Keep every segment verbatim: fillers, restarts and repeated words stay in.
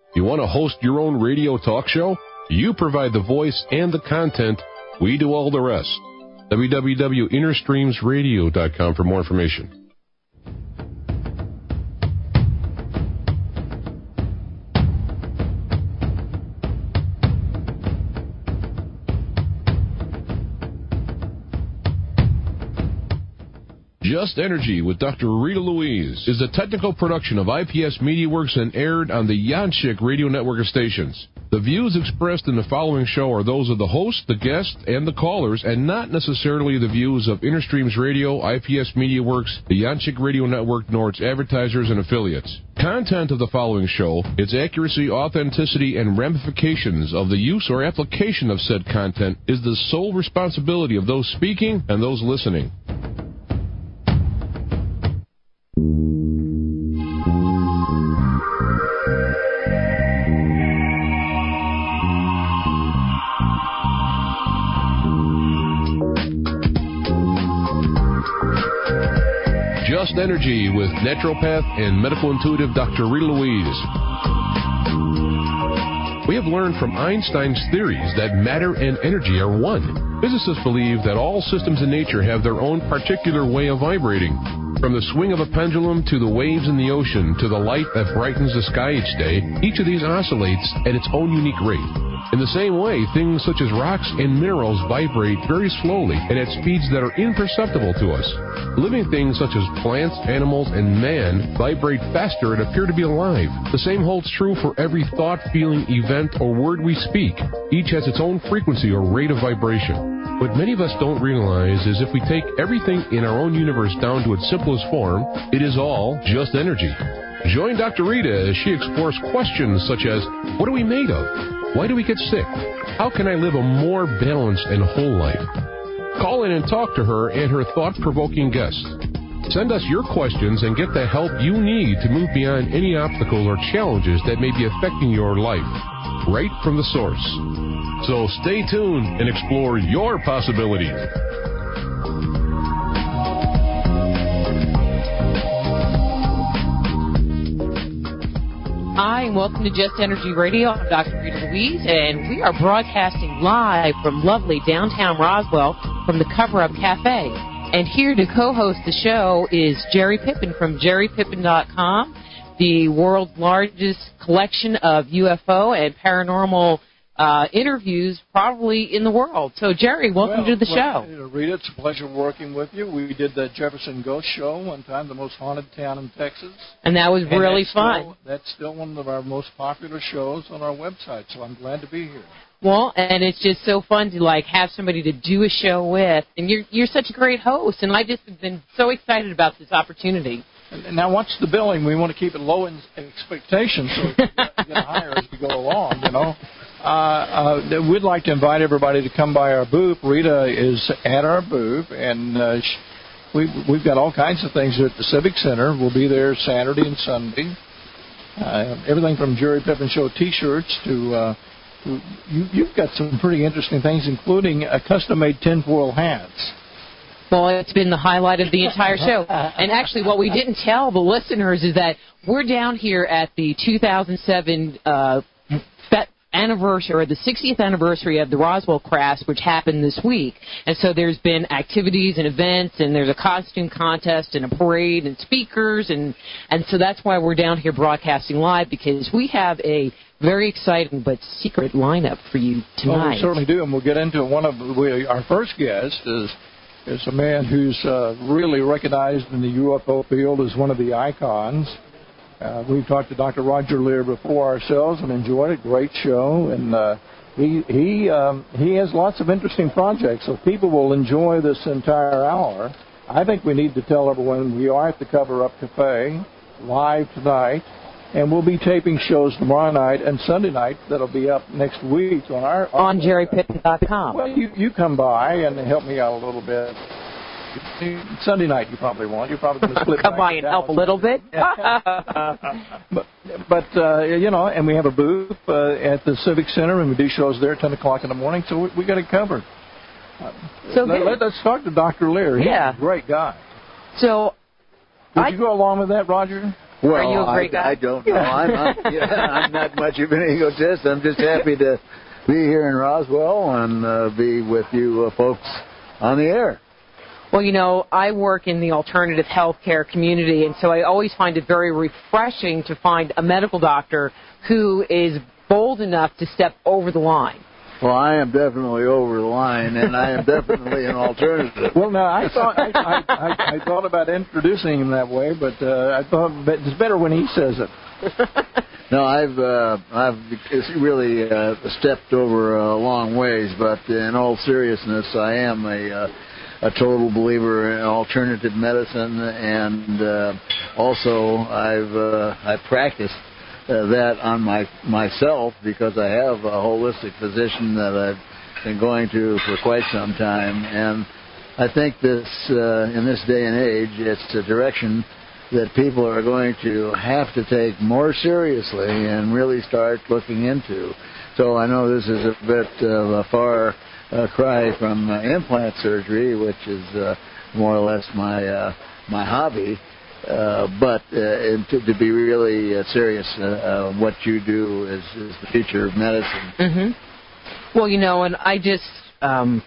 You want to host your own radio talk show? You provide the voice and the content. We do all the rest. w w w dot inner streams radio dot com for more information. Just Energy with Doctor Rita Louise is a technical production of I P S Media Works and aired on the Yanchik Radio Network of stations. The views expressed in the following show are those of the host, the guest, and the callers, and not necessarily the views of Interstreams Radio, I P S Media Works, the Yanchik Radio Network, nor its advertisers and affiliates. Content of the following show, its accuracy, authenticity, and ramifications of the use or application of said content is the sole responsibility of those speaking and those listening. Just Energy with naturopath and medical intuitive Doctor Rita Louise. We have learned from Einstein's theories that matter and energy are one. Physicists believe that all systems in nature have their own particular way of vibrating. From the swing of a pendulum to the waves in the ocean to the light that brightens the sky each day, each of these oscillates at its own unique rate. In the same way, things such as rocks and minerals vibrate very slowly and at speeds that are imperceptible to us. Living things such as plants, animals, and man vibrate faster and appear to be alive. The same holds true for every thought, feeling, event, or word we speak. Each has its own frequency or rate of vibration. What many of us don't realize is if we take everything in our own universe down to its simplest form, it is all just energy. Join Doctor Rita as she explores questions such as, what are we made of? Why do we get sick? How can I live a more balanced and whole life? Call in and talk to her and her thought-provoking guests. Send us your questions and get the help you need to move beyond any obstacles or challenges that may be affecting your life, right from the source. So stay tuned and explore your possibilities. Hi, and welcome to Just Energy Radio. I'm Doctor Rita Louise, and we are broadcasting live from lovely downtown Roswell from the Cover Up Cafe. And here to co-host the show is Jerry Pippin from jerry pippin dot com, the world's largest collection of U F O and paranormal uh, interviews probably in the world. So, Jerry, welcome well, to the well, show. Rita, it's a pleasure working with you. We did the Jefferson Ghost Show one time, the most haunted town in Texas. And that was and really that's fun. Still, that's still one of our most popular shows on our website, so I'm glad to be here. Well, and it's just so fun to, like, have somebody to do a show with. And you're you're such a great host, and I just have been so excited about this opportunity. And, and now, what's the billing? We want to keep it low in expectations so we can get, get higher as we go along, you know. Uh, uh, we'd like to invite everybody to come by our booth. Rita is at our booth, and uh, she, we've, we've got all kinds of things at the Civic Center. We'll be there Saturday and Sunday. Uh, everything from Jerry Pippin Show T-shirts to... Uh, You, you've got some pretty interesting things, including a custom-made tinfoil hats. Well, it's been the highlight of the entire show. And actually, what we didn't tell the listeners is that we're down here at the two thousand seven uh, anniversary, or the sixtieth anniversary of the Roswell crash, which happened this week. And so there's been activities and events, and there's a costume contest and a parade and speakers. And, and so that's why we're down here broadcasting live, because we have a very exciting but secret lineup for you tonight. Well, we certainly do, and we'll get into it. One of we, our first guest is is a man who's uh, really recognized in the U F O field as one of the icons. Uh, we've talked to Doctor Roger Lear before ourselves and enjoyed it. Great show, and uh, he he um, he has lots of interesting projects. So people will enjoy this entire hour. I think we need to tell everyone we are at the Cover Up Cafe live tonight. And we'll be taping shows tomorrow night and Sunday night that'll be up next week on our... our on jerry pippin dot com. Well, you, you come by and help me out a little bit. Sunday night you probably won't. You're probably going to split Come by and help a little bit. but, but uh, you know, and we have a booth uh, at the Civic Center, and we do shows there at ten o'clock in the morning, so we, we got it covered. Uh, so let, let, let's talk to Doctor Lear. He's yeah. a great guy. So... Would I, you go along with that, Roger? Well, Are you a great I, guy? I don't know. I'm, I'm, yeah, I'm not much of an egotist. I'm just happy to be here in Roswell and uh, be with you uh, folks on the air. Well, you know, I work in the alternative healthcare community, and so I always find it very refreshing to find a medical doctor who is bold enough to step over the line. Well, I am definitely over the line, and I am definitely an alternative. Well, no, I thought I, I, I, I thought about introducing him that way, but uh, I thought it's better when he says it. No, I've uh, I've really uh, stepped over a long ways, but in all seriousness, I am a uh, a total believer in alternative medicine, and uh, also I've uh, I practiced uh, that on my myself because I have a holistic physician that I've been going to for quite some time, and I think this uh, in this day and age, it's a direction that people are going to have to take more seriously and really start looking into. So I know this is a bit of a far uh, cry from uh, implant surgery, which is uh, more or less my uh, my hobby, uh, but uh, and to, to be really uh, serious, uh, uh, what you do is, is the future of medicine. Mm-hmm. Well, you know, and I just um,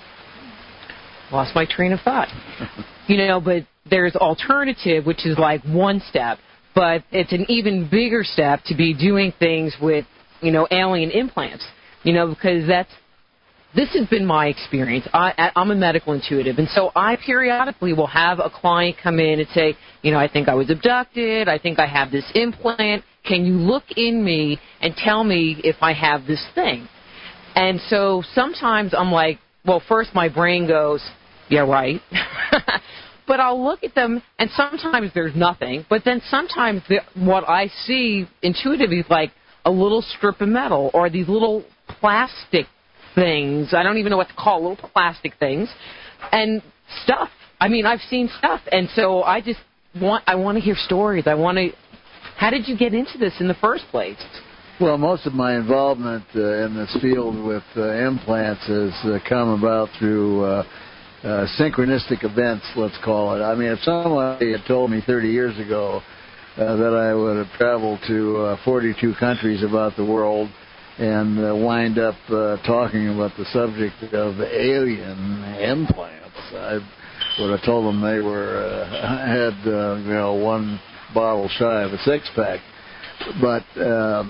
lost my train of thought. You know, but there's alternative, which is like one step, but it's an even bigger step to be doing things with, you know, alien implants, you know, because that's, this has been my experience. I, I'm a medical intuitive, and so I periodically will have a client come in and say, you know, I think I was abducted, I think I have this implant, can you look in me and tell me if I have this thing? And so sometimes I'm like, well, first my brain goes, yeah, right. But I'll look at them, and sometimes there's nothing. But then sometimes the, what I see intuitively is like a little strip of metal or these little plastic things. I don't even know what to call little plastic things. And stuff. I mean, I've seen stuff. And so I just want, I want to hear stories. I want to, how did you get into this in the first place? Well, most of my involvement uh, in this field with uh, implants has uh, come about through uh, Uh, synchronistic events, let's call it. I mean, if somebody had told me thirty years ago uh, that I would have traveled to uh, forty-two countries about the world and uh, wind up uh, talking about the subject of alien implants, I would have told them they were uh, had uh, you know one bottle shy of a six pack. But um,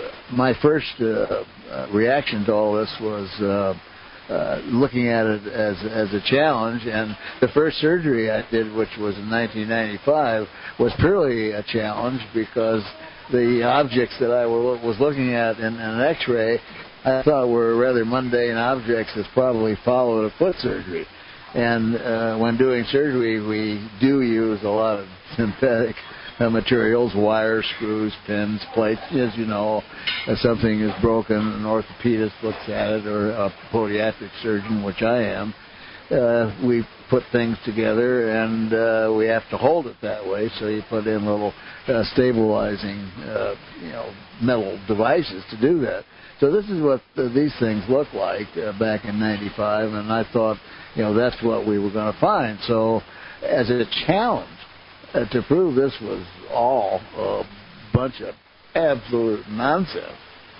my first uh, reaction to all this was. Uh, Uh, looking at it as as a challenge, and the first surgery I did, which was in nineteen ninety-five, was purely a challenge because the objects that I were, was looking at in, in an X-ray I thought were rather mundane objects that probably followed a foot surgery. And uh, when doing surgery, we do use a lot of synthetic Uh, materials, wires, screws, pins, plates. As you know, if something is broken, an orthopedist looks at it, or a podiatric surgeon, which I am. Uh, we put things together, and uh, we have to hold it that way. So you put in little uh, stabilizing, uh, you know, metal devices to do that. So this is what uh, these things look like uh, back in ninety-five, and I thought, you know, that's what we were going to find. So as a challenge, Uh, to prove this was all a bunch of absolute nonsense,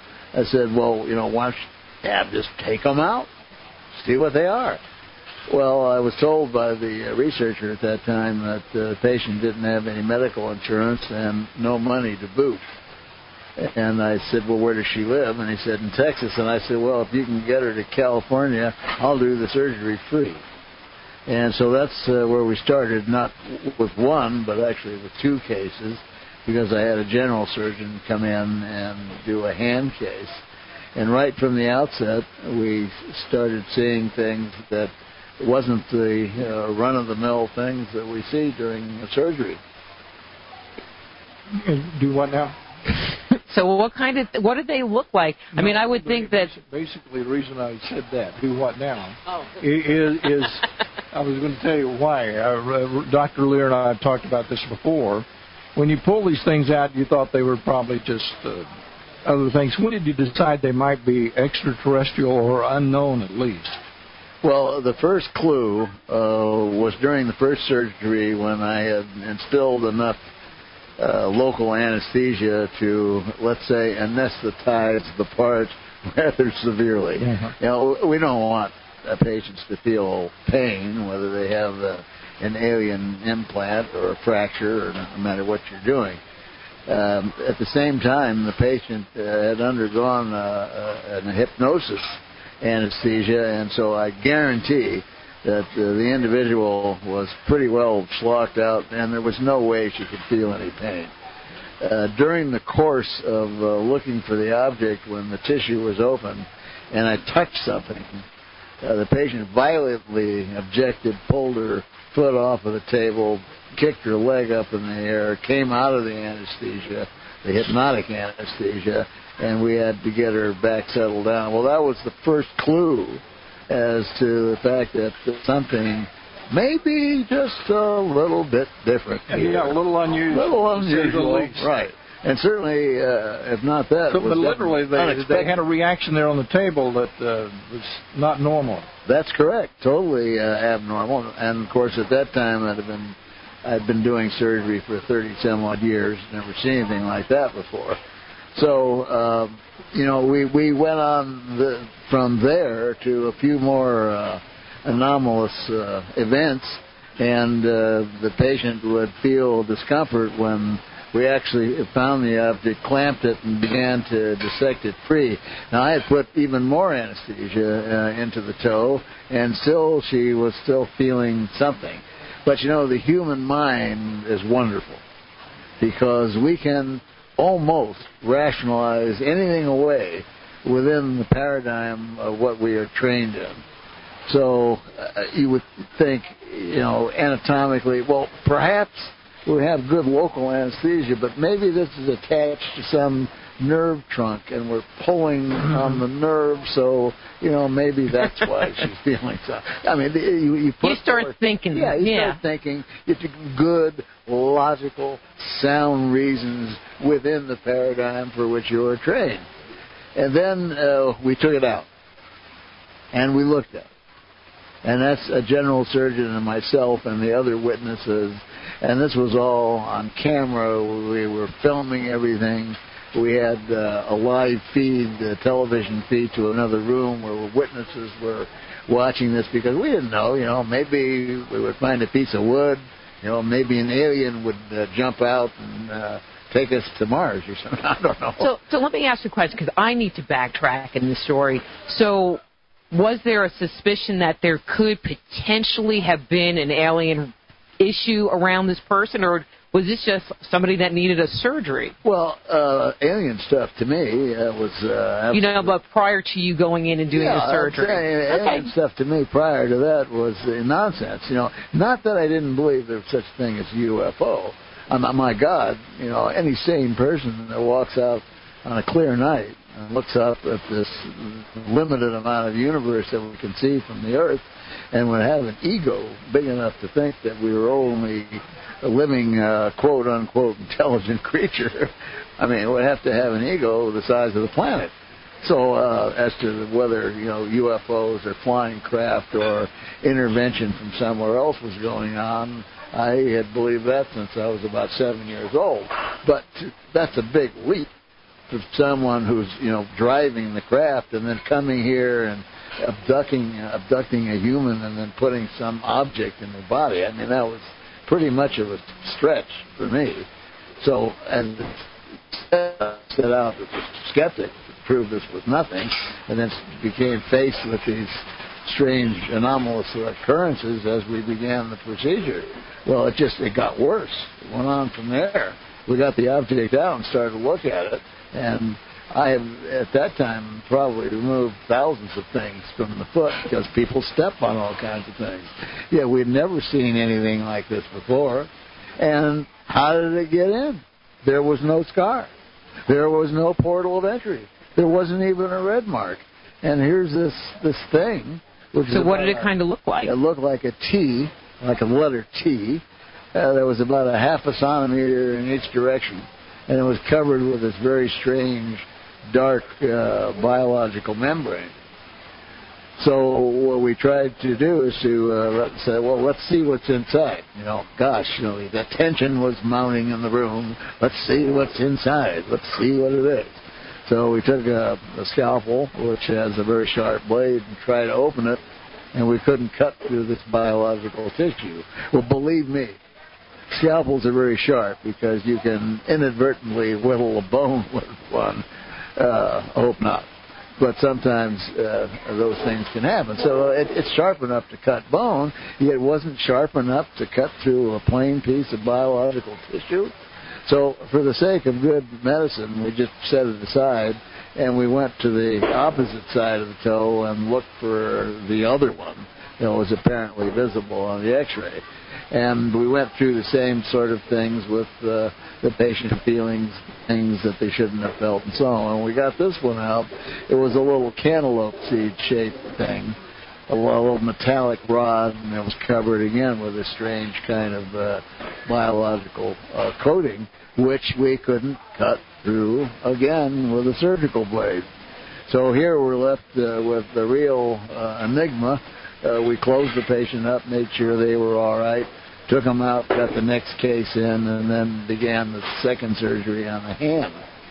I said, well, you know, why don't you yeah, just take them out, see what they are. Well, I was told by the uh, researcher at that time that uh, the patient didn't have any medical insurance and no money to boot. And I said, well, where does she live? And he said, in Texas. And I said, well, if you can get her to California, I'll do the surgery free. And so that's uh, where we started, not with one, but actually with two cases, because I had a general surgeon come in and do a hand case. And right from the outset, we started seeing things that wasn't the uh, run-of-the-mill things that we see during surgery. Do what now? So what kind of, what did they look like? I no, mean, I would think that... Basically, the reason I said that, do what now, oh. is, is I was going to tell you why. Uh, Doctor Lear and I have talked about this before. When you pull these things out, you thought they were probably just uh, other things. When did you decide they might be extraterrestrial or unknown at least? Well, the first clue uh, was during the first surgery when I had instilled enough uh, local anesthesia to, let's say, anesthetize the part rather severely. Uh-huh. You know, we don't want uh, patients to feel pain, whether they have uh, an alien implant or a fracture, or no matter what you're doing. Um, at the same time, the patient uh, had undergone uh, a, a hypnosis anesthesia, and so I guarantee that uh, the individual was pretty well slocked out, and there was no way she could feel any pain. Uh, during the course of uh, looking for the object, when the tissue was open and I touched something, uh, the patient violently objected, pulled her foot off of the table, kicked her leg up in the air, came out of the anesthesia, the hypnotic anesthesia, and we had to get her back settled down. Well, that was the first clue as to the fact that something may be just a little bit different. Yeah, a little unusual. A little unusual, right. And certainly, uh, if not that, so, was but literally, they, they had a reaction there on the table that uh, was not normal. That's correct. Totally uh, abnormal. And, of course, at that time, I'd have been, I'd been doing surgery for thirty-some-odd years, never seen anything like that before. So, uh, you know, we, we went on the, from there to a few more uh, anomalous uh, events, and uh, the patient would feel discomfort when we actually found the object, clamped it, and began to dissect it free. Now, I had put even more anesthesia uh, into the toe, and still she was still feeling something. But, you know, the human mind is wonderful, because we can almost rationalize anything away within the paradigm of what we are trained in. So uh, you would think, you know, anatomically, well, perhaps we have good local anesthesia, but maybe this is attached to some nerve trunk and we're pulling on the nerve, so, you know, maybe that's why she's feeling something. I mean, you, you, put you start forward, thinking. Yeah, you yeah. start thinking. It's good, logical, sound reasons within the paradigm for which you were trained. And then uh, we took it out, and we looked at it. And that's a general surgeon and myself and the other witnesses. And this was all on camera. We were filming everything. We had uh, a live feed, a television feed to another room where witnesses were watching this, because we didn't know, you know, maybe we would find a piece of wood, you know, maybe an alien would uh, jump out and uh, take us to Mars or something. I don't know. So, so let me ask you a question, because I need to backtrack in this story. So was there a suspicion that there could potentially have been an alien issue around this person, or was this just somebody that needed a surgery? Well, uh, alien stuff to me uh, was... Uh, you know, but prior to you going in and doing yeah, the surgery. Saying, okay. Alien stuff to me prior to that was uh, nonsense. You know, not that I didn't believe there was such a thing as a U F O. Um, my God, you know, any sane person that walks out on a clear night and looks up at this limited amount of universe that we can see from the Earth, and would have an ego big enough to think that we were only a living, uh, quote-unquote, intelligent creature, I mean, it would have to have an ego the size of the planet. So uh, as to whether, you know, U F Os or flying craft or intervention from somewhere else was going on, I had believed that since I was about seven years old. But that's a big leap for someone who's, you know, driving the craft and then coming here and abducting abducting a human and then putting some object in their body. I mean, that was pretty much of a stretch for me. So, and set out as a skeptic to prove this was nothing, and then became faced with these strange anomalous occurrences as we began the procedure. Well, it just, it got worse. It went on from there. We got the object out and started to look at it, and I have, at that time, probably removed thousands of things from the foot because people step on all kinds of things. Yeah, we'd never seen anything like this before. And how did it get in? There was no scar. There was no portal of entry. There wasn't even a red mark. And here's this, this thing. Which so what did it kind of look like? It looked like a T, like a letter T. Uh, there was about a half a centimeter in each direction. And it was covered with this very strange, dark uh, biological membrane. So what we tried to do is to uh, say, well, let's see what's inside. You know, gosh, you know, the tension was mounting in the room. Let's see what's inside. Let's see what it is. So we took a, a scalpel, which has a very sharp blade, and tried to open it, and we couldn't cut through this biological tissue. Well, believe me, scalpels are very sharp because you can inadvertently whittle a bone with one. Uh, I hope not. But sometimes uh, those things can happen. So it, it's sharp enough to cut bone, yet it wasn't sharp enough to cut through a plain piece of biological tissue. So for the sake of good medicine, we just set it aside, and we went to the opposite side of the toe and looked for the other one that was apparently visible on the x-ray. And we went through the same sort of things with uh, the patient feelings, things that they shouldn't have felt, and so on. When we got this one out, it was a little cantaloupe seed-shaped thing, a little metallic rod, and it was covered again with a strange kind of uh, biological uh, coating, which we couldn't cut through again with a surgical blade. So here we're left uh, with the real uh, enigma. Uh, we closed the patient up, made sure they were all right, took them out, got the next case in, and then began the second surgery on the hand.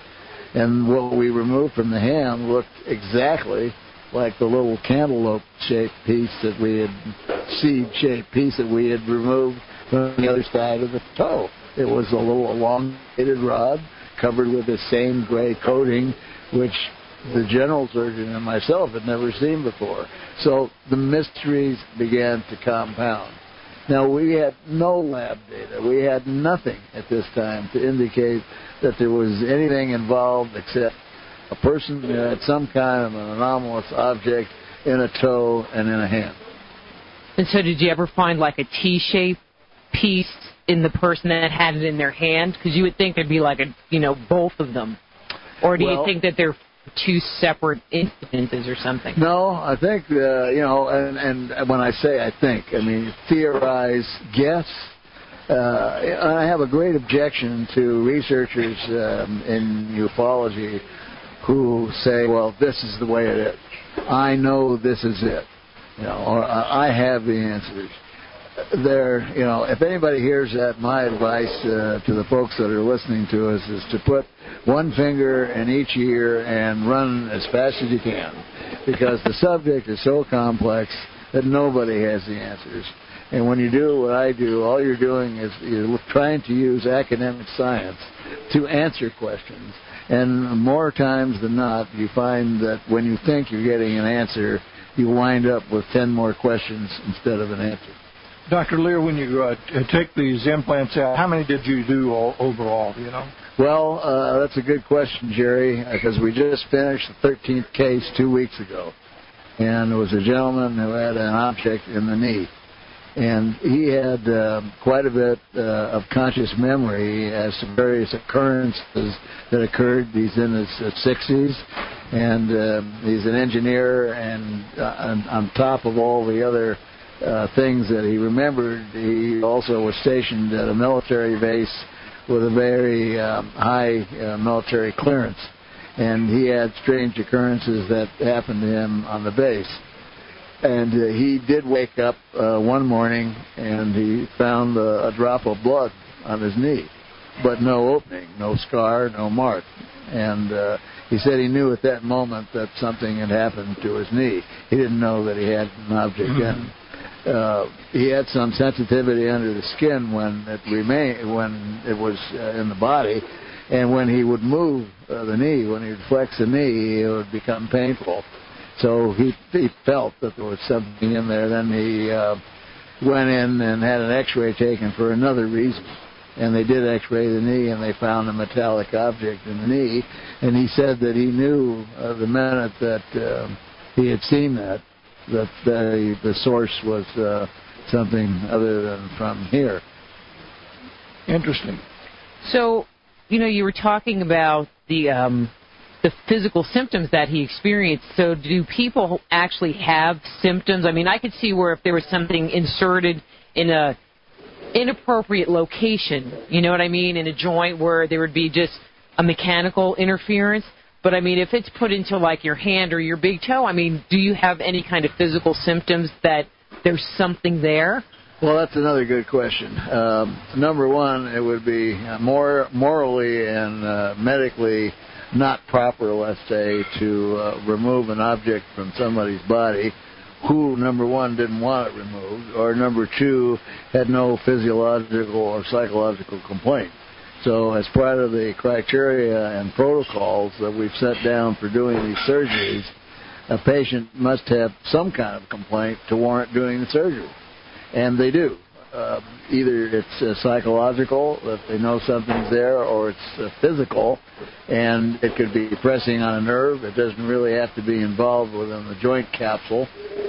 And what we removed from the hand looked exactly like the little cantaloupe-shaped piece that we had, seed-shaped piece that we had removed from the other side of the toe. It was a little elongated rod covered with the same gray coating, which the general surgeon and myself had never seen before. So the mysteries began to compound. Now, we had no lab data. We had nothing at this time to indicate that there was anything involved except a person who had some kind of an anomalous object in a toe and in a hand. And so did you ever find like a T-shaped piece in the person that had it in their hand? Because you would think there'd be like a, you know, both of them. Or do well, you think that they're two separate instances or something? No, I think, uh, you know, and, and when I say I think, I mean theorize, guess. Uh, I have a great objection to researchers um, in ufology who say, well, this is the way it is. I know this is it. You know, or I have the answers. There, you know, if anybody hears that, my advice uh, to the folks that are listening to us is to put one finger in each ear and run as fast as you can, because the subject is so complex that nobody has the answers. And when you do what I do, all you're doing is you're trying to use academic science to answer questions. And more times than not, you find that when you think you're getting an answer, you wind up with ten more questions instead of an answer. Doctor Lear, when you uh, take these implants out, how many did you do all, overall, you know? Well, uh, that's a good question, Jerry, because we just finished the thirteenth case two weeks ago. And there was a gentleman who had an object in the knee. And he had uh, quite a bit uh, of conscious memory as to various occurrences that occurred. He's in his sixties, and uh, he's an engineer, and uh, on, on top of all the other uh, things that he remembered, he also was stationed at a military base with a very um, high uh, military clearance. And he had strange occurrences that happened to him on the base. And uh, he did wake up uh, one morning, and he found uh, a drop of blood on his knee, but no opening, no scar, no mark. And uh, he said he knew at that moment that something had happened to his knee. He didn't know that he had an object in. Uh, he had some sensitivity under the skin when it remained, when it was uh, in the body, and when he would move uh, the knee, when he would flex the knee, it would become painful. So he, he felt that there was something in there. Then he uh, went in and had an x-ray taken for another reason. And they did x-ray the knee, and they found a metallic object in the knee. And he said that he knew uh, the minute that uh, he had seen that, that the, the source was uh, something other than from here. Interesting. So, you know, you were talking about the... Um the physical symptoms that he experienced. So do people actually have symptoms? I mean, I could see where if there was something inserted in a inappropriate location, you know what I mean, in a joint where there would be just a mechanical interference. But, I mean, if it's put into, like, your hand or your big toe, I mean, do you have any kind of physical symptoms that there's something there? Well, that's another good question. Um, number one, it would be more morally and uh, medically not proper, let's say, to uh, remove an object from somebody's body who, number one, didn't want it removed, or number two, had no physiological or psychological complaint. So as part of the criteria and protocols that we've set down for doing these surgeries, a patient must have some kind of complaint to warrant doing the surgery. And they do. Uh, either it's uh, psychological, that they know something's there, or it's uh, physical, and it could be pressing on a nerve. It doesn't really have to be involved within the joint capsule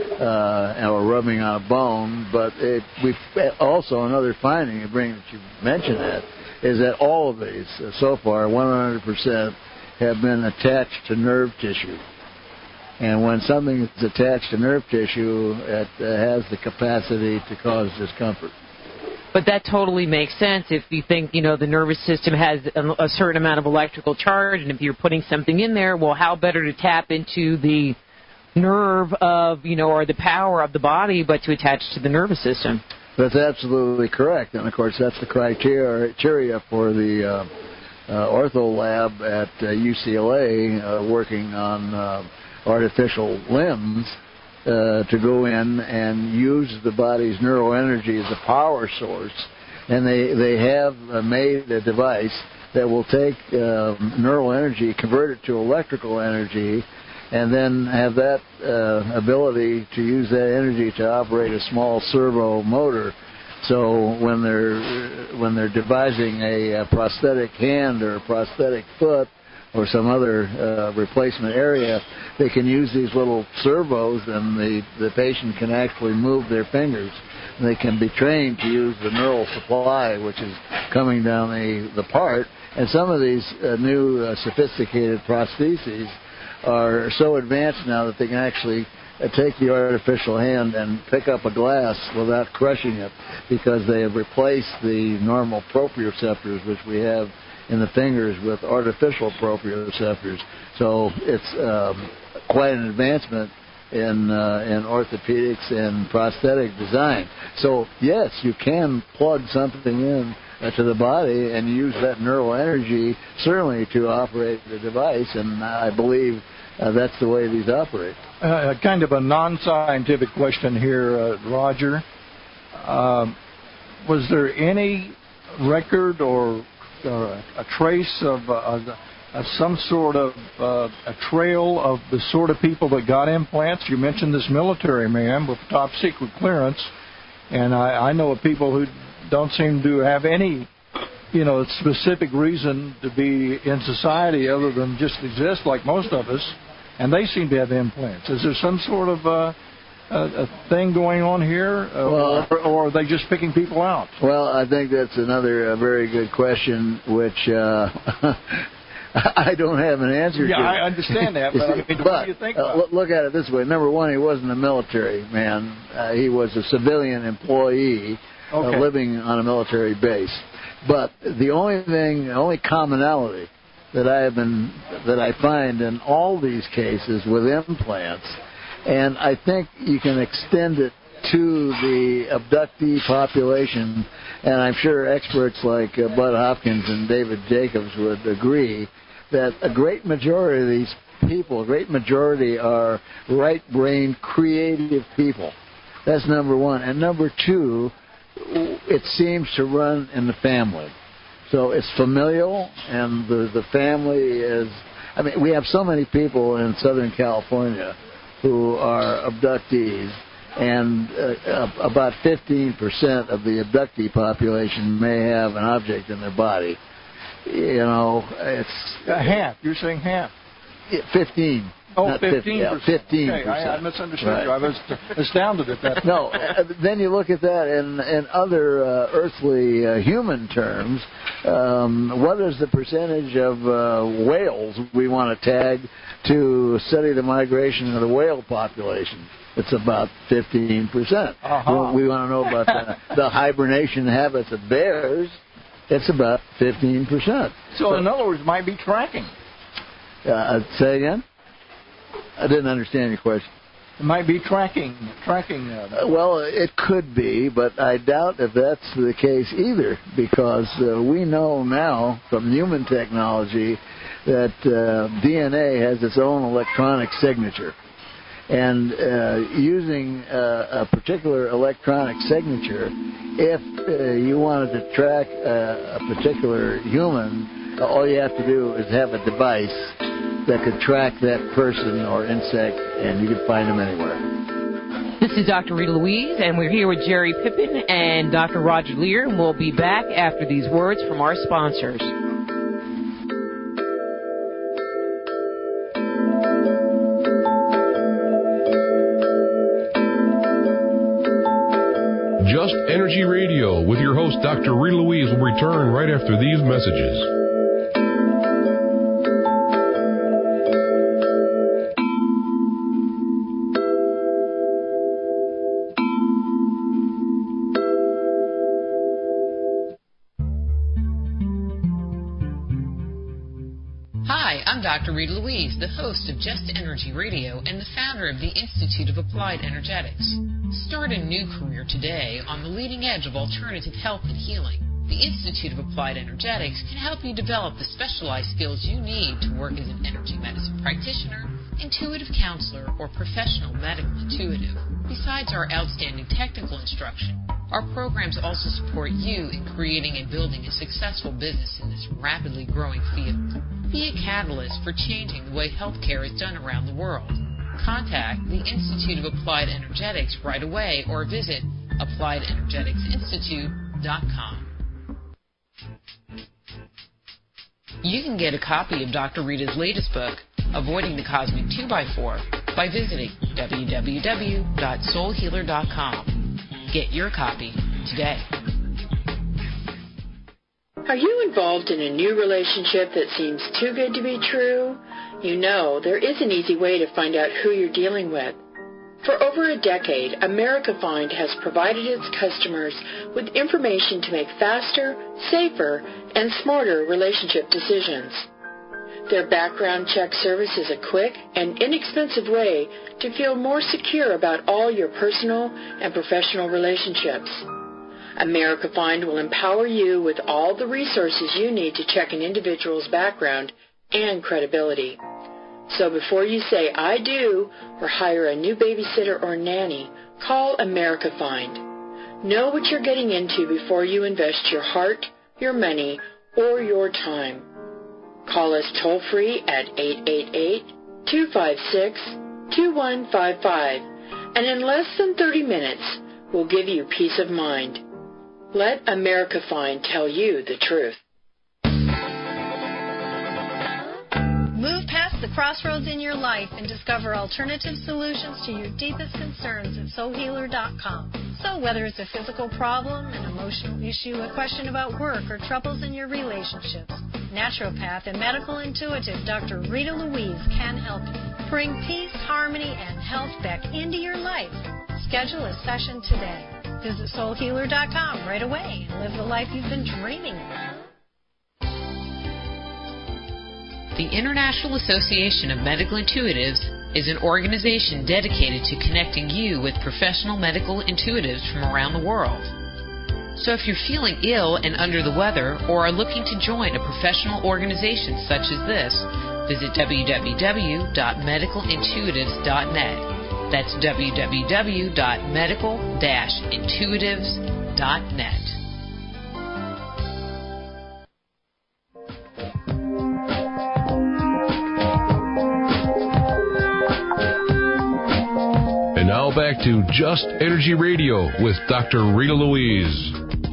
uh, or rubbing on a bone. But it, we've also, another finding, you bring that you mentioned that, is that all of these, uh, so far, one hundred percent, have been attached to nerve tissue. And when something is attached to nerve tissue, it uh, has the capacity to cause discomfort. But that totally makes sense if you think, you know, the nervous system has a, a certain amount of electrical charge, and if you're putting something in there, well, how better to tap into the nerve of, you know, or the power of the body, but to attach to the nervous system. That's absolutely correct. And, of course, that's the criteria for the uh, uh, ortho lab at uh, U C L A uh, working on uh, artificial limbs uh, to go in and use the body's neural energy as a power source. And they, they have uh, made a device that will take uh, neural energy, convert it to electrical energy, and then have that uh, ability to use that energy to operate a small servo motor. So when they're when they're devising a, a prosthetic hand or a prosthetic foot or some other uh, replacement area, they can use these little servos, and the, the patient can actually move their fingers. And they can be trained to use the neural supply, which is coming down the, the part. And some of these uh, new uh, sophisticated prostheses are so advanced now that they can actually uh, take the artificial hand and pick up a glass without crushing it, because they have replaced the normal proprioceptors, which we have in the fingers, with artificial proprioceptors. So it's um, quite an advancement in uh, in orthopedics and prosthetic design. So yes, you can plug something in uh, to the body and use that neural energy certainly to operate the device, and I believe uh, that's the way these operate. Uh, kind of a non-scientific question here, uh, Roger. Uh, was there any record or Uh, a trace of, uh, of some sort of uh, a trail of the sort of people that got implants? You mentioned this military man with top secret clearance, and I, I know of people who don't seem to have any, you know, specific reason to be in society other than just exist like most of us, and they seem to have implants. Is there some sort of uh, A, a thing going on here, uh, well, or, or are they just picking people out? Well, I think that's another uh, very good question, which uh, I don't have an answer yeah, to. Yeah, I understand that, but, I mean, but what do you think about uh, look at it this way. Number one, he wasn't a military man. Uh, he was a civilian employee okay. uh, living on a military base. But the only thing, the only commonality that I have been, that I find in all these cases with implants, and I think you can extend it to the abductee population, and I'm sure experts like uh, Bud Hopkins and David Jacobs would agree that a great majority of these people, a great majority are right-brained, creative people. That's number one. And number two, it seems to run in the family. So it's familial, and the, the family is... I mean, we have so many people in Southern California who are abductees, and uh, about fifteen percent of the abductee population may have an object in their body. You know, it's... Uh, half. You're saying half. fifteen. Oh, Not fifteen percent. Yeah, fifteen percent. Okay, I, I misunderstood right. you. I was astounded at that. No, then you look at that in, in other uh, earthly uh, human terms. Um, what is the percentage of uh, whales we want to tag to study the migration of the whale population? It's about fifteen percent. Uh-huh. We, we want to know about the, the hibernation habits of bears. It's about fifteen percent. So, in other words, it might be tracking. Uh, say again? I didn't understand your question. It might be tracking. tracking. Uh, uh, well, it could be, but I doubt if that's the case either, because uh, we know now from human technology that uh, D N A has its own electronic signature. And uh, using uh, a particular electronic signature, if uh, you wanted to track uh, a particular human, all you have to do is have a device that could track that person or insect, and you could find them anywhere. This is Doctor Rita Louise, and we're here with Jerry Pippin and Doctor Roger Leir, and we'll be back after these words from our sponsors. Just Energy Radio with your host, Doctor Rita Louise, will return right after these messages. Hi, I'm Doctor Rita Louise, the host of Just Energy Radio and the founder of the Institute of Applied Energetics. Start a new career today on the leading edge of alternative health and healing. The Institute of Applied Energetics can help you develop the specialized skills you need to work as an energy medicine practitioner, intuitive counselor, or professional medical intuitive. Besides our outstanding technical instruction, our programs also support you in creating and building a successful business in this rapidly growing field. Be a catalyst for changing the way healthcare is done around the world. Contact the Institute of Applied Energetics right away or visit applied energetics institute dot com. You can get a copy of Doctor Rita's latest book, Avoiding the Cosmic two by four, by visiting w w w dot soul healer dot com. Get your copy today. Are you involved in a new relationship that seems too good to be true? You know, there is an easy way to find out who you're dealing with. For over a decade, America Find has provided its customers with information to make faster, safer, and smarter relationship decisions. Their background check service is a quick and inexpensive way to feel more secure about all your personal and professional relationships. America Find will empower you with all the resources you need to check an individual's background and credibility. So before you say, I do, or hire a new babysitter or nanny, call America Find. Know what you're getting into before you invest your heart, your money, or your time. Call us toll-free at eight eight eight, two five six, two one five five, and in less than thirty minutes, we'll give you peace of mind. Let America Find tell you the truth. Move past the crossroads in your life and discover alternative solutions to your deepest concerns at soul healer dot com. So whether it's a physical problem, an emotional issue, a question about work, or troubles in your relationships, naturopath and medical intuitive Doctor Rita Louise can help you. Bring peace, harmony, and health back into your life. Schedule a session today. Visit soul healer dot com right away and live the life you've been dreaming of. The International Association of Medical Intuitives is an organization dedicated to connecting you with professional medical intuitives from around the world. So if you're feeling ill and under the weather or are looking to join a professional organization such as this, visit w w w dot medical intuitives dot net. That's w w w dot medical dash intuitives dot net. And now back to Just Energy Radio with Doctor Rita Louise.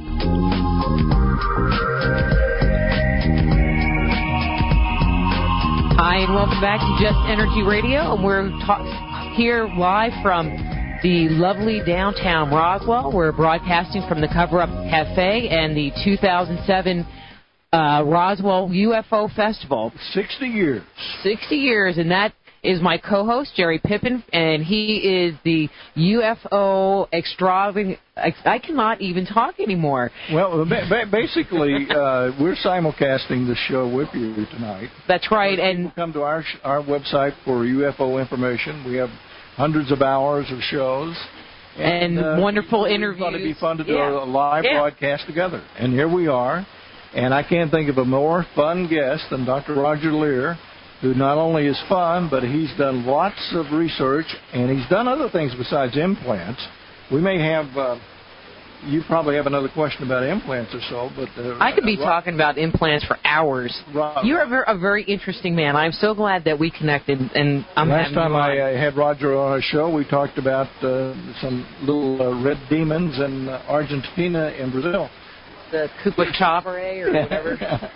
Hi, and welcome back to Just Energy Radio, and we're ta- here live from the lovely downtown Roswell. We're broadcasting from the Cover Up Cafe and the two thousand seven uh, Roswell U F O Festival. sixty years. sixty years, and that is my co-host, Jerry Pippin, and he is the U F O extravagant. I cannot even talk anymore. Well, ba- basically, uh, we're simulcasting the show with you tonight. That's right. And come to our sh- our website for U F O information. We have hundreds of hours of shows. And, and uh, wonderful we interviews. Thought it'd be fun to do yeah. a live yeah. broadcast together. And here we are. And I can't think of a more fun guest than Doctor Roger Leir, who not only is fun, but he's done lots of research, and he's done other things besides implants. We may have, uh, you probably have another question about implants or so, but... Uh, I could be uh, talking about implants for hours. Rob, You're a very, a very interesting man. I'm so glad that we connected, and I'm Last time I uh, had Roger on our show, we talked about uh, some little uh, red demons in uh, Argentina and Brazil. The Cupachabre or whatever.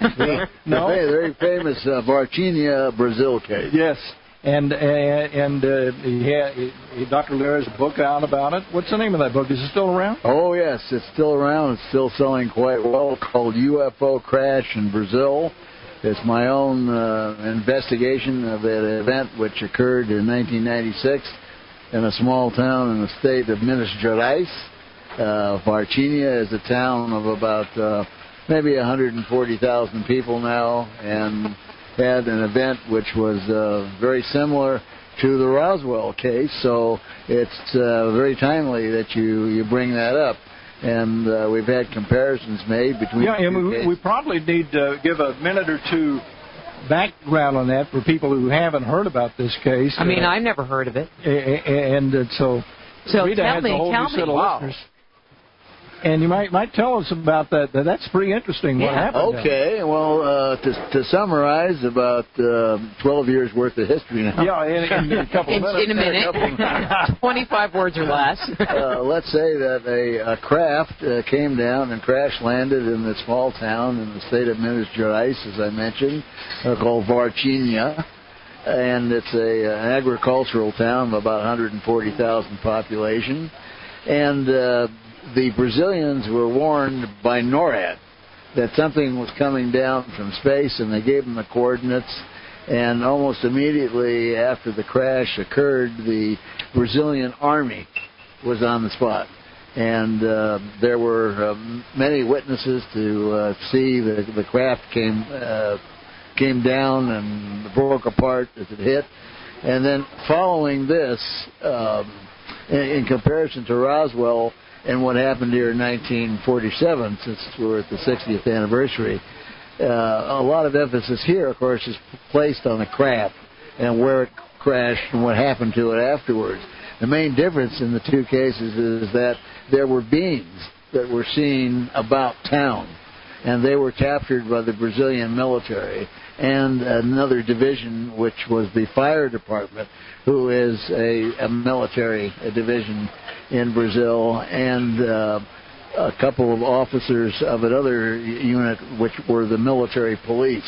No, the very famous uh, Varginha, Brazil case. Yes, and uh, and uh, he had, he, Doctor Leir has a book out about it. What's the name of that book? Is it still around? Oh yes, it's still around. It's still selling quite well. Called U F O Crash in Brazil. It's my own uh, investigation of an event which occurred in nineteen ninety-six in a small town in the state of Minas Gerais. Uh, Varginha is a town of about uh, maybe one hundred forty thousand people now, and had an event which was uh, very similar to the Roswell case. So it's uh, very timely that you, you bring that up. And uh, we've had comparisons made between yeah, the and two we, cases. we probably need to give a minute or two background on that for people who haven't heard about this case. I mean, uh, I've never heard of it. And, and uh, so, so Rita tell has me, a whole tell new me. set of Wow. listeners. And you might might tell us about that. That's pretty interesting. What Yeah. happened? Okay, well, uh, to, to summarize, about uh, twelve years worth of history now. Yeah, in, in a couple in, of minutes. in a minute. twenty-five words or less. uh, let's say that a, a craft uh, came down and crash landed in this small town in the state of Minas Gerais, as I mentioned, uh, called Varginha. And it's a, an agricultural town of about one hundred forty thousand population. And uh, the Brazilians were warned by NORAD that something was coming down from space, and they gave them the coordinates. And almost immediately after the crash occurred, the Brazilian army was on the spot. And uh, there were uh, many witnesses to uh, see the, the craft came uh, came down and broke apart as it hit. And then following this, um, in, in comparison to Roswell and what happened here in nineteen forty-seven, since we're at the sixtieth anniversary, uh, a lot of emphasis here, of course, is placed on the craft and where it crashed and what happened to it afterwards. The main difference in the two cases is that there were beings that were seen about town, and they were captured by the Brazilian military and another division, which was the fire department, who is a, a military a division in Brazil, and uh, a couple of officers of another unit, which were the military police.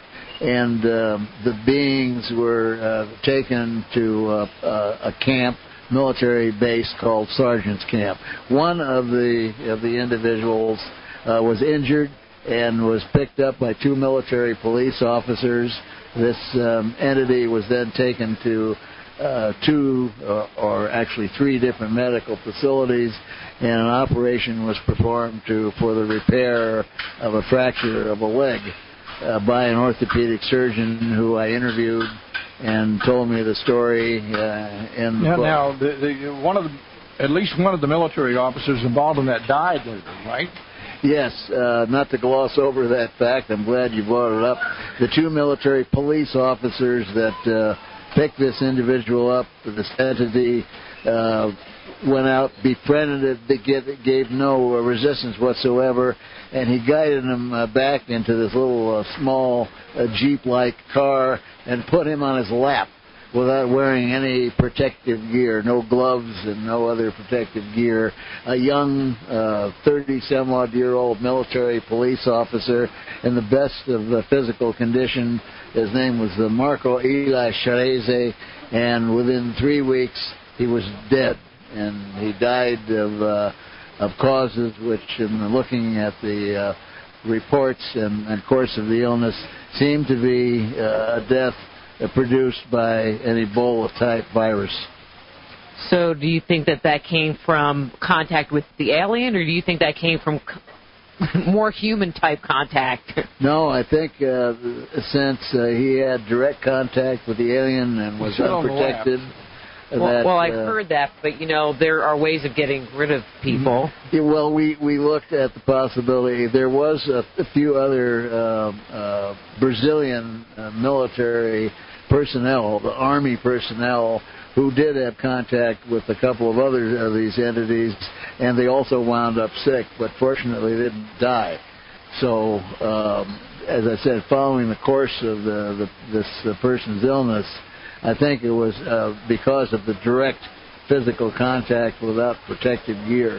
And uh, the beings were uh, taken to uh, uh, a camp, military base called Sergeant's Camp. One of the of the individuals uh, was injured and was picked up by two military police officers. This um, entity was then taken to uh, two, uh, or actually three different medical facilities, and an operation was performed to for the repair of a fracture of a leg uh, by an orthopedic surgeon who I interviewed and told me the story uh, in the Now, book. now the, the, one of the, at least one of the military officers involved in that died later, right? Yes, uh, not to gloss over that fact, I'm glad you brought it up. The two military police officers that uh, picked this individual up, this entity, uh, went out, befriended it, gave no resistance whatsoever, and he guided him uh, back into this little uh, small uh, Jeep-like car and put him on his lap without wearing any protective gear, no gloves and no other protective gear. A young uh, thirty-some-odd-year-old military police officer in the best of the physical condition. His name was uh, Marco Eli Chareze, and within three weeks he was dead. And he died of, uh, of causes which, in looking at the uh, reports and, and course of the illness, seemed to be uh, a death uh, produced by an Ebola-type virus. So do you think that that came from contact with the alien, or do you think that came from more human-type contact? No, I think uh, since uh, he had direct contact with the alien and was unprotected. Well, that, well, I've uh, heard that, but, you know, there are ways of getting rid of people. Yeah, well, we, we looked at the possibility. There was a, a few other uh, uh, Brazilian uh, military personnel, the army personnel, who did have contact with a couple of other of these entities, and they also wound up sick, but fortunately they didn't die. So, um, as I said, following the course of the, the, this uh, person's illness, I think it was uh, because of the direct physical contact without protective gear.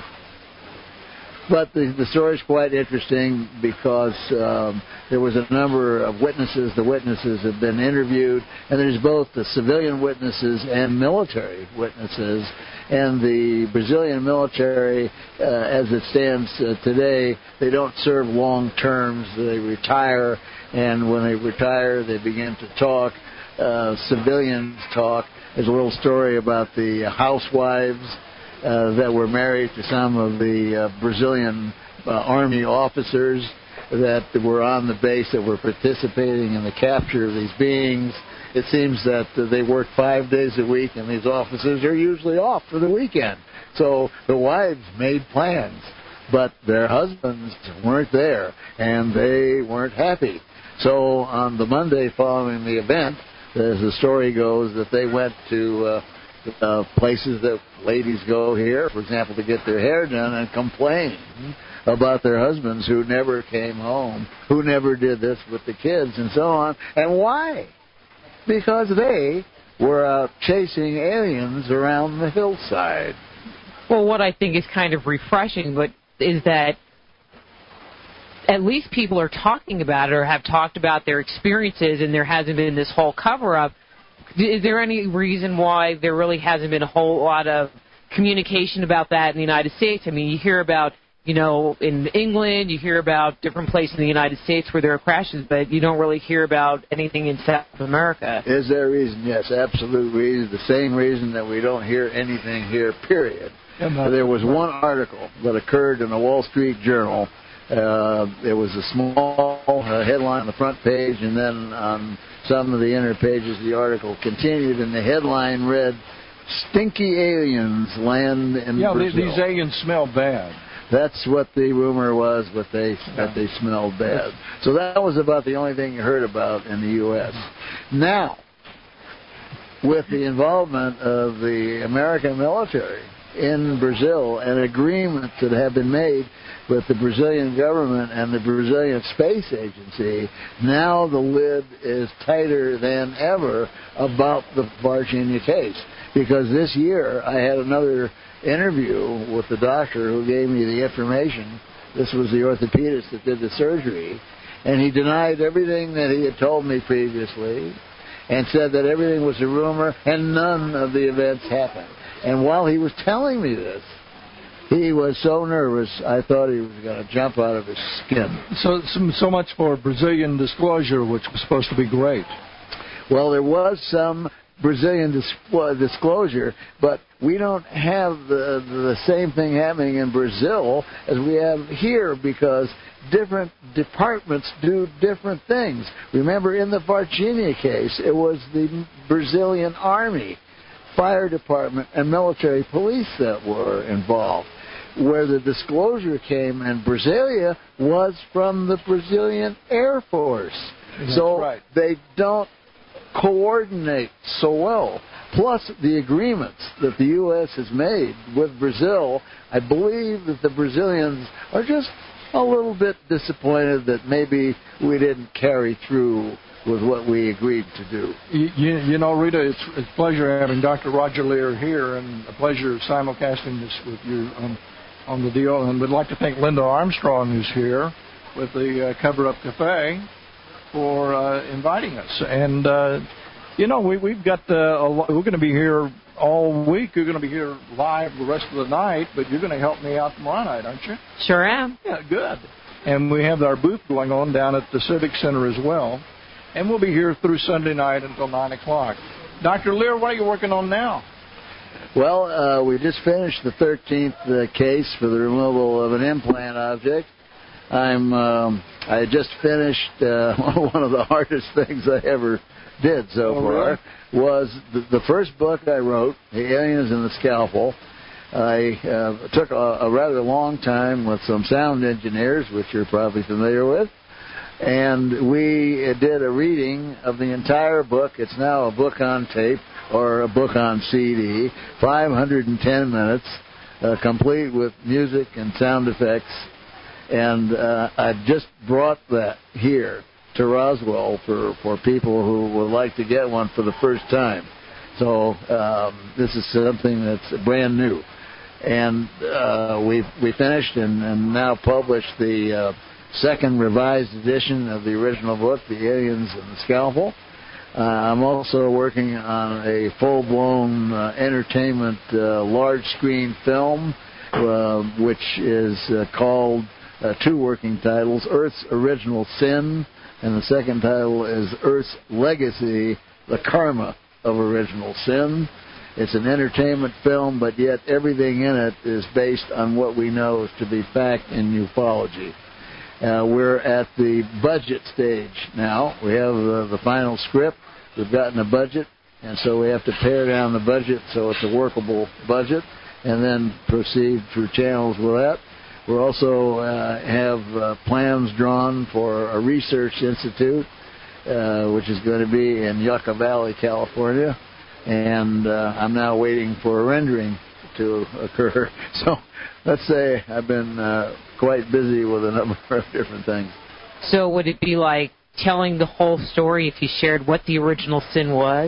But the, the story is quite interesting because um, there was a number of witnesses. The witnesses have been interviewed, and there's both the civilian witnesses and military witnesses. And the Brazilian military, uh, as it stands uh, today, they don't serve long terms. They retire, and when they retire, they begin to talk. Uh, civilians talk. There's a little story about the housewives uh, that were married to some of the uh, Brazilian uh, army officers that were on the base that were participating in the capture of these beings. It seems that uh, they work five days a week, and these officers are usually off for the weekend. So the wives made plans, but their husbands weren't there, and they weren't happy. So on the Monday following the event, as the story goes, that they went to uh, uh, places that ladies go here, for example, to get their hair done, and complain about their husbands who never came home, who never did this with the kids, and so on. And why? Because they were out chasing aliens around the hillside. Well, what I think is kind of refreshing, but is that at least people are talking about it or have talked about their experiences, and there hasn't been this whole cover-up. Is there any reason why there really hasn't been a whole lot of communication about that in the United States? I mean, you hear about, you know, in England, you hear about different places in the United States where there are crashes, but you don't really hear about anything in South America. Is there a reason? Yes, absolute reason. The same reason that we don't hear anything here, period. There was one article that occurred in the Wall Street Journal. Uh, there was a small uh, headline on the front page, and then on some of the inner pages the article continued, and the headline read, "Stinky aliens land in yeah, Brazil." Yeah, these aliens smell bad. That's what the rumor was, but they yeah. that they smelled bad. So that was about the only thing you heard about in the U S Now, with the involvement of the American military in Brazil and agreements that have been made with the Brazilian government and the Brazilian Space Agency, now the lid is tighter than ever about the Varginha case. Because this year I had another interview with the doctor who gave me the information. This was the orthopedist that did the surgery. And he denied everything that he had told me previously and said that everything was a rumor and none of the events happened. And while he was telling me this, he was so nervous, I thought he was going to jump out of his skin. So, so much for Brazilian disclosure, which was supposed to be great. Well, there was some Brazilian dis- disclosure, but we don't have the, the same thing happening in Brazil as we have here, because different departments do different things. Remember, in the Varginha case, it was the Brazilian Army, fire department, and military police that were involved. Where the disclosure came in Brasilia was from the Brazilian Air Force. That's so right. They don't coordinate so well. Plus the agreements that the U S has made with Brazil, I believe that the Brazilians are just a little bit disappointed that maybe we didn't carry through with what we agreed to do. You, you, you know, Rita, it's, it's a pleasure having Doctor Roger Lear here, and a pleasure simulcasting this with you on, on the deal. And we'd like to thank Linda Armstrong, who's here with the uh, Cover Up Cafe, for uh, inviting us. And, uh, you know, we, we've got uh, a lot, we're going to be here all week. You're going to be here live the rest of the night, but you're going to help me out tomorrow night, aren't you? Sure am. Yeah, good. And we have our booth going on down at the Civic Center as well. and we'll be here through Sunday night until nine o'clock. Doctor Lear, what are you working on now? Well, uh, we just finished the thirteenth uh, case for the removal of an implant object. I'm um, I just finished uh, one of the hardest things I ever did so oh, far. Really? Was the, the first book I wrote, The Aliens and the Scalpel. I uh, took a, a rather long time with some sound engineers, which you're probably familiar with, and we did a reading of the entire book. It's now a book on tape or a book on C D, five hundred ten minutes, uh, complete with music and sound effects. And uh, I've just brought that here to Roswell for, for people who would like to get one for the first time. So um, this is something that's brand new. And uh, we we finished and, and now published the uh, second revised edition of the original book, The Aliens and the Scalpel. Uh, I'm also working on a full-blown uh, entertainment uh, large-screen film, uh, which is uh, called uh, two working titles, Earth's Original Sin, and the second title is Earth's Legacy, The Karma of Original Sin. It's an entertainment film, but yet everything in it is based on what we know to be fact in ufology. Uh, we're at the budget stage now. We have uh, the final script. We've gotten a budget, and so we have to pare down the budget so it's a workable budget, and then proceed through channels with that. We also uh, have uh, plans drawn for a research institute, uh, which is going to be in Yucca Valley, California, and uh, I'm now waiting for a rendering to occur. So let's say I've been uh, quite busy with a number of different things. So would it be like telling the whole story if you shared what the original sin was?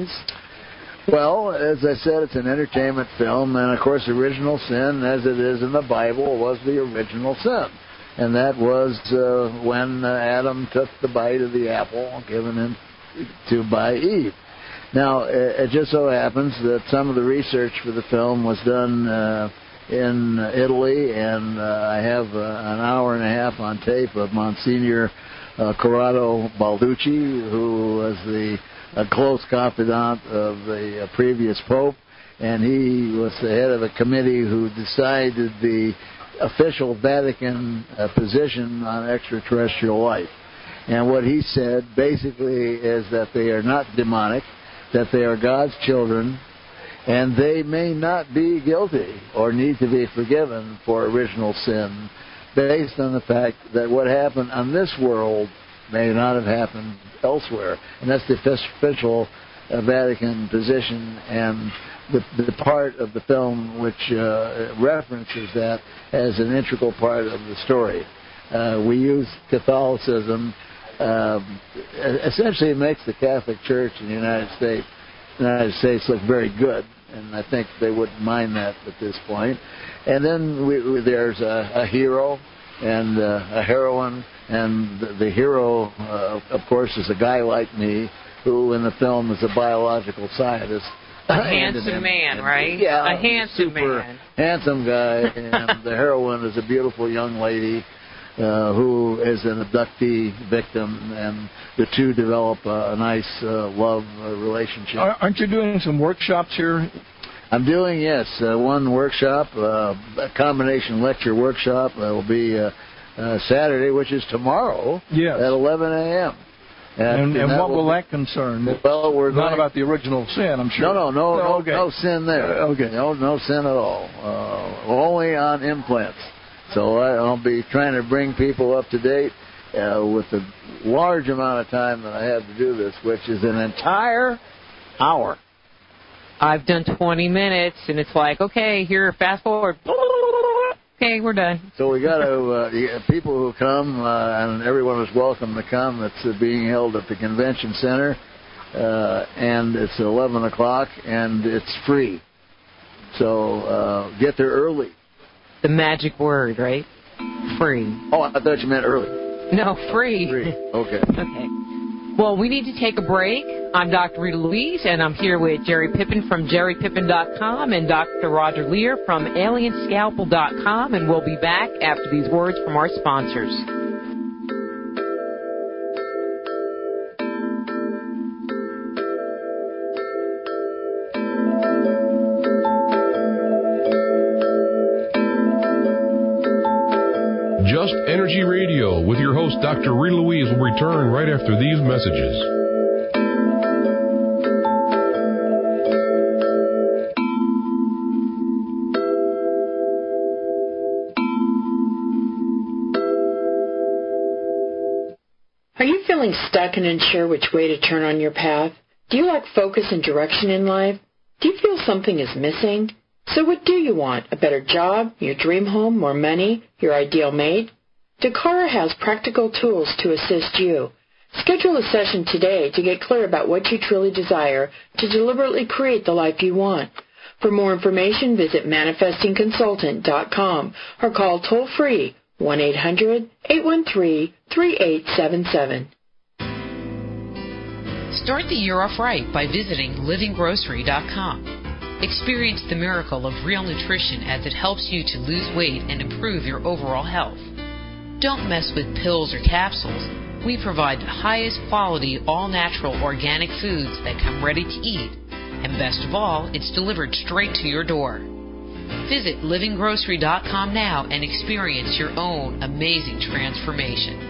Well, as I said, it's an entertainment film, and of course, original sin, as it is in the Bible, was the original sin. And that was uh, when uh, Adam took the bite of the apple given him to by Eve. Now, it, it just so happens that some of the research for the film was done uh, in Italy, and uh, I have uh, an hour and a half on tape of Monsignor uh, Corrado Balducci, who was the a close confidant of the uh, previous pope, and he was the head of a committee who decided the official Vatican uh, position on extraterrestrial life. And what he said basically is that they are not demonic, that they are God's children, and they may not be guilty or need to be forgiven for original sin based on the fact that what happened on this world may not have happened elsewhere. And that's the official uh, Vatican position, and the, the part of the film which uh, references that as an integral part of the story. Uh, we use Catholicism. Um, essentially, it makes the Catholic Church in the United States, United States look very good, and I think they wouldn't mind that at this point. And then we, we, there's a, a hero and uh, a heroine, and the, the hero, uh, of course, is a guy like me, who in the film is a biological scientist. A handsome man, right? Yeah, a handsome super man. handsome guy, and the heroine is a beautiful young lady uh, who is an abductee victim, and the two develop a, a nice uh, love uh, relationship. Aren't you doing some workshops here? I'm doing, yes, uh, one workshop, uh, a combination lecture workshop. That will be uh, uh, Saturday, which is tomorrow, yes, at eleven a.m. And, and, and what will, will that be, concern? Well, we're not going, about the original sin, I'm sure. No, no, no, no, okay. no sin there. Uh, okay, no, no sin at all. Uh, only on implants. So I'll be trying to bring people up to date uh, with the large amount of time that I have to do this, which is an entire hour. I've done twenty minutes, and it's like, okay, here, fast forward. Okay, we're done. So we got to, uh, people who come, uh, and everyone is welcome to come. It's uh, being held at the convention center, uh, and it's eleven o'clock, and it's free. So uh, get there early. The magic word, right? Free. Oh, I thought you meant early. No, free. Free. Okay. Okay. Well, we need to take a break. I'm Doctor Rita Louise, and I'm here with Jerry Pippin from jerry pippin dot com and Doctor Roger Lear from alien scalpel dot com, and we'll be back after these words from our sponsors. Energy Radio with your host, Doctor Rita Louise, will return right after these messages. Are you feeling stuck and unsure which way to turn on your path? Do you lack focus and direction in life? Do you feel something is missing? So what do you want? A better job, your dream home, more money, your ideal mate? Dakara has practical tools to assist you. Schedule a session today to get clear about what you truly desire to deliberately create the life you want. For more information, visit manifesting consultant dot com or call toll-free one eight hundred, eight one three, three eight seven seven. Start the year off right by visiting living grocery dot com. Experience the miracle of real nutrition as it helps you to lose weight and improve your overall health. Don't mess with pills or capsules. We provide the highest quality, all-natural organic foods that come ready to eat. And best of all, it's delivered straight to your door. Visit living grocery dot com now and experience your own amazing transformation.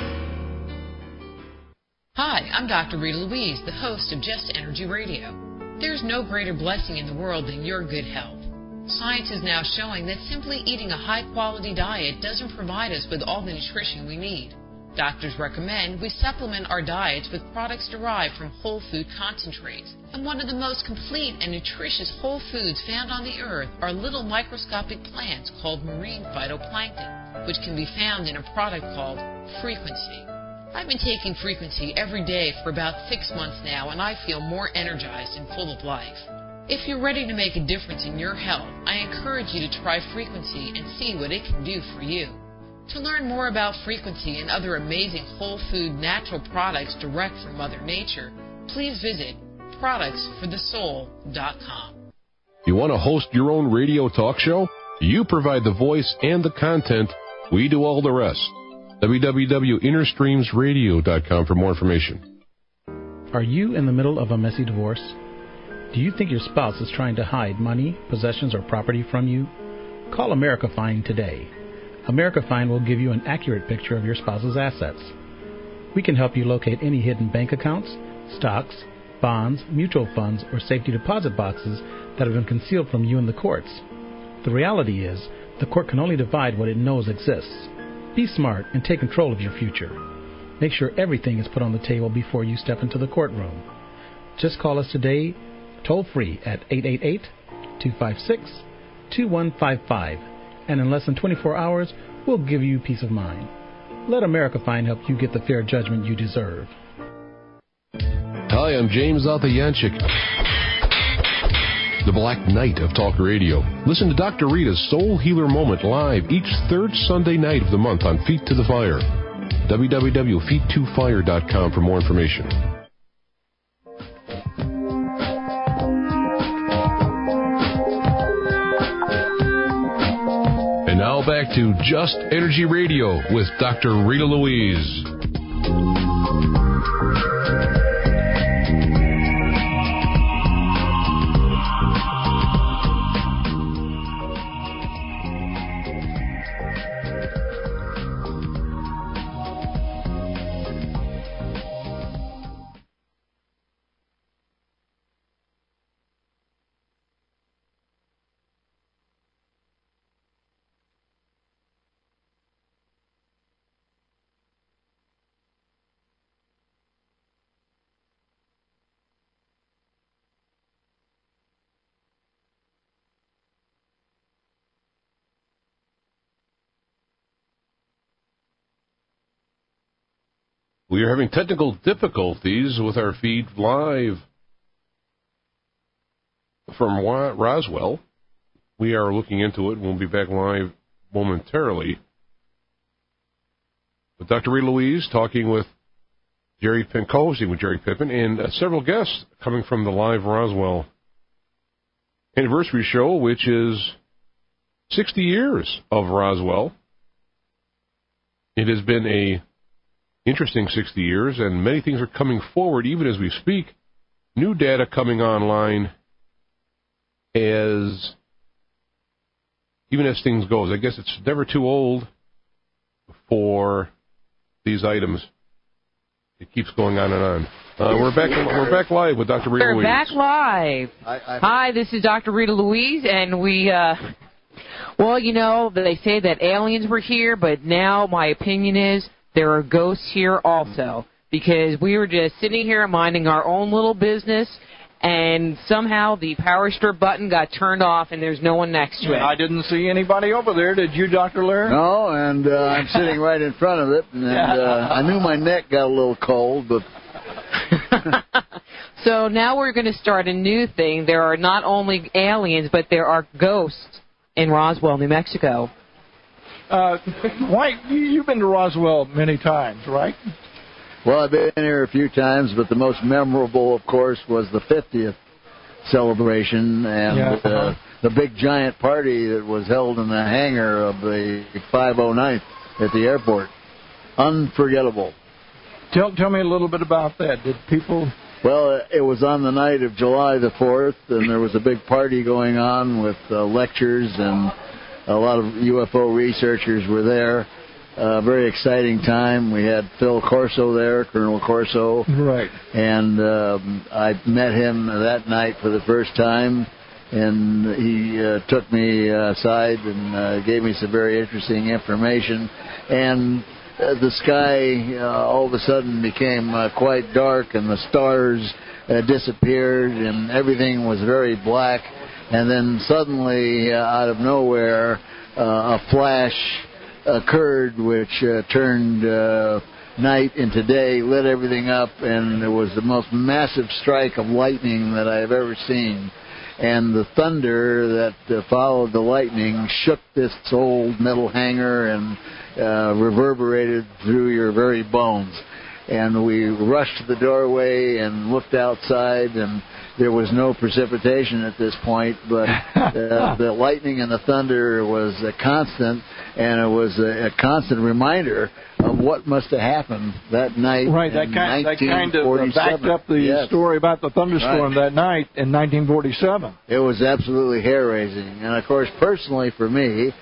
Hi, I'm Doctor Rita Louise, the host of Just Energy Radio. There's no greater blessing in the world than your good health. Science is now showing that simply eating a high-quality diet doesn't provide us with all the nutrition we need. Doctors recommend we supplement our diets with products derived from whole food concentrates. And one of the most complete and nutritious whole foods found on the earth are little microscopic plants called marine phytoplankton, which can be found in a product called Frequency. I've been taking Frequency every day for about six months now, and I feel more energized and full of life. If you're ready to make a difference in your health, I encourage you to try Frequency and see what it can do for you. To learn more about Frequency and other amazing whole food natural products direct from Mother Nature, please visit products for the soul dot com. You want to host your own radio talk show? You provide the voice and the content. We do all the rest. w w w dot inner streams radio dot com for more information. Are you in the middle of a messy divorce? Do you think your spouse is trying to hide money, possessions, or property from you? Call America Fine today. America Fine will give you an accurate picture of your spouse's assets. We can help you locate any hidden bank accounts, stocks, bonds, mutual funds, or safety deposit boxes that have been concealed from you in the courts. The reality is, the court can only divide what it knows exists. Be smart and take control of your future. Make sure everything is put on the table before you step into the courtroom. Just call us today, toll-free at eight eight eight, two five six, two one five five. And in less than twenty-four hours, we'll give you peace of mind. Let America Fine help you get the fair judgment you deserve. Hi, I'm James Altayanchik, the Black Knight of Talk Radio. Listen to Doctor Rita's Soul Healer Moment live each third Sunday night of the month on Feet to the Fire. w w w dot feet to fire dot com for more information. And now back to Just Energy Radio with Doctor Rita Louise. We are having technical difficulties with our feed live from Roswell. We are looking into it. We'll be back live momentarily. With Doctor Rita Louise talking with Jerry Pippin, co-hosting with Jerry Pippin, and uh, several guests coming from the live Roswell anniversary show, which is sixty years of Roswell. It has been a interesting sixty years, and many things are coming forward even as we speak. New data coming online as even as things goes. I guess it's never too old for these items. It keeps going on and on. Uh, we're back. We're back live with Doctor Rita We're Louise. back live. I, I, Hi, this is Doctor Rita Louise, and we. Uh, well, you know, they say that aliens were here, but now my opinion is there are ghosts here also, because we were just sitting here minding our own little business, and somehow the power strip button got turned off, and there's no one next to it. I didn't see anybody over there. Did you, Doctor Lair? No, and uh, I'm sitting right in front of it, and uh, I knew my neck got a little cold, but... So now we're going to start a new thing. There are not only aliens, but there are ghosts in Roswell, New Mexico. Uh, why? You've been to Roswell many times, right? Well, I've been here a few times, but the most memorable, of course, was the fiftieth celebration and Yeah. uh, the big giant party that was held in the hangar of the five oh ninth at the airport. Unforgettable. Tell tell me a little bit about that. Did people... Well, it was on the night of July the fourth, and there was a big party going on with uh, lectures, and a lot of U F O researchers were there. A uh, very exciting time. We had Phil Corso there, Colonel Corso. Right. And um, I met him that night for the first time, and he uh, took me aside and uh, gave me some very interesting information. And uh, the sky uh, all of a sudden became uh, quite dark, and the stars uh, disappeared, and everything was very black. And then suddenly, uh, out of nowhere, uh, a flash occurred which uh, turned uh, night into day, lit everything up, and it was the most massive strike of lightning that I have ever seen. And the thunder that uh, followed the lightning shook this old metal hangar and uh, reverberated through your very bones. And we rushed to the doorway and looked outside, and there was no precipitation at this point, but uh, the lightning and the thunder was a constant, and it was a, a constant reminder of what must have happened that night. Right, that kind, that kind of backed up the yes. story about the thunderstorm Right. that night in nineteen forty-seven. It was absolutely hair-raising. And, of course, personally for me,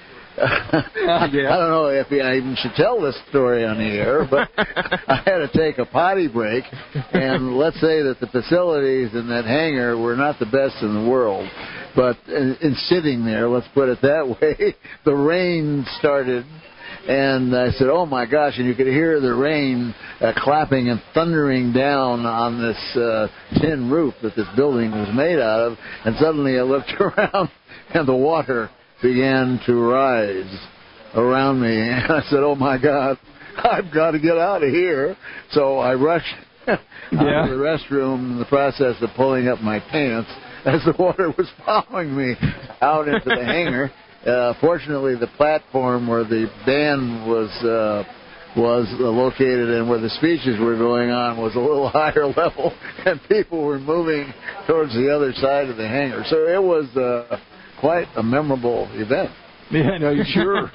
I don't know if I even should tell this story on the air, but I had to take a potty break, and let's say that the facilities in that hangar were not the best in the world. But in, in sitting there, let's put it that way, the rain started, and I said, oh my gosh, and you could hear the rain uh, clapping and thundering down on this uh, tin roof that this building was made out of, and suddenly I looked around, and the water began to rise around me, and I said, oh my God, I've got to get out of here. So I rushed out yeah. to the restroom in the process of pulling up my pants as the water was following me out into the hangar. Uh, fortunately, the platform where the band was uh, was uh, located and where the speeches were going on was a little higher level, and people were moving towards the other side of the hangar. So it was uh, quite a memorable event. Yeah, no, you sure.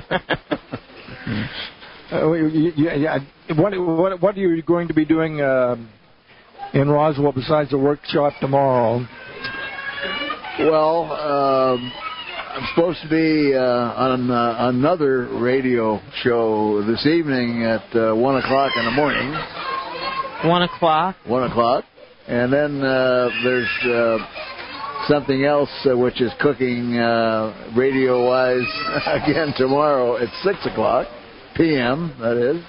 uh, yeah, yeah. What, what, what are you going to be doing uh, in Roswell besides the workshop tomorrow? Well, um, I'm supposed to be uh, on uh, another radio show this evening at uh, one o'clock in the morning. One o'clock. One o'clock. And then uh, there's... Uh, something else uh, which is cooking uh, radio-wise again tomorrow at six o'clock p m, that is.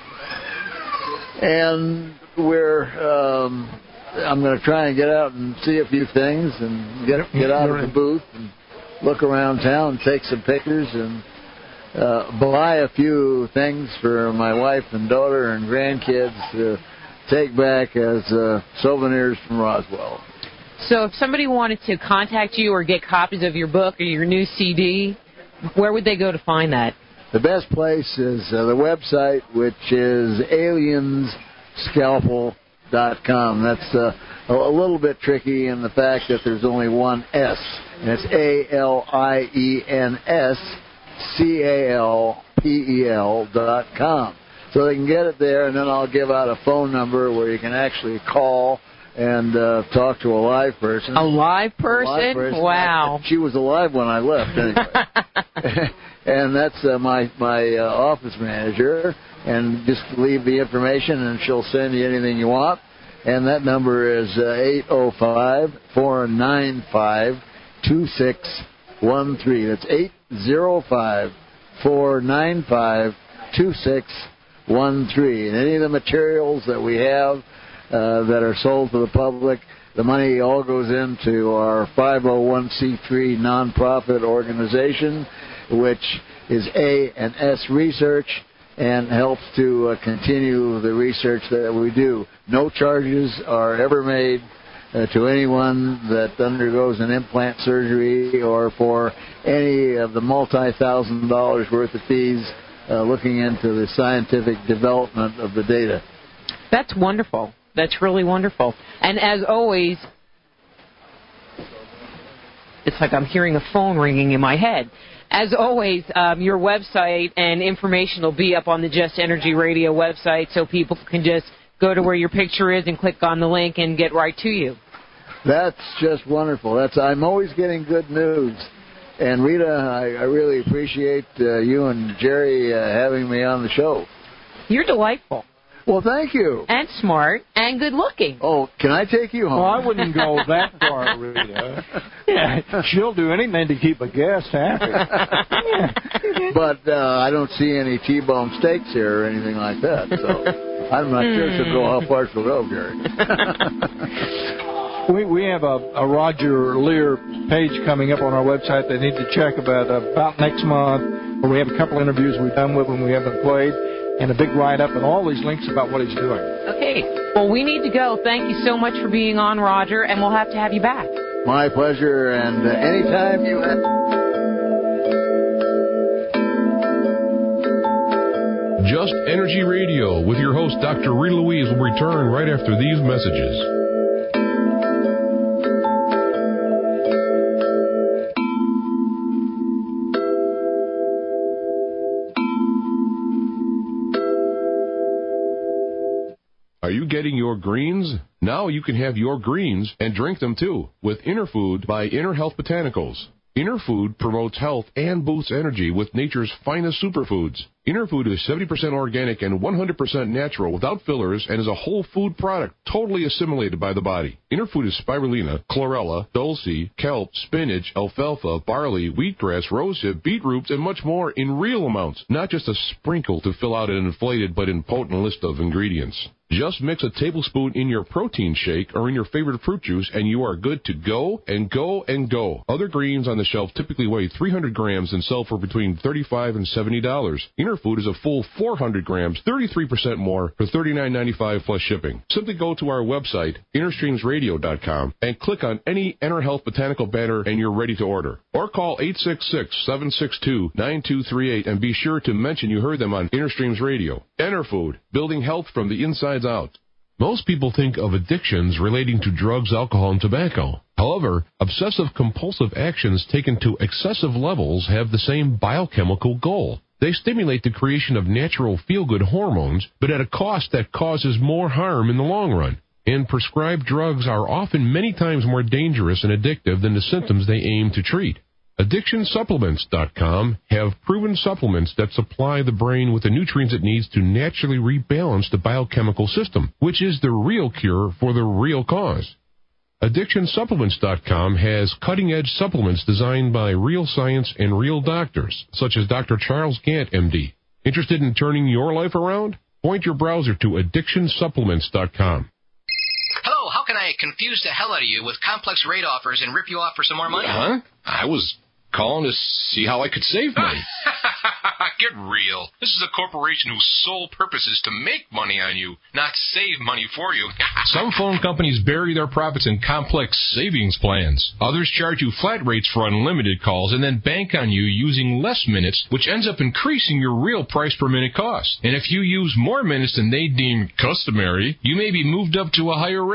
And we're, um, I'm going to try and get out and see a few things and get get out of the booth and look around town, take some pictures, and uh, buy a few things for my wife and daughter and grandkids to take back as uh, souvenirs from Roswell. So if somebody wanted to contact you or get copies of your book or your new C D, where would they go to find that? The best place is uh, the website, which is aliens scalpel dot com. That's uh, a, a little bit tricky in the fact that there's only one S, and it's A L I E N S C A L P E L dot com. So they can get it there, and then I'll give out a phone number where you can actually call and uh, talk to a live person. A live person? A live person. Wow. She was alive when I left, anyway. and that's uh, my my uh, office manager. And just leave the information, and she'll send you anything you want. And that number is uh, eight oh five, four nine five, two six one three. That's eight oh five, four nine five, two six one three. And any of the materials that we have uh, that are sold to the public, the money all goes into our five oh one c three nonprofit organization, which is A and S Research, and helps to uh, continue the research that we do. No charges are ever made uh, to anyone that undergoes an implant surgery or for any of the multi-thousand dollars worth of fees uh, looking into the scientific development of the data. That's wonderful. That's really wonderful. And as always, it's like I'm hearing a phone ringing in my head. As always, um, your website and information will be up on the Just Energy Radio website, so people can just go to where your picture is and click on the link and get right to you. That's just wonderful. That's I'm always getting good news. And Rita, I, I really appreciate uh, you and Jerry uh, having me on the show. You're delightful. Well, thank you. And smart and good looking. Oh, can I take you home? Well, I wouldn't go that far, Rita. Yeah, she'll do anything to keep a guest happy. Yeah. But uh, I don't see any T-bone steaks here or anything like that, so I'm not sure she'll go how far she'll go, Gary. we we have a, a Roger Lear page coming up on our website they need to check about uh, about next month, where we have a couple interviews we've done with him we haven't played, and a big write-up and all these links about what he's doing. Okay. Well, we need to go. Thank you so much for being on, Roger, and we'll have to have you back. My pleasure, and uh, anytime you have... Just Energy Radio with your host, Doctor Rita Louise, will return right after these messages. Are you getting your greens? Now you can have your greens and drink them too with Inner Food by Inner Health Botanicals. Inner Food promotes health and boosts energy with nature's finest superfoods. Inner Food is seventy percent organic and one hundred percent natural without fillers and is a whole food product totally assimilated by the body. Inner Food is spirulina, chlorella, dulse, kelp, spinach, alfalfa, barley, wheatgrass, rosehip, beetroots, and much more in real amounts, not just a sprinkle to fill out an inflated but impotent list of ingredients. Just mix a tablespoon in your protein shake or in your favorite fruit juice, and you are good to go and go and go. Other greens on the shelf typically weigh three hundred grams and sell for between thirty-five dollars and seventy dollars. Inner Food is a full four hundred grams, thirty-three percent more, for thirty-nine ninety-five plus shipping. Simply go to our website, inner streams radio dot com, and click on any Inner Health Botanical banner, and you're ready to order. Or call eight six six, seven six two, nine two three eight and be sure to mention you heard them on Inner Streams Radio. Inner Food, building health from the inside out. Most people think of addictions relating to drugs, alcohol, and tobacco. However, obsessive-compulsive actions taken to excessive levels have the same biochemical goal. They stimulate the creation of natural feel-good hormones, but at a cost that causes more harm in the long run. And prescribed drugs are often many times more dangerous and addictive than the symptoms they aim to treat. Addiction Supplements dot com have proven supplements that supply the brain with the nutrients it needs to naturally rebalance the biochemical system, which is the real cure for the real cause. Addiction Supplements dot com has cutting-edge supplements designed by real science and real doctors, such as Doctor Charles Gant, M D. Interested in turning your life around? Point your browser to Addiction Supplements dot com. Hello, how can I confuse the hell out of you with complex rate offers and rip you off for some more money? Huh? I was calling to see how I could save money. Get real. This is a corporation whose sole purpose is to make money on you, not save money for you. Some phone companies bury their profits in complex savings plans. Others charge you flat rates for unlimited calls and then bank on you using less minutes, which ends up increasing your real price per minute cost. And if you use more minutes than they deem customary, you may be moved up to a higher rate.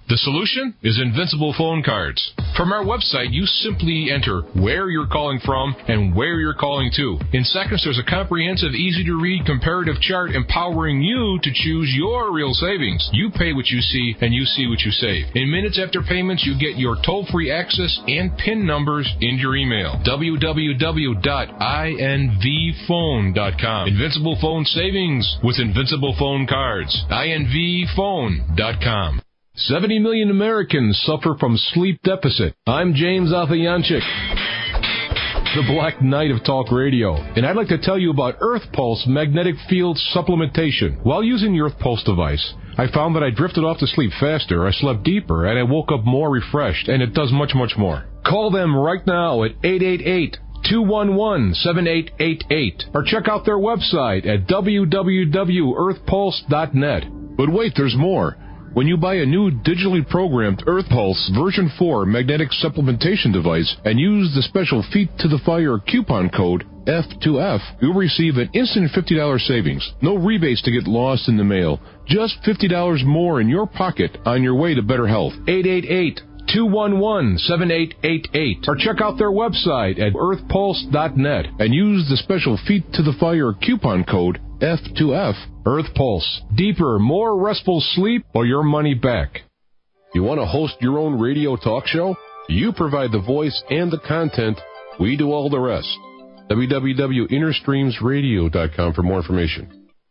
The solution is Invincible phone cards. From our website, you simply enter where you're calling from and where you're calling to. In seconds, there's a comprehensive, easy-to-read comparative chart empowering you to choose your real savings. You pay what you see, and you see what you save. In minutes after payments, you get your toll-free access and PIN numbers in your email. w w w dot i n v phone dot com. Invincible phone savings with Invincible phone cards. i n v phone dot com. seventy million Americans suffer from sleep deficit. I'm James Alphayanchik, the Black Knight of Talk Radio, and I'd like to tell you about Earth Pulse Magnetic Field Supplementation. While using the Earth Pulse device, I found that I drifted off to sleep faster, I slept deeper, and I woke up more refreshed, and it does much, much more. Call them right now at eight eight eight, two one one, seven eight eight eight or check out their website at w w w dot earth pulse dot net. But wait, there's more. When you buy a new digitally programmed Earth Pulse version four magnetic supplementation device and use the special Feet to the Fire coupon code F two F, you'll receive an instant fifty dollars savings. No rebates to get lost in the mail. Just fifty dollars more in your pocket on your way to better health. eight eight eight, two one one, seven eight eight eight or check out their website at earth pulse dot net and use the special Feet to the Fire coupon code F two F. Earth Pulse. Deeper, more restful sleep or your money back. You want to host your own radio talk show? You provide the voice and the content. We do all the rest. w w w dot inner streams radio dot com for more information.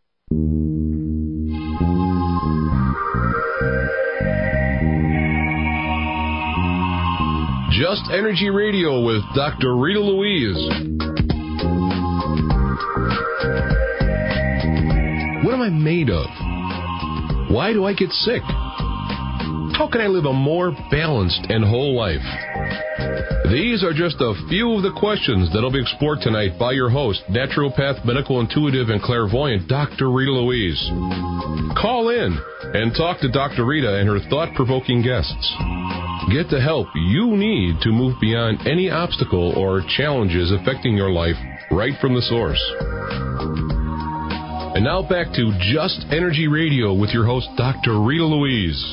Just Energy Radio with Doctor Rita Louise. What am I made of? Why do I get sick? How can I live a more balanced and whole life? These are just a few of the questions that will be explored tonight by your host, naturopath, medical intuitive, and clairvoyant, Doctor Rita Louise. Call in and talk to Doctor Rita and her thought-provoking guests. Get the help you need to move beyond any obstacle or challenges affecting your life right from the source. And now back to Just Energy Radio with your host, Doctor Rita Louise.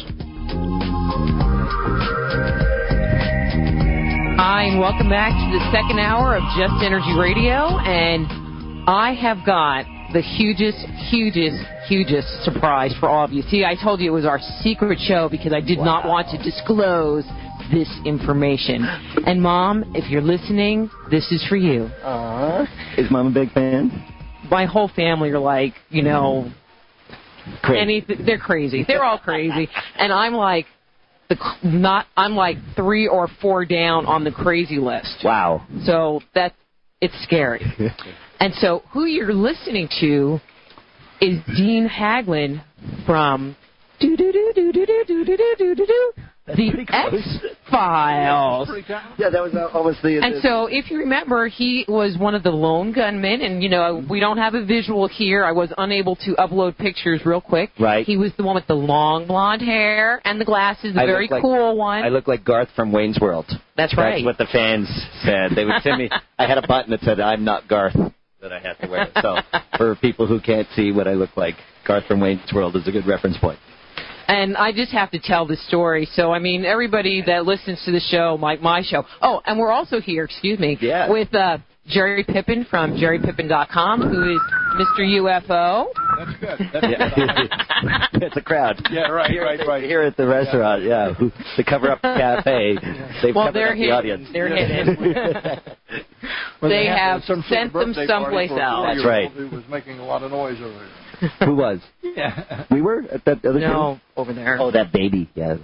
Hi, and welcome back to the second hour of Just Energy Radio. And I have got the hugest, hugest, hugest surprise for all of you. See, I told you it was our secret show because I did wow. not want to disclose this information. And, Mom, if you're listening, this is for you. Uh, is Mom a big fan? My whole family are like, you know, crazy. Anything, they're crazy. They're all crazy. And I'm like, the not. I'm like three or four down on the crazy list. Wow. So that it's scary. And so who you're listening to is Dean Haglund from do do do do do do do do do do do the X-Files. Yeah, that was almost the... And so, if you remember, he was one of the lone gunmen, and, you know, we don't have a visual here. I was unable to upload pictures real quick. Right. He was the one with the long blonde hair and the glasses, the I very like, cool one. I look like Garth from Wayne's World. That's right. That's what the fans said. They would send me... I had a button that said, I'm not Garth, that I had to wear. So, for people who can't see what I look like, Garth from Wayne's World is a good reference point. And I just have to tell this story. So, I mean, everybody that listens to the show, like my show. Oh, and we're also here, excuse me, yeah. with uh, Jerry Pippin from jerry pippin dot com, who is Mister U F O. That's good. That's yeah. It's a crowd. Yeah, right, here, right, right. Here at the restaurant, yeah. yeah. The Cover Up Cafe, they've well, covered they're up hidden. the audience. They're yeah. hidden. well, they, they have some sent them someplace else. That's right. Who was making a lot of noise over there. Who was? Yeah. We were at that other No, show? over there. Oh, that baby. Yeah.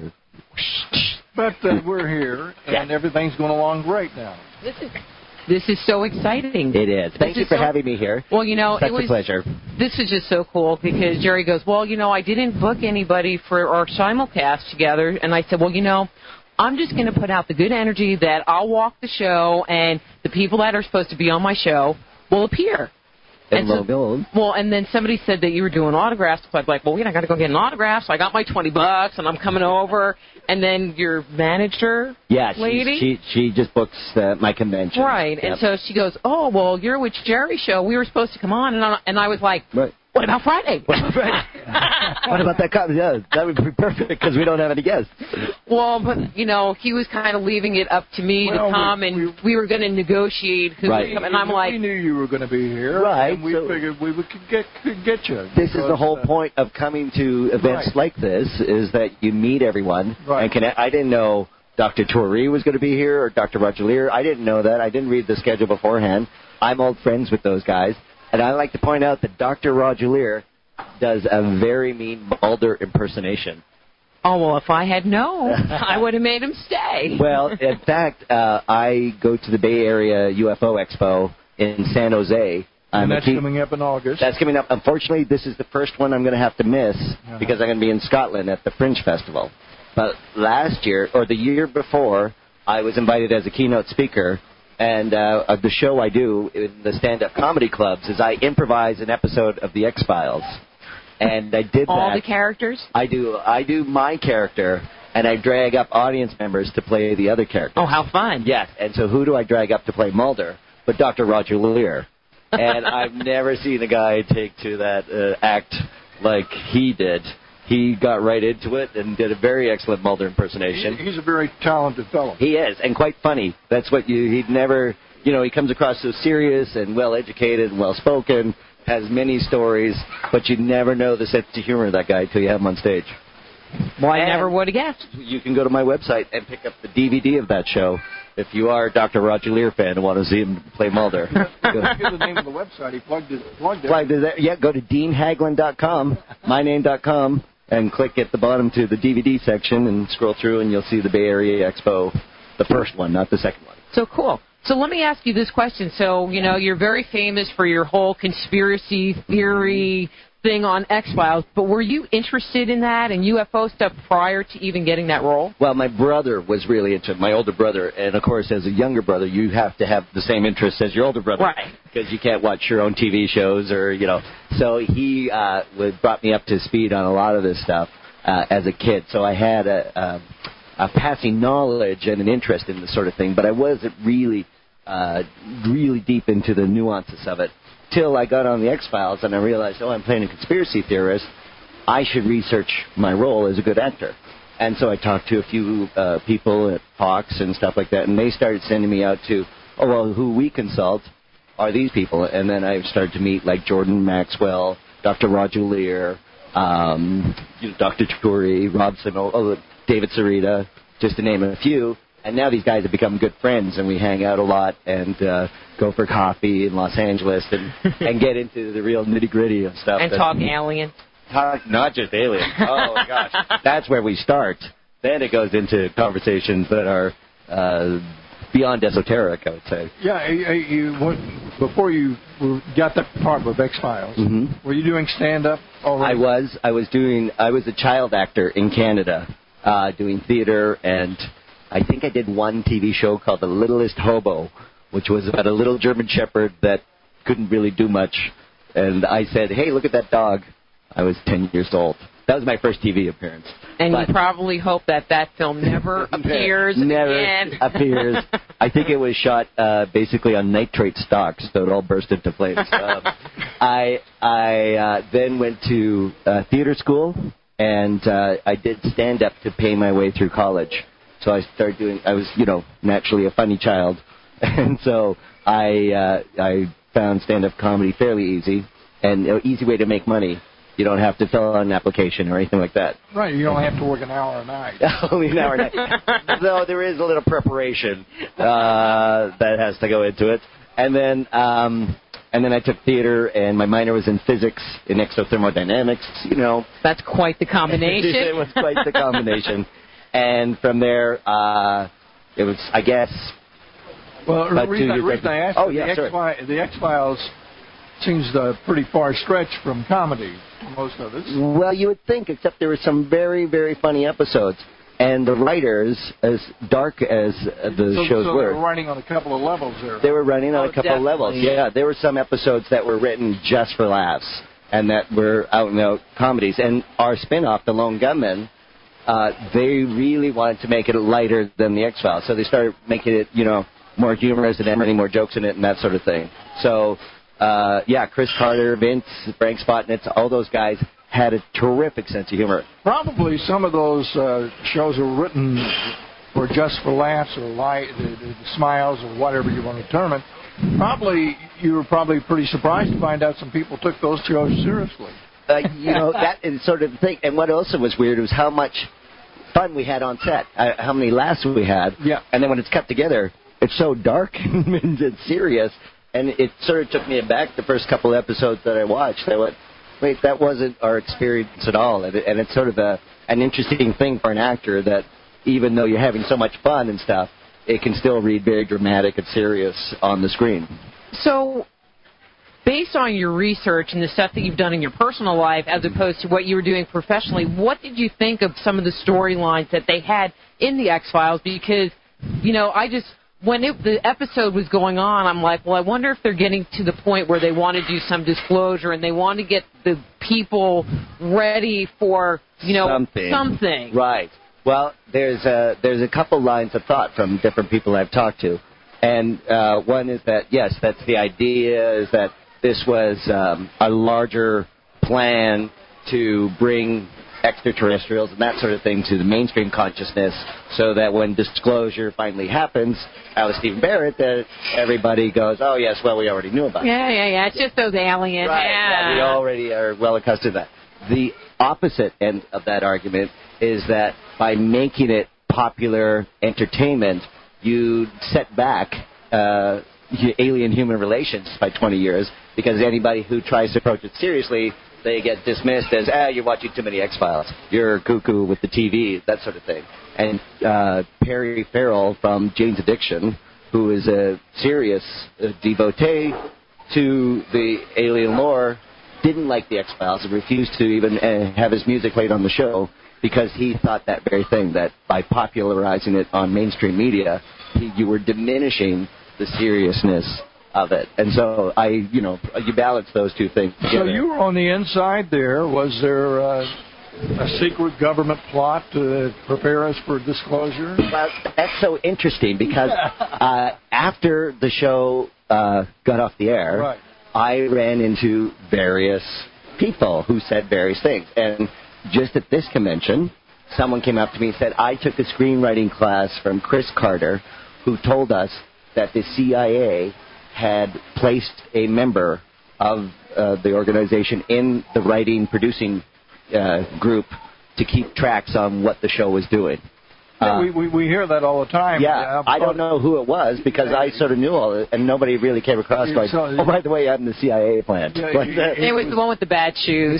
But uh, we're here, and yeah. everything's going along great now. This is this is so exciting. It is. Thank this you is for so, having me here. Well, you know, Such it was a pleasure. This is just so cool because Jerry goes, well, you know, I didn't book anybody for our simulcast together, and I said, well, you know, I'm just going to put out the good energy that I'll walk the show, and the people that are supposed to be on my show will appear. And, and so, well, and then somebody said that you were doing autographs. So I was like, well, you know, I got to go get an autograph. So I got my twenty bucks, and I'm coming over. And then your manager yeah, lady? she she just books uh, my convention. Right. Yep. And so she goes, oh, well, you're with Jerry's show. We were supposed to come on. And I, and I was like, right. What about Friday? What about Friday? What about that comedy? Yeah, that would be perfect because we don't have any guests. Well, but, you know, he was kind of leaving it up to me well, to come, we, and we, we were going to negotiate who right. would come. And I'm we like... We knew you were going to be here, right, and we so figured we could get, could get you. This because, is the whole uh, point of coming to events right. like this, is that you meet everyone. Right. And can, I didn't know Doctor Torrey was going to be here or Doctor Roger Lear. I didn't know that. I didn't read the schedule beforehand. I'm old friends with those guys. And I like to point out that Doctor Roger Lear does a very mean Mulder impersonation. Oh, well, if I had known, I would have made him stay. Well, in fact, uh, I go to the Bay Area U F O Expo in San Jose. And I'm that's key- coming up in August. That's coming up. Unfortunately, this is the first one I'm going to have to miss uh-huh. because I'm going to be in Scotland at the Fringe Festival. But last year, or the year before, I was invited as a keynote speaker. And uh, the show I do in the stand-up comedy clubs is I improvise an episode of The X-Files. And I did All that. the characters? I do. I do my character, and I drag up audience members to play the other characters. Oh, how fun. Yes. And so who do I drag up to play Mulder? But Doctor Roger Lear. And I've never seen a guy take to that uh, act like he did. He got right into it and did a very excellent Mulder impersonation. He, he's a very talented fellow. He is, and quite funny. That's what you, he'd never, you know, he comes across so serious and well-educated and well-spoken, has many stories, but you never know the sense of humor of that guy until you have him on stage. Well, I and never would have guessed. You can go to my website and pick up the D V D of that show if you are a Doctor Roger Lear fan and want to see him play Mulder. Give the name of the website. He plugged it. Plugged it. Plugged it. Yeah, go to dean haglund dot com, my name dot com, and click at the bottom to the D V D section and scroll through, and you'll see the Bay Area Expo, the first one, not the second one. So cool. So let me ask you this question. So, you know, you're very famous for your whole conspiracy theory thing on X-Files, but were you interested in that and U F O stuff prior to even getting that role? Well, my brother was really into it, my older brother, and of course, as a younger brother, you have to have the same interests as your older brother. Right. Because you can't watch your own T V shows or, you know. So he uh, would, brought me up to speed on a lot of this stuff uh, as a kid. So I had a, a, a passing knowledge and an interest in this sort of thing, but I wasn't really, uh, really deep into the nuances of it. Till I got on the X-Files and I realized, oh, I'm playing a conspiracy theorist. I should research my role as a good actor. And so I talked to a few uh, people at Fox and stuff like that, and they started sending me out to, oh, well, who we consult are these people. And then I started to meet, like, Jordan Maxwell, Doctor Roger Lear, um, you know, Doctor Torrey, Rob Simo, oh, David Sarita, just to name a few. And now these guys have become good friends, and we hang out a lot and uh, go for coffee in Los Angeles and, and get into the real nitty-gritty of stuff. And talk alien. Talk, not just alien. Oh, my gosh. That's where we start. Then it goes into conversations that are uh, beyond esoteric, I would say. Yeah, you, you, what, before you got that part with X-Files, mm-hmm. were you doing stand-up already? I was. I was doing, I was a child actor in Canada uh, doing theater, and I think I did one T V show called The Littlest Hobo, which was about a little German Shepherd that couldn't really do much. And I said, hey, look at that dog. I was ten years old. That was my first T V appearance. And but you probably hope that that film never appears never again. appears. I think it was shot uh, basically on nitrate stocks, so it all burst into flames. Um, I I uh, then went to uh, theater school, and uh, I did stand-up to pay my way through college. So I started doing, I was, you know, naturally a funny child. And so I uh, I found stand-up comedy fairly easy and an easy way to make money. You don't have to fill out an application or anything like that. Right, you don't have to work an hour a night. Only an hour a night. Though there is a little preparation uh, that has to go into it. And then um, and then I took theater, and my minor was in physics, in exothermodynamics, you know. That's quite the combination. It was quite the combination. And from there, uh, it was, I guess, well, the reason, I, reason I asked oh, you, yeah, the, X-Files, the X-Files seems a pretty far stretch from comedy, most of it. Well, you would think, except there were some very, very funny episodes. And the writers, as dark as the so, shows so were, they were running on a couple of levels there. They were running on oh, a couple definitely. of levels. Yeah, there were some episodes that were written just for laughs and that were out-and-out comedies. And our spin-off, The Lone Gunmen, uh, they really wanted to make it lighter than The X-Files. So they started making it, you know, more humorous and adding more jokes in it and that sort of thing. So uh, yeah, Chris Carter, Vince, Frank Spotnitz, all those guys had a terrific sense of humor. Probably some of those uh, shows were written for just for laughs or light, the, the, the smiles or whatever you want to term it. Probably you were probably pretty surprised to find out some people took those shows seriously. Uh, you know, that is sort of the thing. And what also was weird was how much fun we had on set, uh, how many laughs we had. Yeah. And then when it's cut together, it's so dark and it's serious. And it sort of took me aback the first couple episodes that I watched. I went, wait, that wasn't our experience at all. And, it, and it's sort of a, an interesting thing for an actor that even though you're having so much fun and stuff, it can still read very dramatic and serious on the screen. So, based on your research and the stuff that you've done in your personal life as opposed to what you were doing professionally, what did you think of some of the storylines that they had in the X-Files? Because, you know, I just, when it, the episode was going on, I'm like, well, I wonder if they're getting to the point where they want to do some disclosure and they want to get the people ready for, you know, something. something. Right. Well, there's a, there's a couple lines of thought from different people I've talked to. And uh, one is that, yes, that's the idea, is that this was um, a larger plan to bring extraterrestrials and that sort of thing to the mainstream consciousness so that when disclosure finally happens, out of Stephen Barrett, that everybody goes, oh, yes, well, we already knew about it. Yeah, yeah, yeah. It's just those aliens. Right. Yeah. Yeah, we already are well accustomed to that. The opposite end of that argument is that by making it popular entertainment, you set back uh, alien-human relations by twenty years, because anybody who tries to approach it seriously, they get dismissed as, ah, you're watching too many X-Files, you're cuckoo with the T V, that sort of thing. And uh, Perry Farrell from Jane's Addiction, who is a serious uh, devotee to the alien lore, didn't like the X-Files and refused to even uh, have his music played on the show because he thought that very thing, that by popularizing it on mainstream media, he, you were diminishing the seriousness of it. And so I, you know, you balance those two things together. So you were on the inside there. Was there uh, a secret government plot to prepare us for disclosure? Well, that's so interesting because uh, after the show uh, got off the air, right. I ran into various people who said various things. And just at this convention, someone came up to me and said, I took a screenwriting class from Chris Carter, who told us that the C I A had placed a member of uh, the organization in the writing, producing uh, group to keep tracks on what the show was doing. Yeah, Uh, we, we we hear that all the time. yeah, Uh, I don't know who it was because I sort of knew all it, and nobody really came across going, So- oh, by the way, I'm the C I A plant. Yeah, But, it- uh, It was the one with the bad shoes.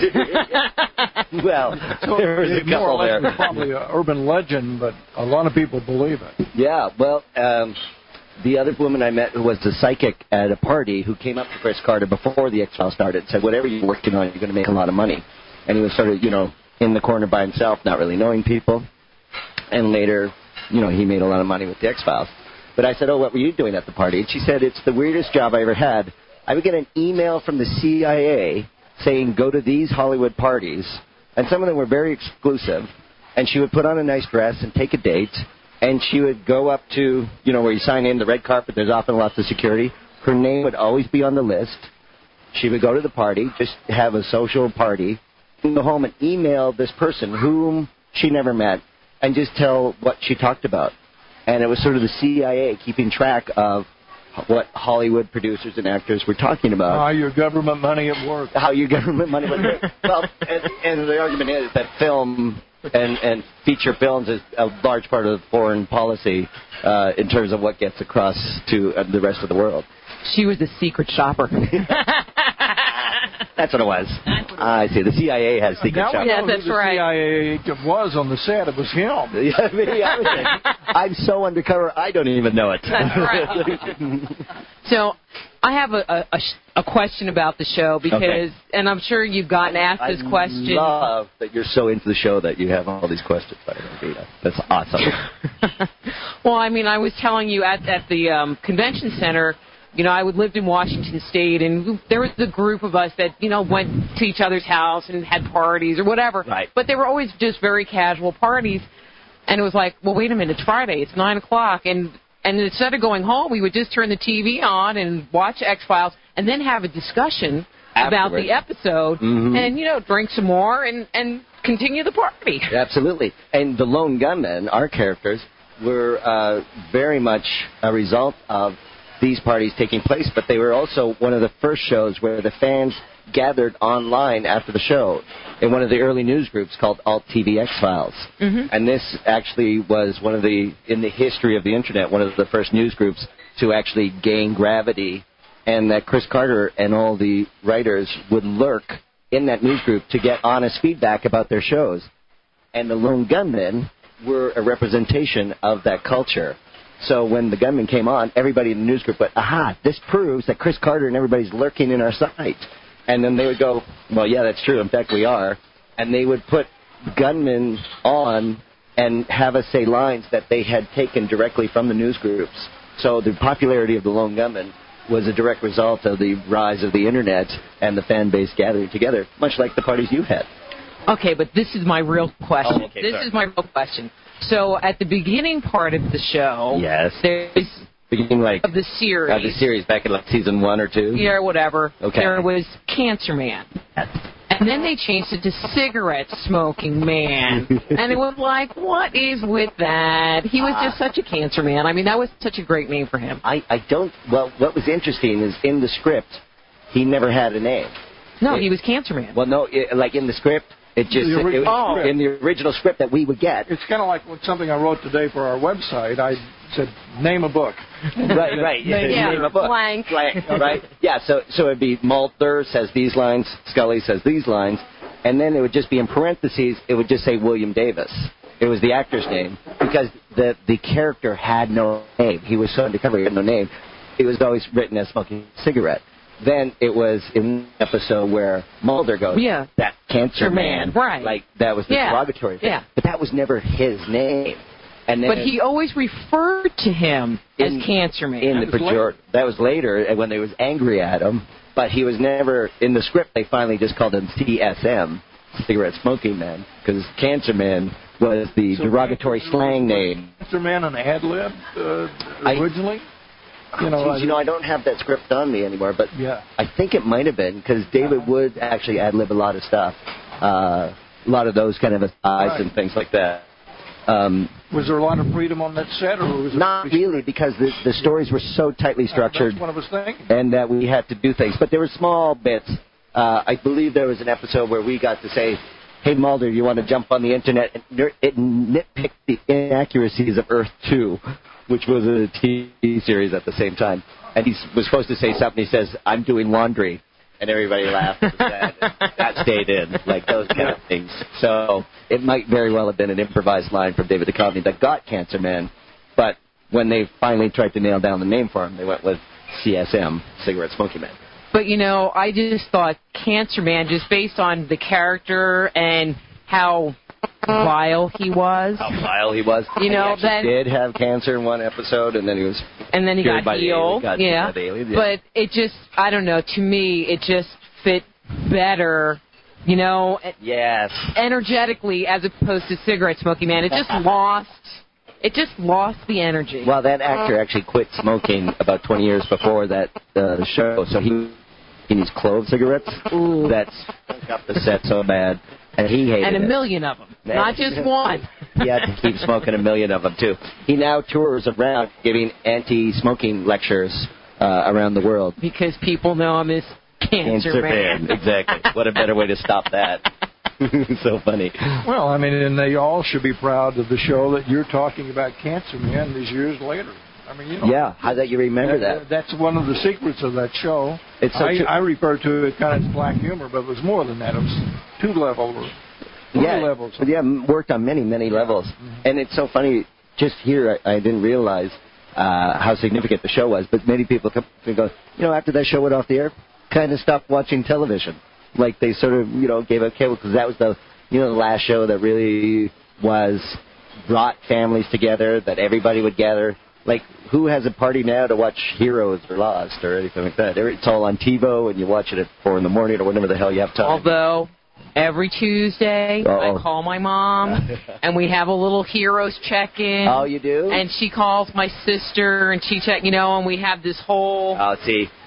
well, So there was a it more couple or less there. was probably an urban legend, but a lot of people believe it. Yeah, well, um, the other woman I met who was a psychic at a party who came up to Chris Carter before the X-Files started and said, whatever you're working on, you're going to make a lot of money. And he was sort of, you know, in the corner by himself, not really knowing people. And later, you know, he made a lot of money with the X-Files. But I said, oh, what were you doing at the party? And she said, it's the weirdest job I ever had. I would get an email from the C I A saying, go to these Hollywood parties. And some of them were very exclusive. And she would put on a nice dress and take a date. And she would go up to, you know, where you sign in, the red carpet, there's often lots of security. Her name would always be on the list. She would go to the party, just have a social party, go home and email this person whom she never met and just tell what she talked about. And it was sort of the C I A keeping track of what Hollywood producers and actors were talking about. How your government money at work. How your government money was work. Well, and, and the argument is that film and, and feature films is a large part of foreign policy uh, in terms of what gets across to uh, the rest of the world. She was a secret shopper. That's what it was. I see. The C I A has secret Now we shopping. Yes, know that's who the right. C I A was on the set. It was him. Yeah, I mean, I was like, I'm so undercover, I don't even know it. That's right. So I have a, a, a, sh- a question about the show because, Okay. and I'm sure you've gotten asked this I question. love that you're so into the show that you have all these questions. That's awesome. Well, I mean, I was telling you at, at the um, convention center, you know, I would lived in Washington State, and there was the group of us that, you know, went to each other's house and had parties or whatever. Right. But they were always just very casual parties. And it was like, well, wait a minute, it's Friday, it's nine o'clock. And, and instead of going home, we would just turn the T V on and watch X-Files. and then have a discussion Afterwards. about the episode, mm-hmm. and you know, drink some more and and continue the party. Absolutely. And the Lone Gunmen, our characters, were uh, very much a result of these parties taking place, but they were also one of the first shows where the fans gathered online after the show in one of the early news groups called Alt T V X-Files. Mm-hmm. And this actually was one of the, in the history of the Internet, one of the first news groups to actually gain gravity, and that Chris Carter and all the writers would lurk in that news group to get honest feedback about their shows. And the Lone Gunmen were a representation of that culture. So when the gunmen came on, everybody in the news group went, aha, this proves that Chris Carter and everybody's lurking in our site. And then they would go, well, yeah, that's true. In fact, we are. And they would put gunmen on and have us say lines that they had taken directly from the news groups. So the popularity of the Lone Gunmen was a direct result of the rise of the Internet and the fan base gathering together, much like the parties you had. Okay, but this is my real question. Oh, okay, this sorry. is my real question. So at the beginning part of the show, yes, there's beginning like of the series, of the series back in like season one or two, yeah, whatever. Okay. There was Cancer Man, yes. and then they changed it to Cigarette Smoking Man, and it was like, what is with that? He was just such a cancer man. I mean, that was such a great name for him. I I don't. Well, what was interesting is in the script, he never had a name. No, it, he was Cancer Man. Well, no, it, like in the script. It just The it, original it, in the original script that we would get. It's kind of like something I wrote today for our website. I said, name a book. Right, right. Yeah, yeah. Name a book. Blank. Blank. Right. Yeah. So so it'd be Mulder says these lines, Scully says these lines, and then it would just be in parentheses. It would just say William Davis. It was the actor's name because the the character had no name. He was so undercover, he had no name. It was always written as smoking a cigarette. Then it was in the episode where Mulder goes, yeah. that cancer man. man. Right. Like, that was the yeah. derogatory thing. Yeah. But that was never his name. And then but he always referred to him in, as Cancer Man. In the pejor- that was later when they was angry at him. But he was never, in the script, they finally just called him C S M, Cigarette Smoking Man, because Cancer Man was the so derogatory Cancer slang name. Cancer Man an ad lib uh, originally? I, You know, Jeez, you know, I don't have that script on me anymore, but yeah. I think it might have been because David uh-huh. would actually ad-lib a lot of stuff, uh, a lot of those kind of asides right. and things like that. Um, was there a lot of freedom on that set, or was it not really? Because the the stories were so tightly structured, uh, that's what I was thinking. and that we had to do things. But there were small bits. Uh, I believe there was an episode where we got to say, "Hey Mulder, you want to jump on the internet and ner- it nitpick the inaccuracies of Earth two?" Which was a T V series at the same time. And he was supposed to say something. He says, I'm doing laundry. And everybody laughed. And said, that stayed in, like those kind of things. So it might very well have been an improvised line from David Duchovny that got Cancer Man. But when they finally tried to nail down the name for him, they went with C S M, Cigarette Smoking Man. But, you know, I just thought Cancer Man, just based on the character and how vile he was. How vile he was. You know, he then did have cancer in one episode, and then he was and then he got by healed. The got yeah, by the alien, yeah. But it just, I don't know. To me, it just fit better. You know, yes, energetically as opposed to Cigarette Smoking Man. It just lost. It just lost the energy. Well, that actor actually quit smoking about twenty years before that uh, show, so he he needs clove cigarettes. Ooh. That stunk up the set so bad. And he hated And a it. million of them, not just one. He had to keep smoking a million of them, too. He now tours around giving anti-smoking lectures uh, around the world. Because people know him as Cancer, Cancer Man. Man. Exactly. What a better way to stop that. So funny. Well, I mean, and they all should be proud of the show that you're talking about Cancer Man these years later. I mean, you know. Yeah, how that you remember that? That's one of the secrets of that show. It's so I, true. I refer to it kind of as black humor, but it was more than that. It was two level or yeah, levels. Yeah, worked on many, many levels. Mm-hmm. And it's so funny, just here, I, I didn't realize uh, how significant the show was, but many people come and go, you know, after that show went off the air, kind of stopped watching television. Like they sort of, you know, gave up cable, because that was the, you know, the last show that really was, brought families together, that everybody would gather. Like, who has a party now to watch Heroes or Lost or anything like that? It's all on TiVo, and you watch it at four in the morning or whenever the hell you have time. Although, every Tuesday, Uh-oh. I call my mom, and we have a little Heroes check-in. Oh, you do? And she calls my sister, and she check, you know, and we have this whole... Oh, see,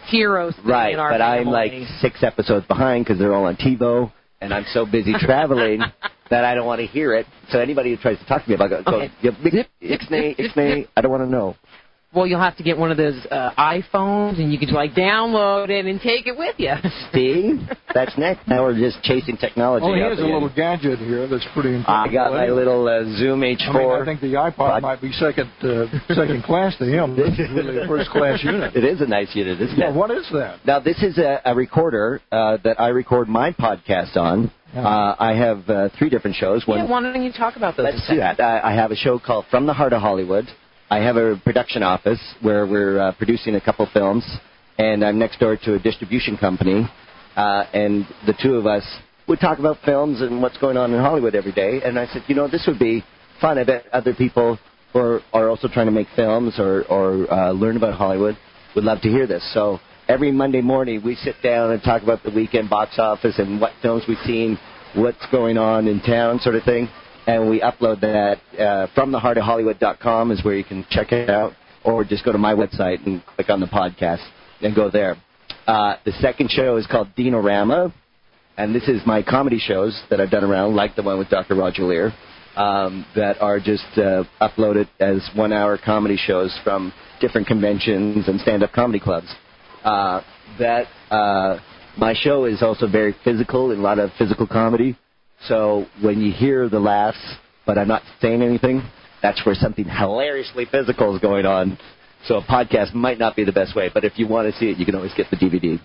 heroes thing right, in our but family. I'm like six episodes behind because they're all on TiVo, and I'm so busy traveling that I don't want to hear it. So anybody who tries to talk to me about it goes, Okay. "Yep, ixnay, ixnay, I don't want to know." Well, you'll have to get one of those uh, iPhones, and you can like download it and take it with you. See, that's next. Now we're just chasing technology. Oh, he out has a there. little gadget here that's pretty important. I got my little uh, Zoom H four. I mean, I think the iPod might be second uh, second class to him. This is really a first class unit. It is a nice unit, isn't Yeah, it? what is that? Now, this is a, a recorder uh, that I record my podcast on. Uh, I have uh, three different shows. One, Yeah, why don't you talk about those? Let's do that. I, I have a show called From the Heart of Hollywood. I have a production office where we're uh, producing a couple films, and I'm next door to a distribution company, uh, and the two of us would talk about films and what's going on in Hollywood every day. And I said, you know, this would be fun. I bet other people who are, are also trying to make films or, or uh, learn about Hollywood would love to hear this. So every Monday morning we sit down and talk about the weekend box office and what films we've seen, what's going on in town, sort of thing. And we upload that uh, from the heart of hollywood dot com is where you can check it out, or just go to my website and click on the podcast and go there. Uh, the second show is called Dinorama, and this is my comedy shows that I've done around, like the one with Doctor Roger Lear, um, that are just uh, uploaded as one-hour comedy shows from different conventions and stand-up comedy clubs. Uh, that uh, my show is also very physical, a lot of physical comedy. So when you hear the laughs, but I'm not saying anything, that's where something hilariously physical is going on. So a podcast might not be the best way, but if you want to see it, you can always get the D V D.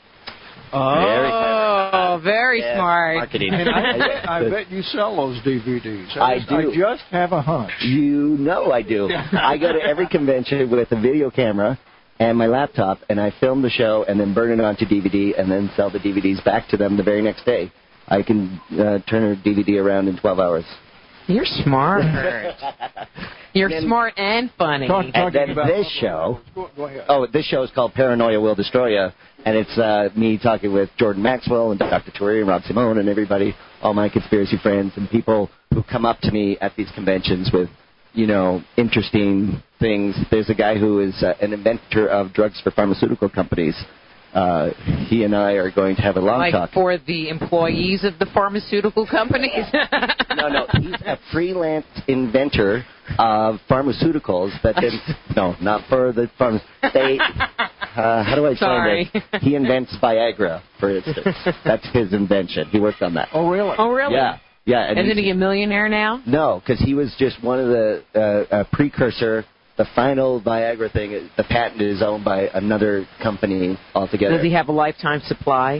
Oh, very, very yeah, smart. Marketing. And I, I bet you sell those D V Ds. I, I just, do. I just have a hunch. You know I do. I go to every convention with a video camera and my laptop, and I film the show and then burn it onto D V D and then sell the D V Ds back to them the very next day. I can uh, turn a D V D around in twelve hours. You're smart. You're then, smart and funny. Talk, and then about this show, go, go ahead. oh, this show is called Paranoia Will Destroy Ya, and it's uh, me talking with Jordan Maxwell and Doctor Turi and Rob Simone and everybody, all my conspiracy friends and people who come up to me at these conventions with, you know, interesting things. There's a guy who is uh, an inventor of drugs for pharmaceutical companies. Uh, he and I are going to have a long like talk. for the employees of the pharmaceutical companies? No, no, he's a freelance inventor of pharmaceuticals that then, no, not for the pharma. They, uh, how do I Sorry. explain this? He invents Viagra, for instance. That's his invention. He worked on that. Oh, really? Oh, really? Yeah. Yeah. And Isn't he's- he a millionaire now? No, because he was just one of the uh, uh, precursor. The final Viagra thing, the patent is owned by another company altogether. Does he have a lifetime supply?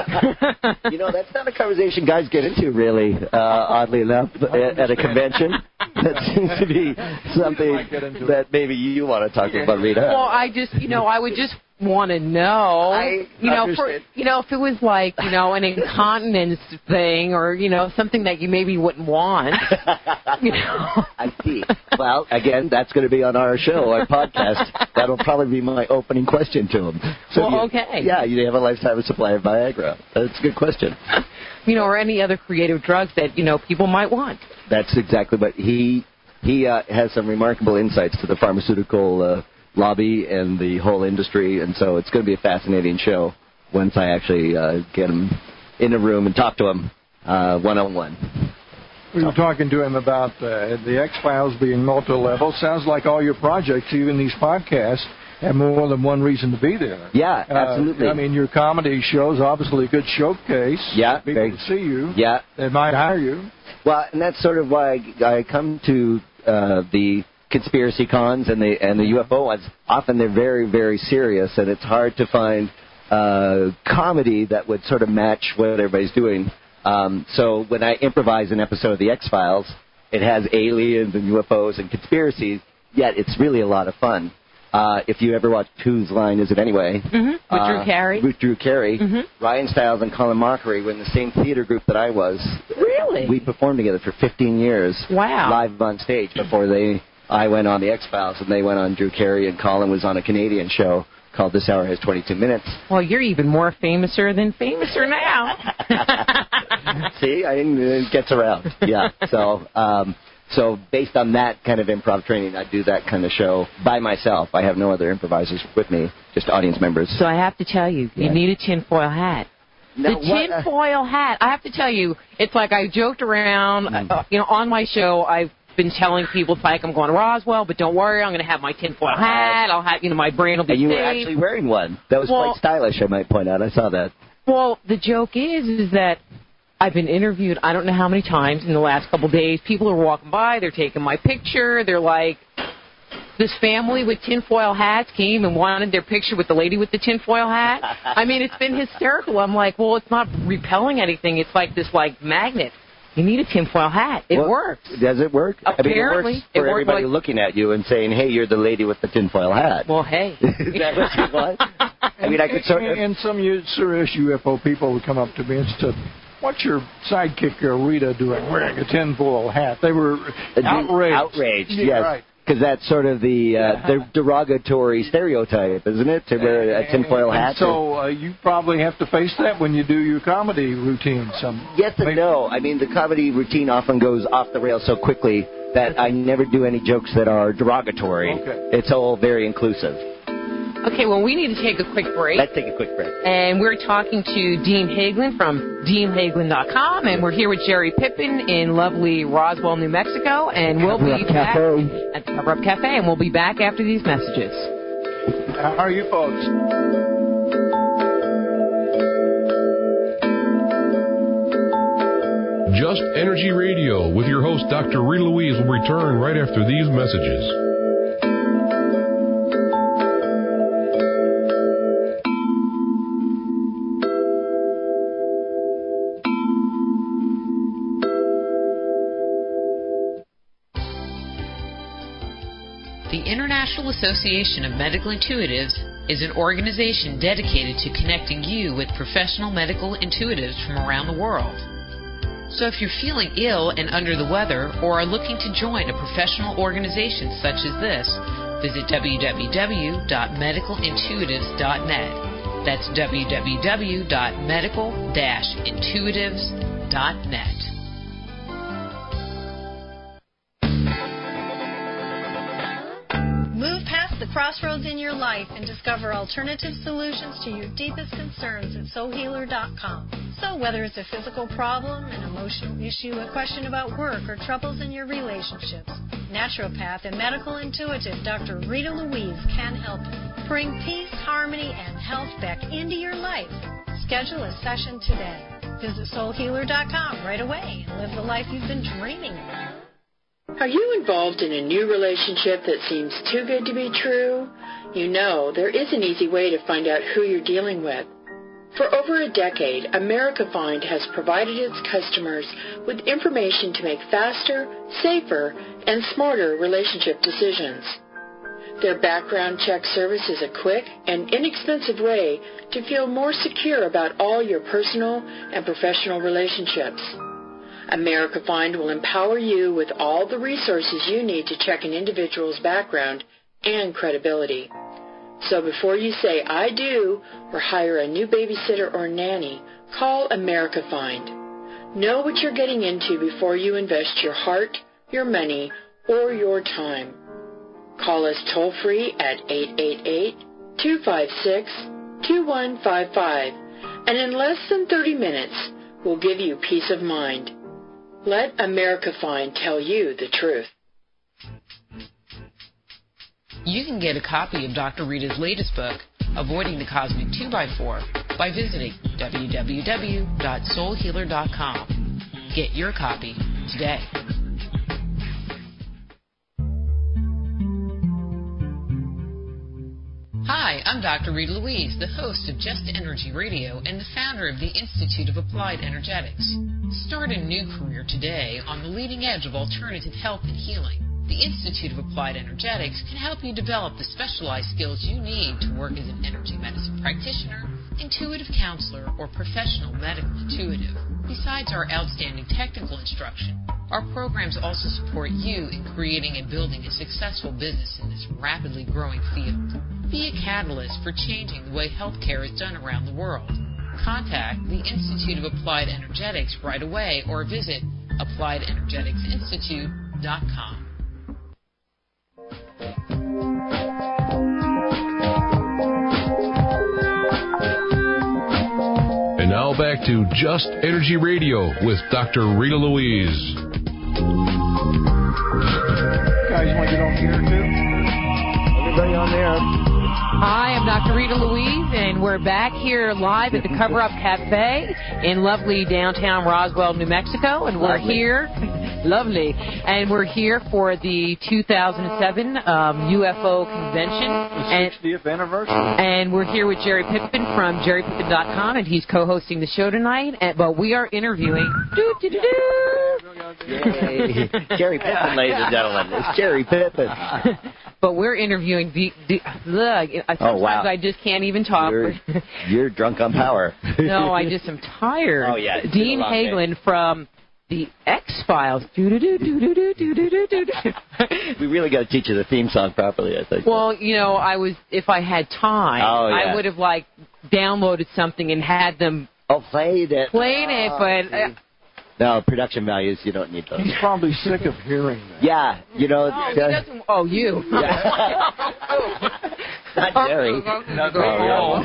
You know, that's not a conversation guys get into, really, uh, oddly enough, at, at a convention. That seems to be something that maybe you want to talk about, Rita. Well, I just, you know, I would just want to know, I you know, for, understand. you know, if it was like, you know, an incontinence thing or, you know, something that you maybe wouldn't want. You know. I see. Well, again, that's going to be on our show, our podcast. That'll probably be my opening question to him. So Well, you, okay. Yeah, you have a lifetime supply of Viagra. That's a good question. You know, or any other creative drugs that, you know, people might want. That's exactly what he he uh, has some remarkable insights to the pharmaceutical uh, lobby and the whole industry, and so it's going to be a fascinating show once I actually uh, get him in a room and talk to him uh, one-on-one. We were talking to him about uh, the X-Files being multi-level. Sounds like all your projects, even these podcasts, have more than one reason to be there. Yeah, absolutely. Uh, I mean, your comedy shows, obviously a good showcase. Yeah. People very, to see you. Yeah. They might hire you. Well, and that's sort of why I come to uh, the conspiracy cons and the and the U F O ones. Often they're very, very serious, and it's hard to find uh, comedy that would sort of match what everybody's doing. Um, so when I improvise an episode of The X-Files, it has aliens and U F Os and conspiracies, yet it's really a lot of fun. Uh, if you ever watched Whose Line Is It Anyway? Mm-hmm. With uh, Drew Carey. With Drew Carey. Mm-hmm. Ryan Stiles and Colin Mockery were in the same theater group that I was. Really? We performed together for fifteen years. Wow. Live on stage before they, I went on The X-Files and they went on Drew Carey, and Colin was on a Canadian show called This Hour Has twenty-two minutes. Well, you're even more famouser than famouser now. See, I, it gets around. Yeah. So, um, So based on that kind of improv training, I do that kind of show by myself. I have no other improvisers with me, just audience members. So I have to tell you, you yeah. need a tinfoil hat. Now, the tinfoil hat. I have to tell you, it's like I joked around, mm. uh, you know, on my show, I've been telling people, it's like I'm going to Roswell, but don't worry, I'm going to have my tinfoil hat. I'll have, you know, my brain will be And you safe. were actually wearing one. That was well, quite stylish, I might point out. I saw that. Well, the joke is, is that I've been interviewed I don't know how many times in the last couple of days. People are walking by, they're taking my picture, they're like, this family with tinfoil hats came and wanted their picture with the lady with the tinfoil hat. I mean, it's been hysterical. I'm like, well, it's not repelling anything. It's like this, like, magnet. You need a tinfoil hat. It well, works. Does it work? Apparently. I mean, it works for it everybody like, looking at you and saying, hey, you're the lady with the tinfoil hat. Well, hey. Is that what you want? I mean, I could sort of... And some serious U F O people would come up to me and said, what's your sidekick or Rita doing wearing a tinfoil hat? They were outraged. Outraged, yeah, yes. Right. Because that's sort of the, uh, the derogatory stereotype, isn't it, to wear a tinfoil and, hat? And so uh, you probably have to face that when you do your comedy routine. Some yes and no. I mean, the comedy routine often goes off the rails so quickly that I never do any jokes that are derogatory. Okay. It's all very inclusive. Okay, well, we need to take a quick break. Let's take a quick break. And we're talking to Dean Haglin from dean haglin dot com, and we're here with Jerry Pippin in lovely Roswell, New Mexico, and we'll Cover be Up back Cafe. at the Cover Up Cafe, and we'll be back after these messages. How are you folks? Just Energy Radio with your host, Doctor Rita Louise, will return right after these messages. The International Association of Medical Intuitives is an organization dedicated to connecting you with professional medical intuitives from around the world. So if you're feeling ill and under the weather or are looking to join a professional organization such as this, visit w w w dot medical intuitives dot net. That's w w w dot medical dash intuitives dot net. The crossroads in your life and discover alternative solutions to your deepest concerns at soul healer dot com. So whether it's a physical problem, an emotional issue, a question about work, or troubles in your relationships, naturopath and medical intuitive Doctor Rita Louise can help you. Bring peace, harmony, and health back into your life. Schedule a session today. Visit soul healer dot com right away and live the life you've been dreaming of. Are you involved in a new relationship that seems too good to be true? You know, there is an easy way to find out who you're dealing with. For over a decade, America Find has provided its customers with information to make faster, safer, and smarter relationship decisions. Their background check service is a quick and inexpensive way to feel more secure about all your personal and professional relationships. America Find will empower you with all the resources you need to check an individual's background and credibility. So before you say, I do, or hire a new babysitter or nanny, call America Find. Know what you're getting into before you invest your heart, your money, or your time. Call us toll-free at eight eight eight, two five six, two one five five, and in less than thirty minutes, we'll give you peace of mind. Let America Find tell you the truth. You can get a copy of Doctor Rita's latest book, Avoiding the Cosmic two by four, by visiting w w w dot soul healer dot com. Get your copy today. Hi, I'm Doctor Rita Louise, the host of Just Energy Radio and the founder of the Institute of Applied Energetics. Start a new career today on the leading edge of alternative health and healing. The Institute of Applied Energetics can help you develop the specialized skills you need to work as an energy medicine practitioner, intuitive counselor, or professional medical intuitive. Besides our outstanding technical instruction, our programs also support you in creating and building a successful business in this rapidly growing field. Be a catalyst for changing the way healthcare is done around the world. Contact the Institute of Applied Energetics right away or visit applied energetics institute dot com. And now back to Just Energy Radio with Doctor Rita Louise. Guys, want to get on here too? Everybody on there? Hi, I'm Doctor Rita Louise, and we're back here live at the Cover Up Cafe in lovely downtown Roswell, New Mexico, and we're Lovely. here, lovely, and we're here for the two thousand seven um, U F O convention. The sixtieth anniversary. And we're here with Jerry Pippin from Jerry Pippin dot com, and he's co-hosting the show tonight. And, but we are interviewing. Doo, doo, doo, doo. Yay. Jerry Pippin, ladies and gentlemen. It's Jerry Pippin. But we're interviewing the. the look, sometimes oh, wow. I just can't even talk. You're, you're drunk on power. No, I just am tired. Oh yeah. Dean Haglund from the X-Files. We really got to teach you the theme song properly, I think. Well, you know, I was if I had time, oh, yeah. I would have like downloaded something and had them. Oh, played it. Played it, oh, but. Uh, No, production values, you don't need those. He's probably sick of hearing that. Yeah, you know. No, he doesn't, oh, you. Yeah. Not Jerry. Not oh,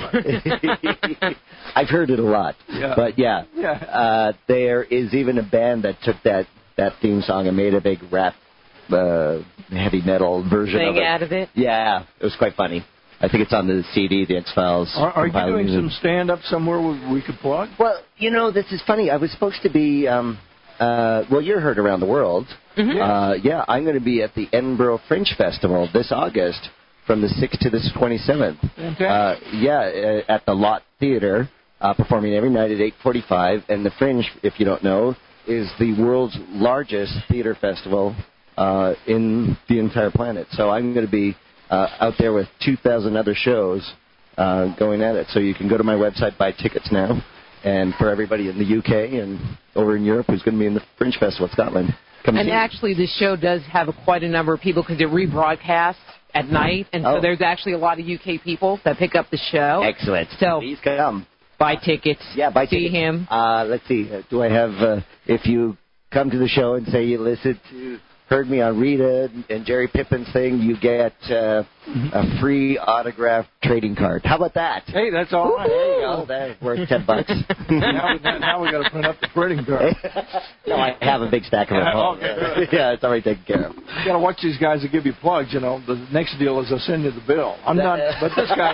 no. I've heard it a lot. Yeah. But, yeah, yeah. Uh, there is even a band that took that, that theme song and made a big rap, uh, heavy metal version Thing of it. out of it? Yeah, it was quite funny. I think it's on the C D, the X-Files. Are, are you doing some stand-up somewhere we, we could plug? Well, you know, this is funny. I was supposed to be, um, uh, well, you're heard around the world. Mm-hmm. Uh, yeah, I'm going to be at the Edinburgh Fringe Festival this August from the sixth to the twenty-seventh. Okay. Uh, yeah, uh, at the Lot Theater, uh, performing every night at eight forty-five. And the Fringe, if you don't know, is the world's largest theater festival uh, in the entire planet. So I'm going to be Uh, out there with two thousand other shows uh, going at it. So you can go to my website, buy tickets now. And for everybody in the U K and over in Europe who's going to be in the Fringe Festival at Scotland, come And see actually, this show does have a, quite a number of people because it rebroadcasts at night. And so Oh. there's actually a lot of U K people that pick up the show. Excellent. So please come. Buy tickets. Yeah, buy see tickets. him. Uh, let's see. Uh, do I have, uh, if you come to the show and say you listen to, heard me on Rita and Jerry Pippin's thing, you get uh, a free autographed trading card. How about that? Hey, that's all right. There you go. That's worth ten bucks. now, now we got to print up the trading card. No, I have a big stack of them at home. Okay, Yeah, it's already taken care of. You got to watch these guys that give you plugs. You know, the next deal is I'll send you the bill. I'm not, but this guy,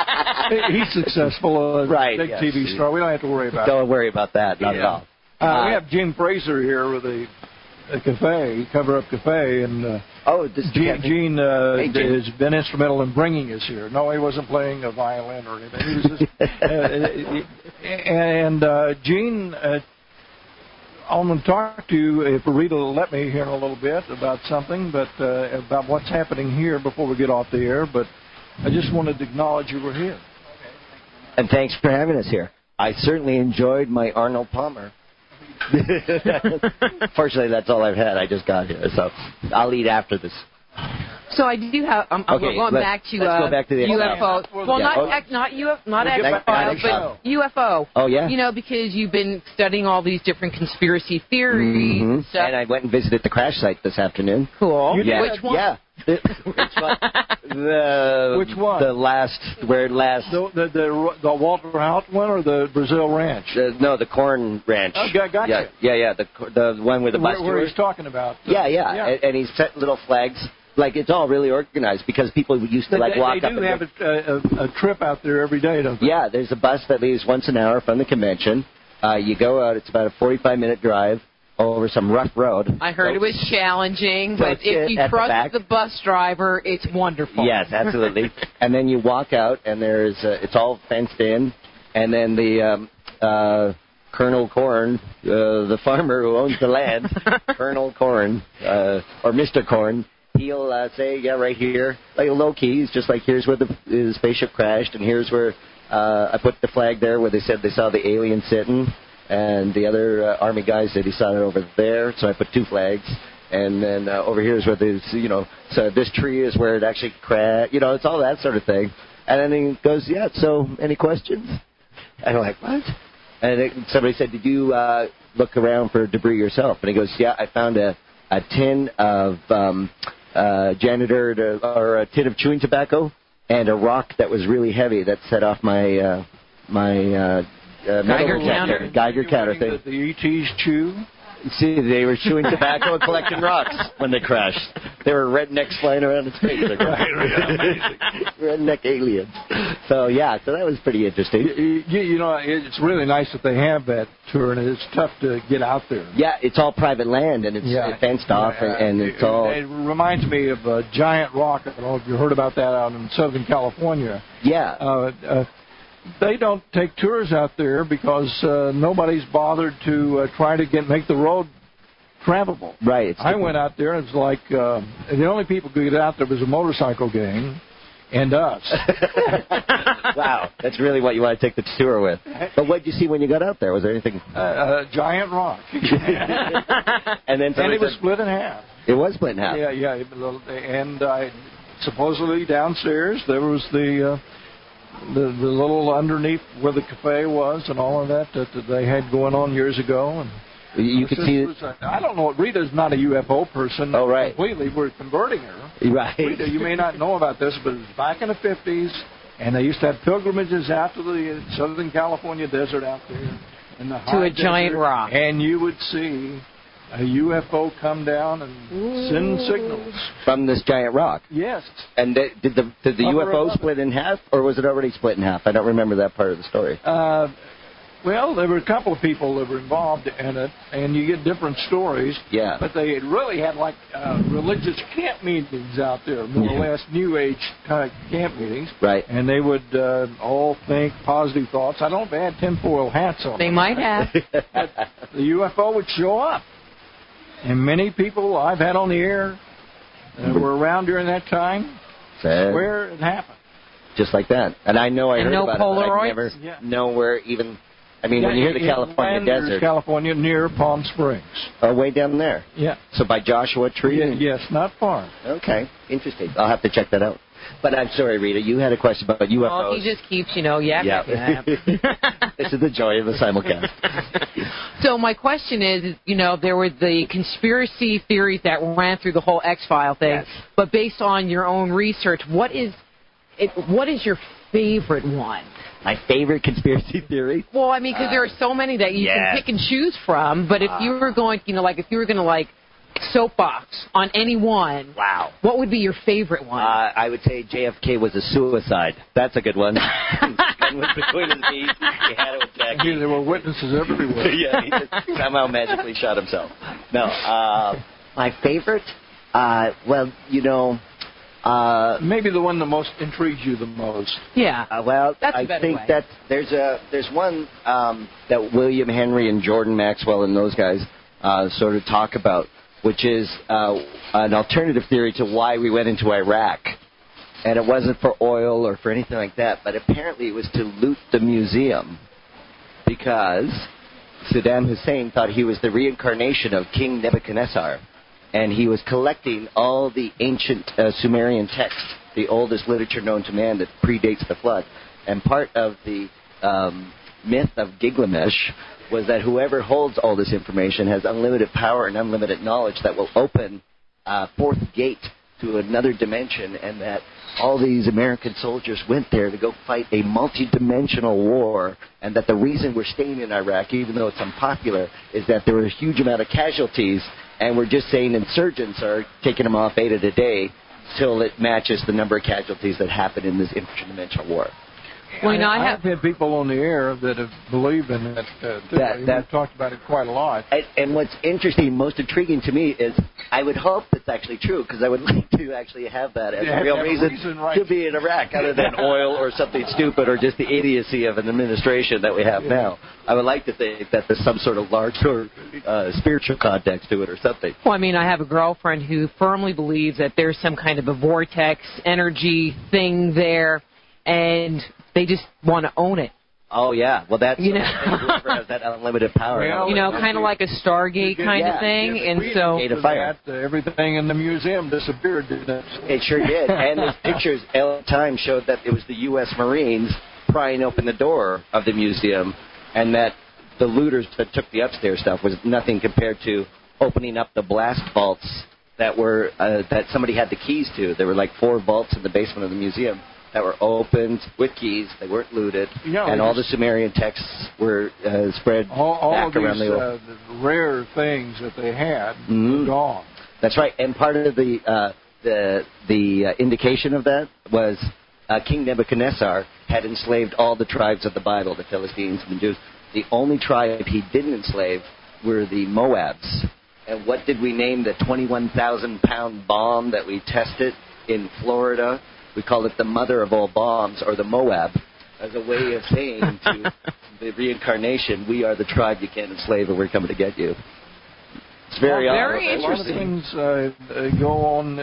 he- he's successful as Right, a big yes. T V star. We don't have to worry about it. Don't worry about that. Not Yeah. at all. Uh, Uh, we have Gene Fraser here with a, a cafe, Cover Up Cafe, and uh, oh, this Gene, Gene, uh, Hey, Gene. has been instrumental in bringing us here. No, he wasn't playing a violin or anything. He was just, uh, and uh, Gene, uh, I'm going to talk to you, if Rita will let me, here in a little bit about something, but uh, about what's happening here before we get off the air. But I just wanted to acknowledge you were here. And thanks for having us here. I certainly enjoyed my Arnold Palmer. Fortunately, that's all I've had. I just got here, so I'll eat after this. So I do have. Um, Okay, we're going let- back to let's uh, go back to the U F O. X-Files. Well, Yeah. not Oh. X- not U F not We'll get X back- Files, not but X-Files. U F O. Oh, yeah? You know, because you've been studying all these different conspiracy theories Mhm. and stuff. And I went and visited the crash site this afternoon. Cool. You Yeah. did? Which one? Yeah. Which one? The, Which one? The last, where it last. The, the, the, the Walter Hout one or the Brazil Ranch? Uh, no, the corn ranch. Oh, got- gotcha. Yeah, yeah, yeah. The co- the one with the bus where, where tours. he's talking about. uh, Yeah, yeah, And, and he's set little flags. Like, it's all really organized because people used to, They, like, they, walk they up do and have a, a, a trip out there every day, don't they? Yeah, there's a bus that leaves once an hour from the convention. Uh, you go out, it's about a forty-five minute drive over some rough road. I heard it was challenging, but Don't if sit you at the back. trust the bus driver, it's wonderful. Yes, absolutely. And then you walk out, and there's uh, it's all fenced in, and then the um, uh, Colonel Corn, uh, the farmer who owns the land, Colonel Corn, uh, or Mister Corn, he'll uh, say, yeah, right here, like low key, he's just like, here's where the, the spaceship crashed, and here's where uh, I put the flag there where they said they saw the alien sitting, and the other uh, Army guy said he saw it over there, so I put two flags. And then uh, over here is where there's, you know, so this tree is where it actually crashed. You know, it's all that sort of thing. And then he goes, yeah, so any questions? And I'm like, what? And it, somebody said, did you uh, look around for debris yourself? And he goes, yeah, I found a, a tin of um, uh, janitor to, or a tin of chewing tobacco, and a rock that was really heavy that set off my uh, my uh, uh, Geiger counter. Geiger counter thing. The E Ts chew. See, they were chewing tobacco and collecting rocks when they crashed. They were rednecks flying around in space. Redneck aliens. So, yeah, so that was pretty interesting. You, you, you know, it's really nice that they have that tour, and it's tough to get out there. Yeah, it's all private land, and it's yeah. fenced off, yeah, and, and it's it, all... It reminds me of a giant rock. I don't know if you heard about that out in Southern California. Yeah. Uh, uh, they don't take tours out there because uh, nobody's bothered to uh, try to get make the road travelable. Right. I went out there, and it was like uh, the only people who could get out there was a motorcycle gang and us. Wow, that's really what you want to take the tour with. But what did you see when you got out there? Was there anything? Uh, a giant rock. and then and it was said, split in half. It was split in half. Yeah, yeah. And I supposedly downstairs there was the. Uh, The, the little underneath where the cafe was and all of that that, that they had going on years ago. And you could see it. Was, I don't know. Rita's not a U F O person. Oh, right. Completely. We're converting her. Right. Rita, you may not know about this, but it was back in the fifties, and they used to have pilgrimages out to the Southern California desert out there. In the to a desert, giant rock. And you would see a U F O come down and Ooh. send signals. From this giant rock? Yes. And they, did the did the U F O split in half, or was it already split in half? I don't remember that part of the story. Uh, well, there were a couple of people that were involved in it, and you get different stories. Yeah. But they had really had, like, uh, religious camp meetings out there, more yeah. or less New Age kind of camp meetings. Right. And they would uh, all think positive thoughts. I don't know if they had tinfoil hats on. They might have. But the U F O would show up. And many people I've had on the air that were around during that time Sad. swear it happened. Just like that. And I know I and heard no about Polaroids? it, but I never yeah. know where even... I mean, yeah, when you hear the in California Landers, desert... California, near Palm Springs. Oh, way down there? Yeah. So by Joshua Tree? Yeah, yes, not far. Okay, interesting. I'll have to check that out. But I'm sorry, Rita, you had a question about U F Os. Well, he just keeps, you know, yeah. Yeah. This is the joy of the simulcast. So my question is, you know, there were the conspiracy theories that ran through the whole X-File thing, yes. but based on your own research, what is it? What is your favorite one? My favorite conspiracy theory? Well, I mean, because uh, there are so many that you yes. can pick and choose from, but if uh, you were going, you know, like if you were going to, like, soapbox on any one, wow. what would be your favorite one? Uh, I would say J F K was a suicide. That's a good one. Gun was between his knees. He had it with Jackie. Yeah, there were witnesses everywhere. Yeah, he just somehow magically shot himself. No, uh, my favorite? Uh, well, you know... Uh, Maybe the one that most intrigues you the most. Yeah. Uh, well, That's I a better think way. that there's a there's one um, that William Henry and Jordan Maxwell and those guys uh, sort of talk about, which is uh, an alternative theory to why we went into Iraq. And it wasn't for oil or for anything like that, but apparently it was to loot the museum because Saddam Hussein thought he was the reincarnation of King Nebuchadnezzar. And he was collecting all the ancient uh, Sumerian texts, the oldest literature known to man that predates the flood. And part of the um, myth of Gilgamesh was that whoever holds all this information has unlimited power and unlimited knowledge that will open a fourth gate to another dimension, and that all these American soldiers went there to go fight a multi-dimensional war, and that the reason we're staying in Iraq, even though it's unpopular, is that there were a huge amount of casualties, and we're just saying insurgents are taking them off eight a day till it matches the number of casualties that happened in this interdimensional war. Well, you know, I, I have, have had people on the air that have believed in it. Uh, that, that, We've talked about it quite a lot. And, and what's interesting, most intriguing to me is I would hope that's actually true, because I would like to actually have that as yeah, a real reason, reason right. to be in Iraq, other than oil or something stupid or just the idiocy of an administration that we have yeah. now. I would like to think that there's some sort of larger uh, spiritual context to it or something. Well, I mean, I have a girlfriend who firmly believes that there's some kind of a vortex energy thing there, and they just want to own it. Oh, yeah. Well, that's you know, whoever has that unlimited power. Well, you know, kind of like a Stargate kind yeah, of thing. Yeah, and so Gate of fire. That, uh, everything in the museum disappeared, didn't it? It sure did. And the pictures at the time showed that it was the U S Marines prying open the door of the museum, and that the looters that took the upstairs stuff was nothing compared to opening up the blast vaults that were uh, that somebody had the keys to. There were like four vaults in the basement of the museum that were opened with keys. They weren't looted, you know, and all the Sumerian texts were uh, spread all, all back of around these, the uh, the rare things that they had mm-hmm. were gone. That's right, and part of the uh, the the uh, indication of that was uh, King Nebuchadnezzar had enslaved all the tribes of the Bible, the Philistines and the Jews. The only tribe he didn't enslave were the Moabs. And what did we name the twenty-one thousand pound bomb that we tested in Florida? We call it the mother of all bombs, or the Moab, as a way of saying to the reincarnation, we are the tribe you can't enslave, and we're coming to get you. It's very, well, very interesting. A lot of things uh, go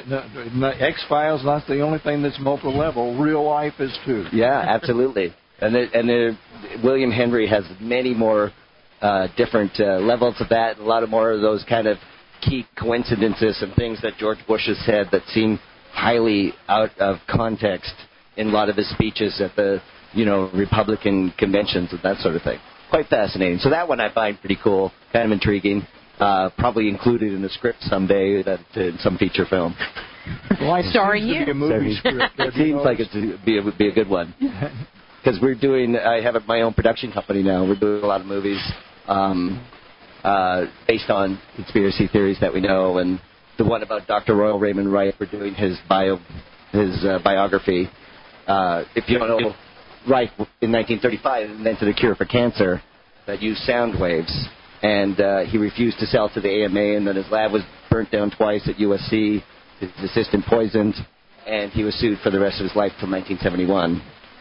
on. X-Files not the only thing that's multi-level. Real life is too. Yeah, absolutely. And there, and there, William Henry has many more uh, different uh, levels of that. A lot of more of those kind of key coincidences and things that George Bush has said that seem highly out of context in a lot of his speeches at the, you know, Republican conventions and that sort of thing. Quite fascinating. So that one I find pretty cool, kind of intriguing. Uh, probably included in a script someday, that in some feature film. Well, starring you. Be a movie script. It seems like it would be, be a good one. Because we're doing, I have my own production company now. We're doing a lot of movies um, uh, based on conspiracy theories that we know, and the one about Doctor Royal Raymond Wright. We're doing his bio, his uh, biography. Uh, if you don't know, Wright in nineteen thirty-five invented a cure for cancer that used sound waves. And uh, he refused to sell to the A M A, and then his lab was burnt down twice at U S C, his assistant poisoned, and he was sued for the rest of his life till nineteen seventy-one,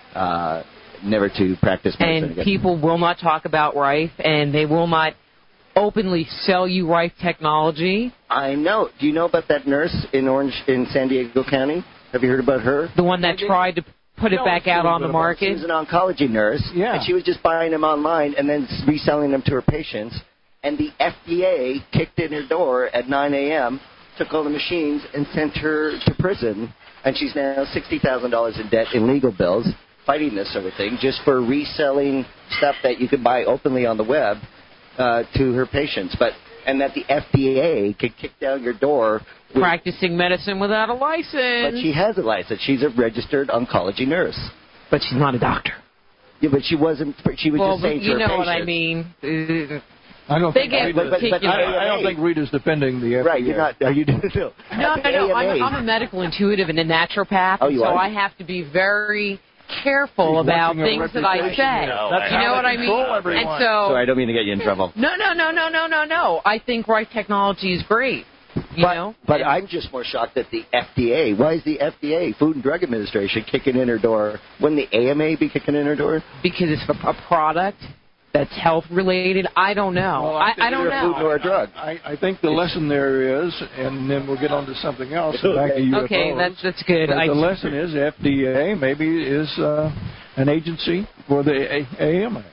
uh, never to practice medicine and again. People will not talk about Rife, and they will not openly sell you Rife technology. I know. Do you know about that nurse in Orange, in San Diego County? Have you heard about her? The one that tried to put it No, back out on the market? She was an oncology nurse, yeah. and she was just buying them online and then reselling them to her patients. And the F D A kicked in her door at nine a.m., took all the machines, and sent her to prison. And she's now sixty thousand dollars in debt in legal bills, fighting this sort of thing, just for reselling stuff that you could buy openly on the web uh, to her patients. But and that the F D A could kick down your door. With, Practicing medicine without a license. But she has a license. She's a registered oncology nurse. But she's not a doctor. Yeah, but she wasn't. She was well, just saying to her you know patients. what I mean. I don't think Rita, but, but, but I, I don't think Rita's defending the F D A. Right, you're not. Are you? No, no, no. no. I'm, I'm a medical intuitive and a naturopath, oh, you so are? I have to be very careful She's about things that I say. No, That's you know what I mean? Everyone. And so, Sorry, I don't mean to get you in trouble. No, no, no, no, no, no, no. I think Rife technology is great. You but, know? But I'm just more shocked that the F D A. Why is the F D A, Food and Drug Administration, kicking in her door? Wouldn't the A M A be kicking in her door? Because it's a, a product that's health related. I don't know. Well, I, I, I don't know. Food or a drug. I, I think the lesson there is, and then we'll get on to something else. Back to U F Os. Okay, that's that's good. But I, the lesson is F D A maybe is uh, an agency for the A M A.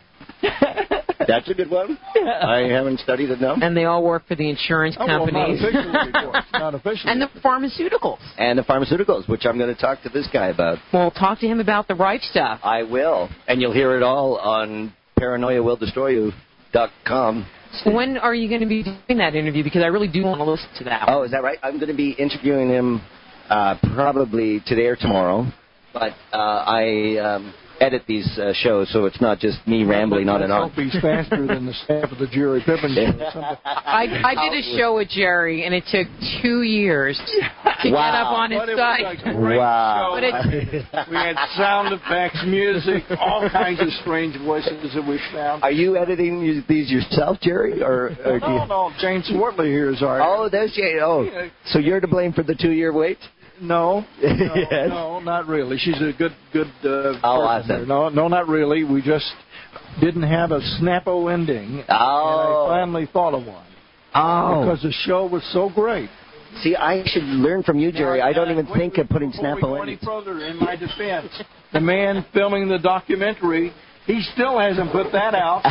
That's a good one. I haven't studied it, no. And they all work for the insurance Oh, well, companies. not officially, of course. Not officially. And the pharmaceuticals. And the pharmaceuticals, which I'm going to talk to this guy about. Well, talk to him about the Rife stuff. I will. And you'll hear it all on paranoia will destroy you dot com. When are you going to be doing that interview? Because I really do want to listen to that one. Oh, is that right? I'm going to be interviewing him uh, probably today or tomorrow. But uh, I um, edit these uh, shows, so it's not just me rambling on and on. Hope he's faster than the staff of the Jerry Pippin show. I, I did a show with Jerry, and it took two years to wow. get up on his But it site. was a great Wow. show. But it, We had sound effects, music, all kinds of strange voices that we found. Are you editing these yourself, Jerry? Or, or do you... No, no, Jane Swartley here is our... Oh, there's Jane. Oh, so you're to blame for the two-year wait? No, no, Yes. no, not really. She's a good, good uh, Oh, person awesome. here. No, no, not really. We just didn't have a snappo ending, Oh. and I finally thought of one. Oh. Because the show was so great. See, I should learn from you, Jerry. Now, I don't uh, even wait, think of putting before we Snappo go in. any further, in my defense, the man filming the documentary, he still hasn't put that out.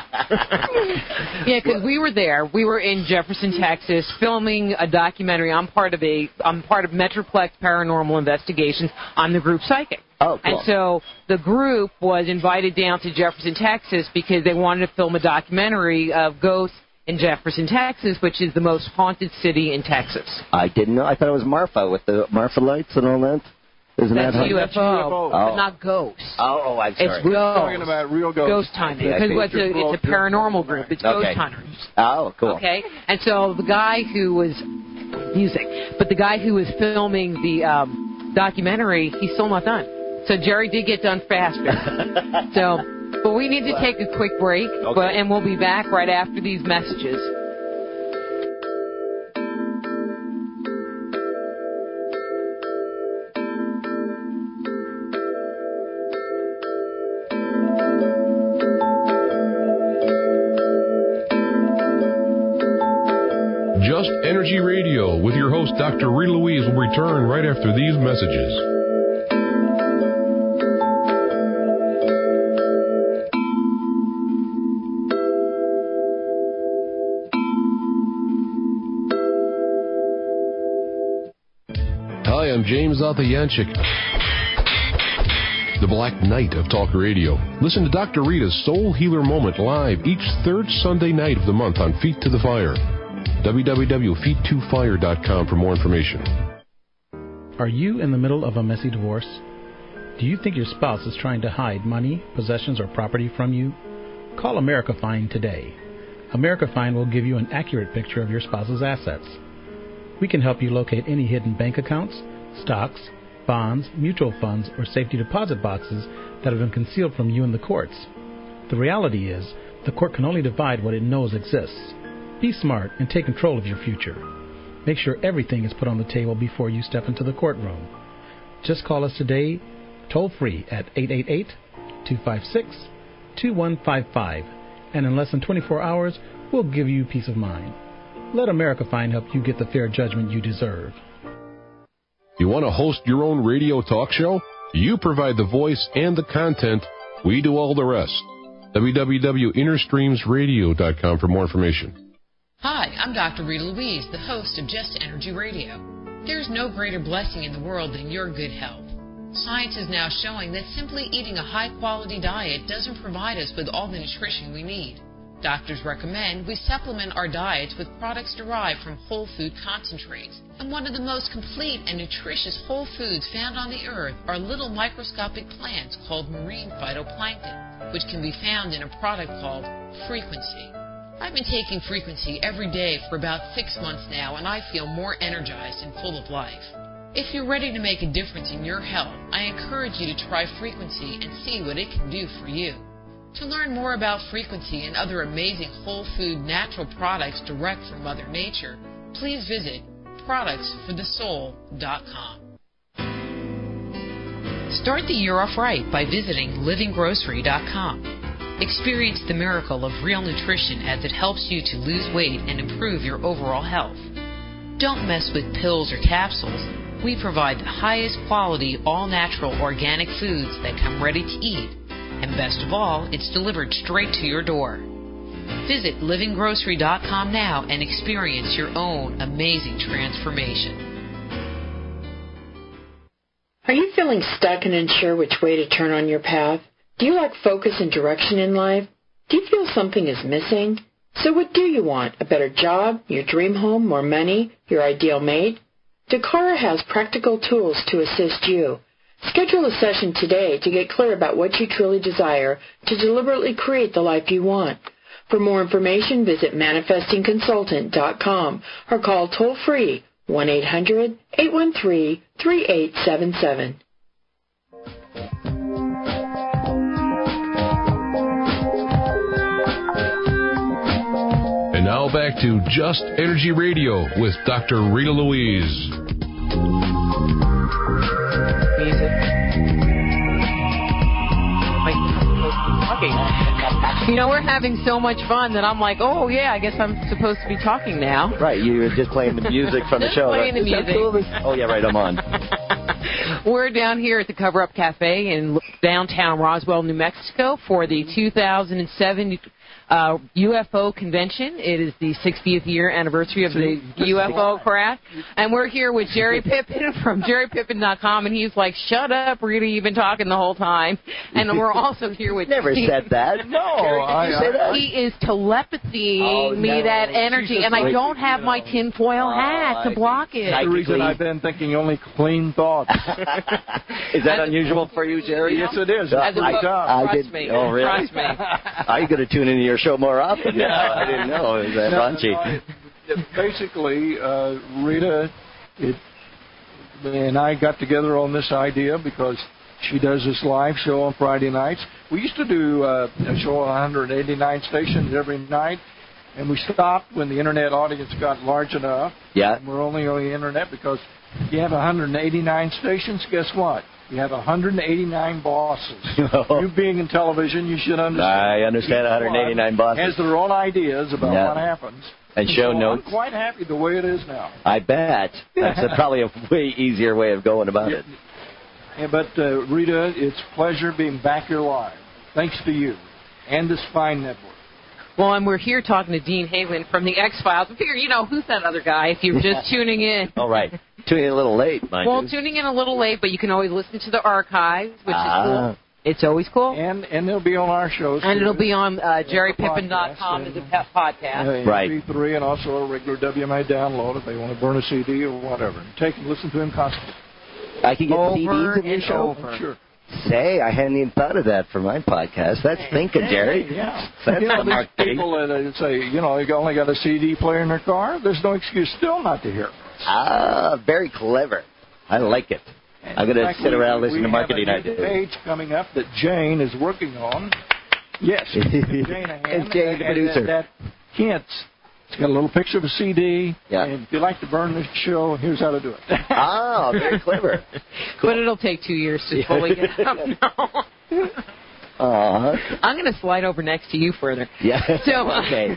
yeah, because we were there. We were in Jefferson, Texas, filming a documentary. I'm part of a. I'm part of Metroplex Paranormal Investigations. I'm the group psychic. Oh, cool. And so the group was invited down to Jefferson, Texas, because they wanted to film a documentary of ghosts in Jefferson, Texas, which is the most haunted city in Texas. I didn't know. I thought it was Marfa with the Marfa lights and all that. Isn't That's that U F O, oh. but not ghosts. Oh, oh, I'm sorry. It's ghosts. Talking about real ghosts. Ghost hunters. Because it's a, it's a paranormal group. It's okay. ghost hunters. Oh, cool. Okay, and so the guy who was music, but the guy who was filming the um, documentary, he's still not done. So Jerry did get done faster. so, but we need to take a quick break, okay. but, and we'll be back right after these messages. Just Energy Radio with your host, Doctor Rita Louise, will return right after these messages. Hi, I'm James Altayanchik, the Black Knight of Talk Radio. Listen to Doctor Rita's Soul Healer Moment live each third Sunday night of the month on Feet to the Fire. w w w dot feet to fire dot com for more information. Are you in the middle of a messy divorce? Do you think your spouse is trying to hide money, possessions, or property from you? Call America Fine today. America Fine will give you an accurate picture of your spouse's assets. We can help you locate any hidden bank accounts, stocks, bonds, mutual funds, or safety deposit boxes that have been concealed from you in the courts. The reality is, the court can only divide what it knows exists. Be smart and take control of your future. Make sure everything is put on the table before you step into the courtroom. Just call us today, toll free at eight eight eight, two five six, two one five five, and in less than twenty-four hours, we'll give you peace of mind. Let America Fine help you get the fair judgment you deserve. You want to host your own radio talk show? You provide the voice and the content. We do all the rest. w w w dot inner streams radio dot com for more information. Hi, I'm Doctor Rita Louise, the host of Just Energy Radio. There's no greater blessing in the world than your good health. Science is now showing that simply eating a high-quality diet doesn't provide us with all the nutrition we need. Doctors recommend we supplement our diets with products derived from whole food concentrates. And one of the most complete and nutritious whole foods found on the earth are little microscopic plants called marine phytoplankton, which can be found in a product called Frequency. I've been taking Frequency every day for about six months now, and I feel more energized and full of life. If you're ready to make a difference in your health, I encourage you to try Frequency and see what it can do for you. To learn more about Frequency and other amazing whole food natural products direct from Mother Nature, please visit products for the soul dot com. Start the year off right by visiting living grocery dot com. Experience the miracle of real nutrition as it helps you to lose weight and improve your overall health. Don't mess with pills or capsules. We provide the highest quality, all-natural organic foods that come ready to eat. And best of all, it's delivered straight to your door. Visit living grocery dot com now and experience your own amazing transformation. Are you feeling stuck and unsure which way to turn on your path? Do you lack focus and direction in life? Do you feel something is missing? So what do you want? A better job, your dream home, more money, your ideal mate? Dakara has practical tools to assist you. Schedule a session today to get clear about what you truly desire to deliberately create the life you want. For more information, visit manifesting consultant dot com or call toll-free one eight hundred, eight one three, three eight seven seven. And now back to Just Energy Radio with Doctor Rita Louise. You know, we're having so much fun that I'm like, oh, yeah, I guess I'm supposed to be talking now. Right, you were just playing the music from the show. Playing right? the music. Cool? Oh, yeah, right, I'm on. We're down here at the Cover Up Cafe in downtown Roswell, New Mexico for the two thousand seven uh, U F O convention. It is the sixtieth year anniversary of the U F O crash. And we're here with Jerry Pippin from Jerry Pippin dot com, and he's like, shut up, Rita, you've been talking the whole time. And we're also here with... Never Steve. said that. No. Jerry, I, you I, say that? I, He is telepathy oh, me no. that energy, and I don't have my tinfoil hat to block it. That's the reason I've been thinking only clean thoughts. Is that unusual for you, Jerry? Yes, it is. As a I, book, I trust did, me. oh, really? Trust me. I'm going to tune into your show more often now. I didn't know it was that no, raunchy. no, it, basically, uh, Rita it, and I got together on this idea because she does this live show on Friday nights. We used to do uh, a show on one hundred eighty-nine stations every night, and we stopped when the Internet audience got large enough. Yeah. And we're only on the Internet because you have one hundred eighty-nine stations, guess what? You have one hundred eighty-nine bosses. You being in television, you should understand. I understand one hundred eighty-nine bosses. Has their own ideas about yeah. what happens. And show so notes. I'm quite happy the way it is now. I bet. That's a, probably a way easier way of going about yeah. it. Yeah, but, uh, Rita, it's a pleasure being back here live. Thanks to you and this fine network. Well, and we're here talking to Dean Haglund from the X-Files. I figure, you know, who's that other guy if you're just tuning in? All right. Tuning in a little late, mind Well, you. tuning in a little late, but you can always listen to the archives, which ah. is cool. It's always cool. And and they'll be on our shows. And too. it'll be on uh, Jerry Pippin dot com as a pet podcast. Uh, right. M P three and also a regular W M A download if they want to burn a C D or whatever. Take and listen to him constantly. I can get over C Ds of your and show? over. Sure. Say, I hadn't even thought of that for my podcast. That's thinking, Jerry. Yeah. That's you know, the these marketing. people that uh, say, you know, they only got a C D player in their car, there's no excuse still not to hear it. Ah, very clever. I like it. And I'm going to sit we, around we listening to marketing have a ideas. page coming up that Jane is working on. Yes, Jane Hand. It's Jane, the and producer. That, that hints. It's got a little picture of a C D. Yeah. And if you like to burn this show, here's how to do it. Ah, very clever. Cool. But it'll take two years to fully get up. No. Uh-huh. I'm going to slide over next to you further. Yeah. So, okay.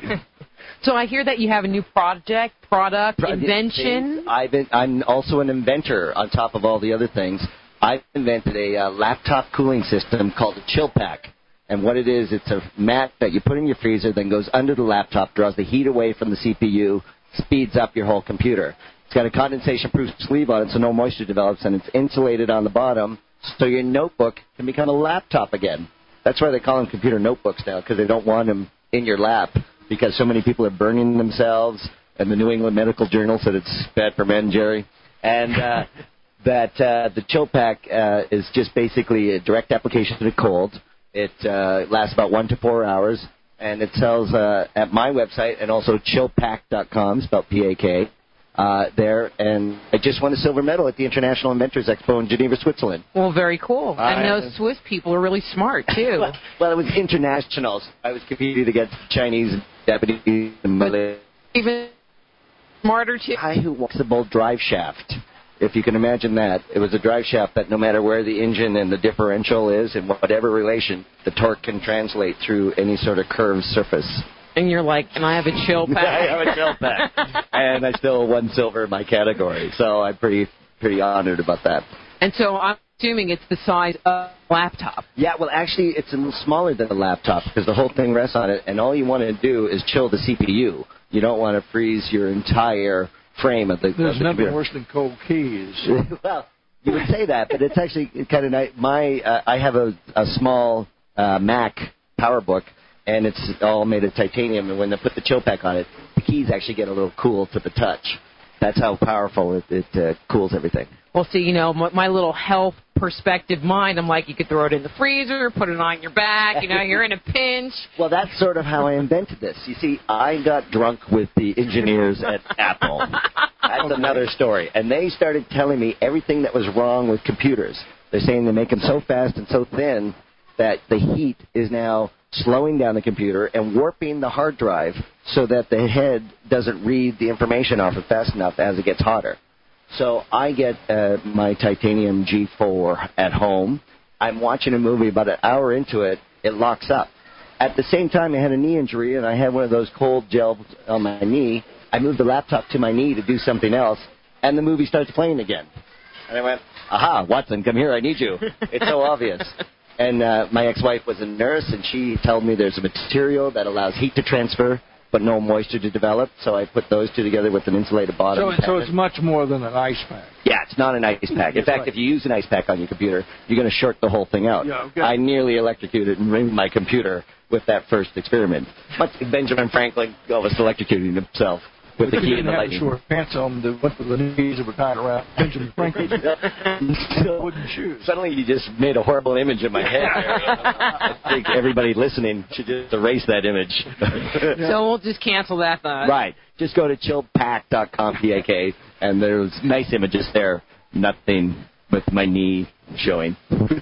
So I hear that you have a new project, product, Pro- invention. I've been, I'm also an inventor on top of all the other things. I've invented a uh, laptop cooling system called a Chill Pack. And what it is, it's a mat that you put in your freezer, then goes under the laptop, draws the heat away from the C P U, speeds up your whole computer. It's got a condensation-proof sleeve on it so no moisture develops, and it's insulated on the bottom so your notebook can become a laptop again. That's why they call them computer notebooks now, because they don't want them in your lap, because so many people are burning themselves, and the New England Medical Journal said it's bad for men, Jerry. And uh, that uh, the Chill Pack uh, is just basically a direct application to the cold. It uh, lasts about one to four hours, and it sells uh, at my website and also chill pack dot com, spelled P A K, uh, there. And I just won a silver medal at the International Inventors Expo in Geneva, Switzerland. Well, very cool. I- and those Swiss people are really smart, too. well, well, it was internationals. I was competing against Chinese, Japanese, and Malay. Even smarter, too. Guy who walks the bold drive shaft. If you can imagine that, it was a drive shaft that no matter where the engine and the differential is, in whatever relation, the torque can translate through any sort of curved surface. And you're like, and I have a chill pack. I have a chill pack. And I still won silver in my category, so I'm pretty pretty honored about that. And so I'm assuming it's the size of a laptop. Yeah, well, actually, it's a little smaller than a laptop because the whole thing rests on it, and all you want to do is chill the C P U. You don't want to freeze your entire frame of the There's of the nothing computer. worse than cold keys. Well, you would say that, but it's actually kind of nice. My, uh, I have a, a small uh, Mac PowerBook, and it's all made of titanium. And when they put the chill pack on it, the keys actually get a little cool to the touch. That's how powerful it, it uh, cools everything. Well, see, you know, my, my little health perspective mind, I'm like, you could throw it in the freezer, put it on your back, you know, you're in a pinch. Well, that's sort of how I invented this. You see, I got drunk with the engineers at Apple. That's another story. And they started telling me everything that was wrong with computers. They're saying they make them so fast and so thin that the heat is now slowing down the computer and warping the hard drive so that the head doesn't read the information off it fast enough as it gets hotter. So I get uh, my Titanium G four at home. I'm watching a movie. About an hour into it, it locks up. At the same time, I had a knee injury, and I had one of those cold gels on my knee. I moved the laptop to my knee to do something else, and the movie starts playing again. And I went, aha, Watson, come here, I need you. It's so obvious. And uh, my ex-wife was a nurse, and she told me there's a material that allows heat to transfer, but no moisture to develop. So I put those two together with an insulated bottom. So, so it's much more than an ice pack. Yeah, it's not an ice pack. In fact, right. if you use an ice pack on your computer, you're going to short the whole thing out. Yeah, okay. I nearly electrocuted and ruined my computer with that first experiment. Much like Benjamin Franklin was electrocuting himself with the key and the lightning. Short pants on that went to the knees that were tied around Benjamin Franklin. Still wooden shoes. Suddenly you just made a horrible image in my head. I think everybody listening should just erase that image. So we'll just cancel that thought. Right. Just go to chill pack dot com, P A K, and there's nice images there. Nothing with my knee showing.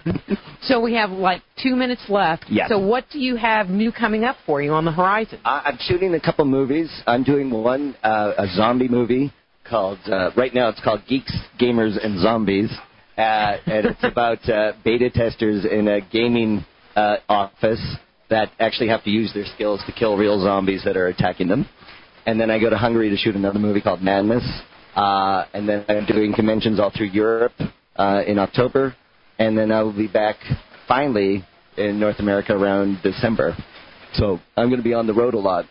So we have like two minutes left. Yes. So what do you have new coming up for you on the horizon? Uh, I'm shooting a couple movies. I'm doing one, uh, a zombie movie called, uh, right now it's called Geeks, Gamers, and Zombies. Uh, and it's about uh, beta testers in a gaming uh, office that actually have to use their skills to kill real zombies that are attacking them. And then I go to Hungary to shoot another movie called Madness. Uh, and then I'm doing conventions all through Europe uh, in October. And then I will be back finally in North America around December. So I'm going to be on the road a lot.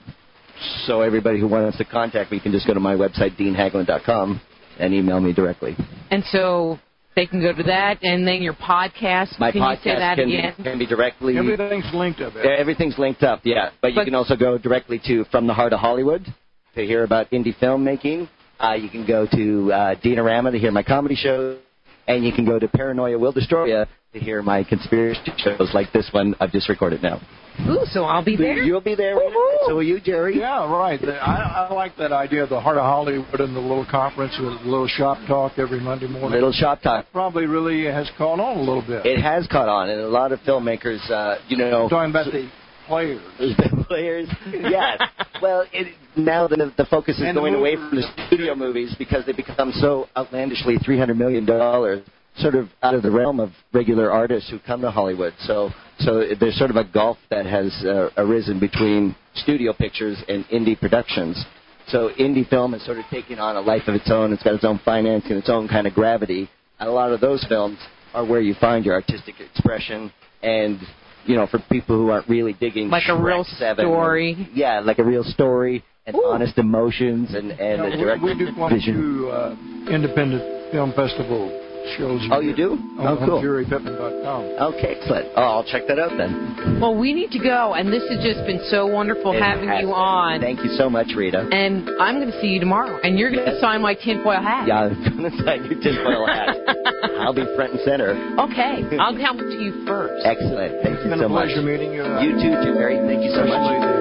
So everybody who wants to contact me can just go to my website, dean haglund dot com, and email me directly. And so they can go to that, and then your podcast. My can podcast you say that can, again? Be, can be directly... Everything's linked up. Yeah, everything's linked up, yeah. But, but you can also go directly to From the Heart of Hollywood to hear about indie filmmaking. Uh, you can go to uh, Deanorama to hear my comedy shows. And you can go to Paranoia Will Destroy Ya to hear my conspiracy shows like this one I've just recorded now. Ooh, so I'll be there. You'll be there. So will you, Jerry? Yeah, right. I, I like that idea of the Heart of Hollywood and the little conference with a little shop talk every Monday morning. Little shop talk. Probably really has caught on a little bit. It has caught on, and a lot of filmmakers, uh, you know... I'm talking about the players. The players, yes. Well, it, now the, the focus is and going away from the studio movies because they become so outlandishly three hundred million dollars, sort of out of the realm of regular artists who come to Hollywood. So so there's sort of a gulf that has uh, arisen between studio pictures and indie productions. So indie film is sort of taking on a life of its own. It's got its own financing, its own kind of gravity. And a lot of those films are where you find your artistic expression and... You know, for people who aren't really digging like Shrek a real seven, story. Yeah, like a real story and Ooh. honest emotions and and yeah, a direct we, we do one vision. two uh, independent film festival shows. Oh, you do? On, oh, cool. on Jerry Pittman dot com. Okay, excellent. Oh, I'll check that out then. Well, we need to go, and this has just been so wonderful it having you been. on. Thank you so much, Rita. And I'm going to see you tomorrow, and you're going to yes. sign my tinfoil hat. Yeah, I'm going to sign your tinfoil hat. I'll be front and center. Okay, I'll come to you first. Excellent. Thank you it's been so a pleasure much. meeting you. Uh, you too, Jerry. Thank you so much.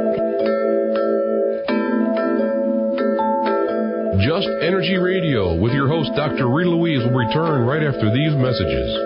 Just Energy Radio with your host, Doctor Rita Louise, will return right after these messages.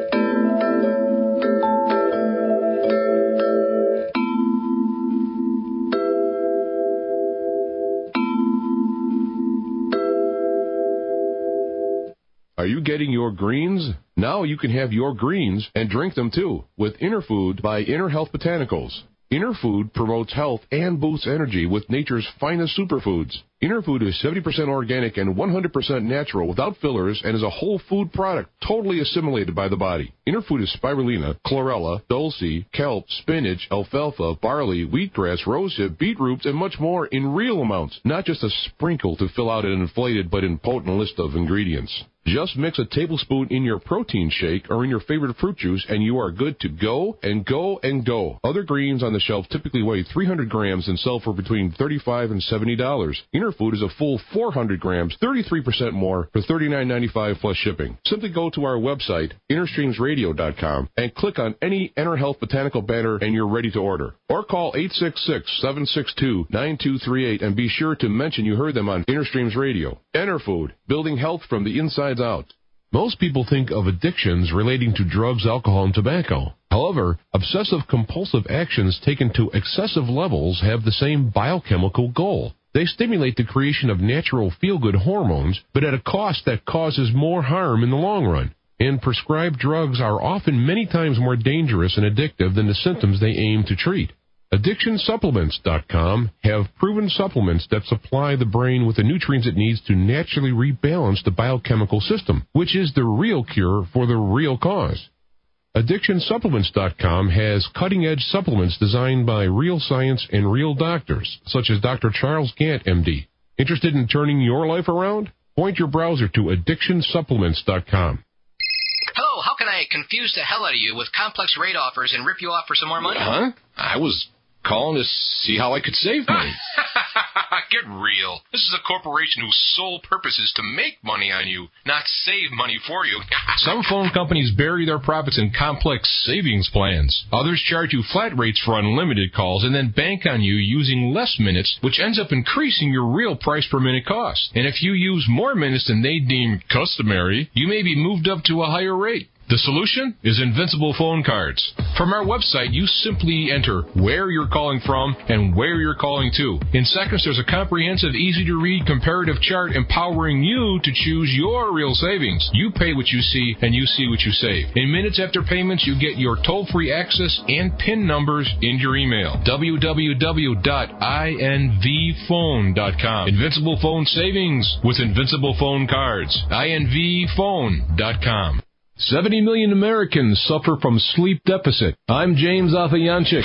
Are you getting your greens? Now you can have your greens and drink them too with Inner Food by Inner Health Botanicals. Inner Food promotes health and boosts energy with nature's finest superfoods. Inner Food is seventy percent organic and one hundred percent natural without fillers and is a whole food product totally assimilated by the body. Inner Food is spirulina, chlorella, dulse, kelp, spinach, alfalfa, barley, wheatgrass, rosehip, beetroots, and much more in real amounts, not just a sprinkle to fill out an inflated but impotent list of ingredients. Just mix a tablespoon in your protein shake or in your favorite fruit juice and you are good to go and go and go. Other greens on the shelf typically weigh three hundred grams and sell for between thirty-five dollars and seventy dollars. Inner Food is a full four hundred grams, thirty-three percent more for thirty-nine ninety-five plus shipping. Simply go to our website, inner streams radio dot com, and click on any Inner Health Botanical banner and you're ready to order. Or call eight six six, seven six two, nine two three eight and be sure to mention you heard them on Inner Streams Radio. Inner Food, building health from the inside out. Most people think of addictions relating to drugs, alcohol, and tobacco. However, obsessive-compulsive actions taken to excessive levels have the same biochemical goal. They stimulate the creation of natural feel-good hormones, but at a cost that causes more harm in the long run. And prescribed drugs are often many times more dangerous and addictive than the symptoms they aim to treat. addiction supplements dot com have proven supplements that supply the brain with the nutrients it needs to naturally rebalance the biochemical system, which is the real cure for the real cause. Addiction Supplements dot com has cutting-edge supplements designed by real science and real doctors, such as Doctor Charles Gant, M D. Interested in turning your life around? Point your browser to Addiction Supplements dot com. Hello, how can I confuse the hell out of you with complex rate offers and rip you off for some more money? Huh? I was calling to see how I could save money. Get real. This is a corporation whose sole purpose is to make money on you, not save money for you. Some phone companies bury their profits in complex savings plans. Others charge you flat rates for unlimited calls and then bank on you using less minutes, which ends up increasing your real price per minute cost. And if you use more minutes than they deem customary, you may be moved up to a higher rate. The solution is Invincible Phone Cards. From our website, you simply enter where you're calling from and where you're calling to. In seconds, there's a comprehensive, easy-to-read comparative chart empowering you to choose your real savings. You pay what you see, and you see what you save. In minutes after payments, you get your toll-free access and PIN numbers in your email. w w w dot i n v phone dot com. Invincible Phone Savings with Invincible Phone Cards. i n v phone dot com. seventy million Americans suffer from sleep deficit. I'm James Afayanchik,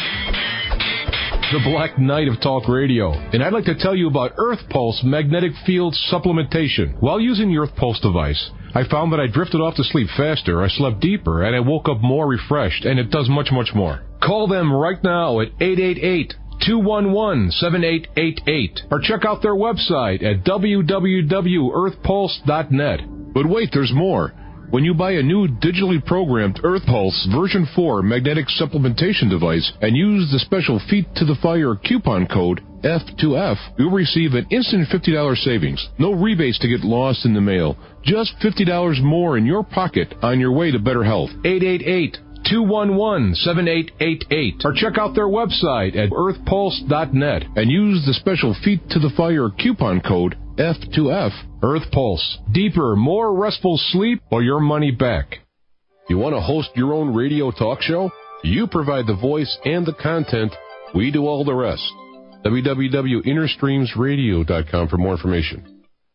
the Black Knight of Talk Radio, and I'd like to tell you about Earth Pulse Magnetic Field Supplementation. While using the Earth Pulse device, I found that I drifted off to sleep faster, I slept deeper, and I woke up more refreshed, and it does much, much more. Call them right now at eight eight eight, two one one, seven eight eight eight, or check out their website at w w w dot earth pulse dot net. But wait, there's more. When you buy a new digitally programmed Earth Pulse version four magnetic supplementation device and use the special Feet to the Fire coupon code F two F, you'll receive an instant fifty dollars savings. No rebates to get lost in the mail. Just fifty dollars more in your pocket on your way to better health. eight eight eight, two one one, seven eight eight eight, or check out their website at earth pulse dot net and use the special Feet to the Fire coupon code F two F. Earth Pulse. Deeper, more restful sleep or your money back. You want to host your own radio talk show? You provide the voice and the content. We do all the rest. w w w dot inner streams radio dot com for more information.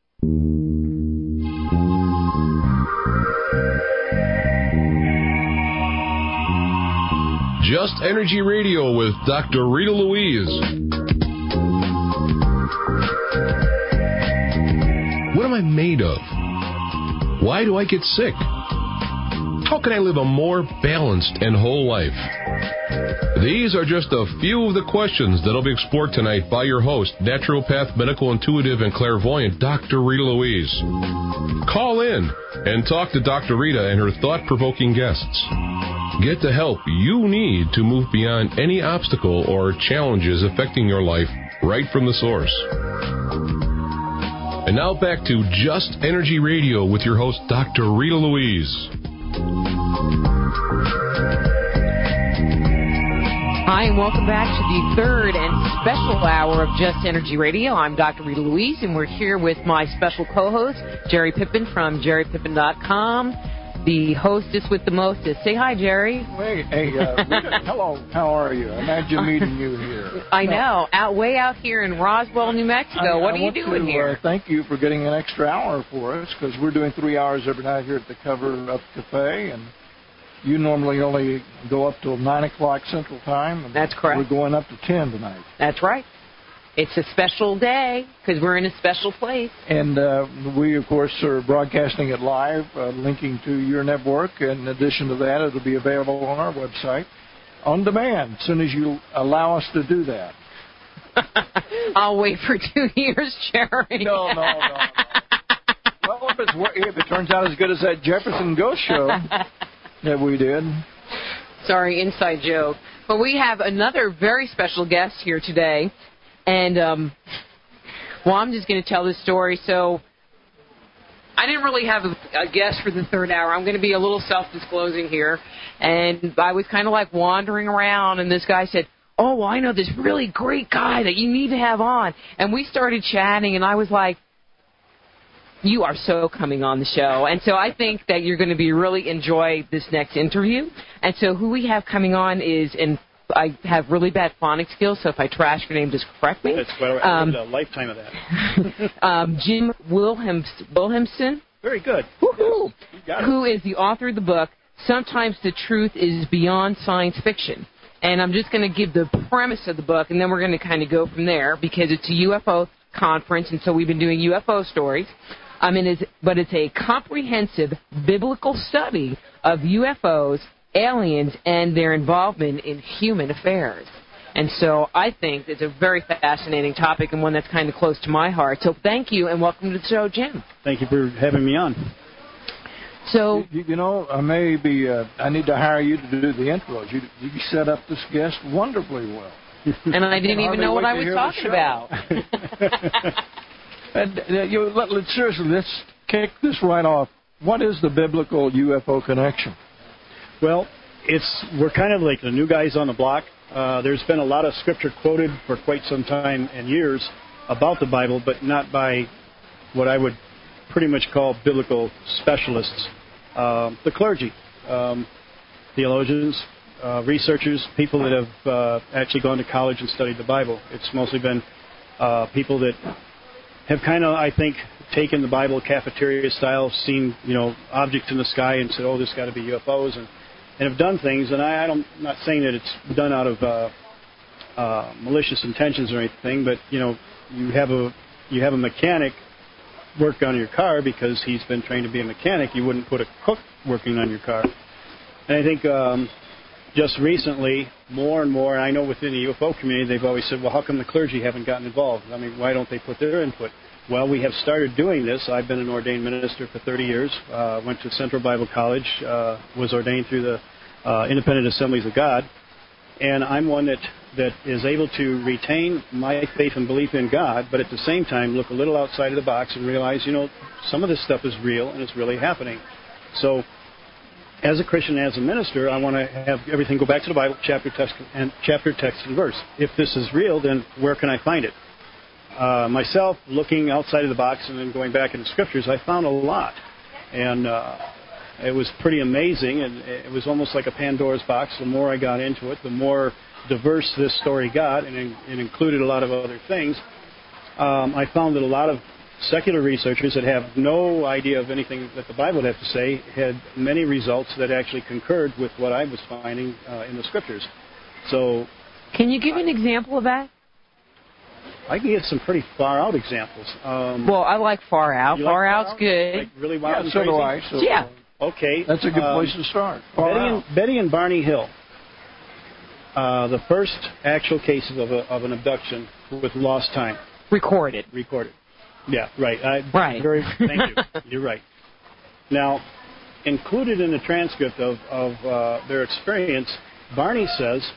Just Energy Radio with Doctor Rita Louise. What am I made of? Why do I get sick? How can I live a more balanced and whole life? These are just a few of the questions that will be explored tonight by your host, naturopath, medical intuitive, and clairvoyant, Doctor Rita Louise. Call in and talk to Doctor Rita and her thought-provoking guests. Get the help you need to move beyond any obstacle or challenges affecting your life right from the source. And now back to Just Energy Radio with your host, Doctor Rita Louise. Hi, and welcome back to the third and special hour of Just Energy Radio. I'm Doctor Rita Louise, and we're here with my special co-host, Jerry Pippin from jerry pippin dot com, the hostess with the mostest. Say hi, Jerry. Hey, hey uh, Rita, hello, how are you? Imagine meeting you here. I know, out way out here in Roswell, New Mexico. I, what I are you doing to, here? Uh, thank you for getting an extra hour for us, because we're doing three hours every night here at the Cover Up Cafe, and you normally only go up till nine o'clock Central Time. And that's correct. We're going up to ten tonight. That's right. It's a special day because we're in a special place. And uh, we, of course, are broadcasting it live, uh, linking to your network. In addition to that, it'll be available on our website on demand as soon as you allow us to do that. I'll wait for two years, Jerry. No, no, no, no. Well, if, it's, if it turns out as good as that Jefferson Ghost show that we did. Sorry, inside joke. But we have another very special guest here today. And, um, well, I'm just going to tell this story. So I didn't really have a, a guest for the third hour. I'm going to be a little self-disclosing here. And I was kind of like wandering around, and this guy said, oh, well, I know this really great guy that you need to have on. And we started chatting, and I was like, you are so coming on the show. And so I think that you're going to be really enjoy this next interview. And so who we have coming on is, and I have really bad phonics skills, so if I trash your name, just correct me. That's what I um, lived a lifetime of that. um, Jim Wilhelms, Wilhelmsen. Very good. Woo-hoo, who is the author of the book, sometimes the truth is beyond science fiction. And I'm just going to give the premise of the book, and then we're going to kind of go from there, because it's a U F O conference, and so we've been doing U F O stories. I mean, it's, but it's a comprehensive biblical study of U F Os, aliens, and their involvement in human affairs. And so I think it's a very fascinating topic and one that's kind of close to my heart. So thank you, and welcome to the show, Jim. Thank you for having me on. So you, you know, I may be. Uh, I need to hire you to do the intros. You, you set up this guest wonderfully well. And I didn't even know what I was talking about. and, uh, you, let, let's seriously, let's kick this right off. What is the biblical U F O connection? Well, it's we're kind of like the new guys on the block. Uh, there's been a lot of scripture quoted for quite some time and years about the Bible, but not by what I would pretty much call biblical specialists. Um, the clergy, um, theologians, uh, researchers, people that have uh, actually gone to college and studied the Bible. It's mostly been uh, people that have kind of, I think, taken the Bible cafeteria style, seen, you know, objects in the sky and said, oh, this got to be U F Os, and, and have done things. And I, I don't, I'm not saying that it's done out of uh, uh, malicious intentions or anything, but, you know, you have a you have a mechanic work on your car because he's been trained to be a mechanic. You wouldn't put a cook working on your car. And I think um, just recently, more and more, and I know within the U F O community, they've always said, well, how come the clergy haven't gotten involved? I mean, why don't they put their input? Well, we have started doing this. I've been an ordained minister for thirty years, uh, went to Central Bible College, uh, was ordained through the uh, Independent Assemblies of God, and I'm one that, that is able to retain my faith and belief in God, but at the same time look a little outside of the box and realize, you know, some of this stuff is real and it's really happening. So as a Christian, as a minister, I want to have everything go back to the Bible, chapter, text, and chapter, text, and verse. If this is real, then where can I find it? Uh, myself, looking outside of the box and then going back into scriptures, I found a lot. And uh, it was pretty amazing, and it was almost like a Pandora's box. The more I got into it, the more diverse this story got, and it included a lot of other things. Um, I found that a lot of secular researchers that have no idea of anything that the Bible would have to say had many results that actually concurred with what I was finding uh, in the scriptures. So, can you give an example of that? I can get some pretty far out examples. Um, well, I like far out. Far like out's far out? good. Like really wild yeah, and so crazy? do I. So yeah. Okay. That's a good um, place to start. Betty and, Betty and Barney Hill. Uh, the first actual cases of, a, of an abduction with lost time. Recorded. Recorded. Yeah, right. I, right. Very, thank you. You're right. Now, included in the transcript of, of uh, their experience, Barney says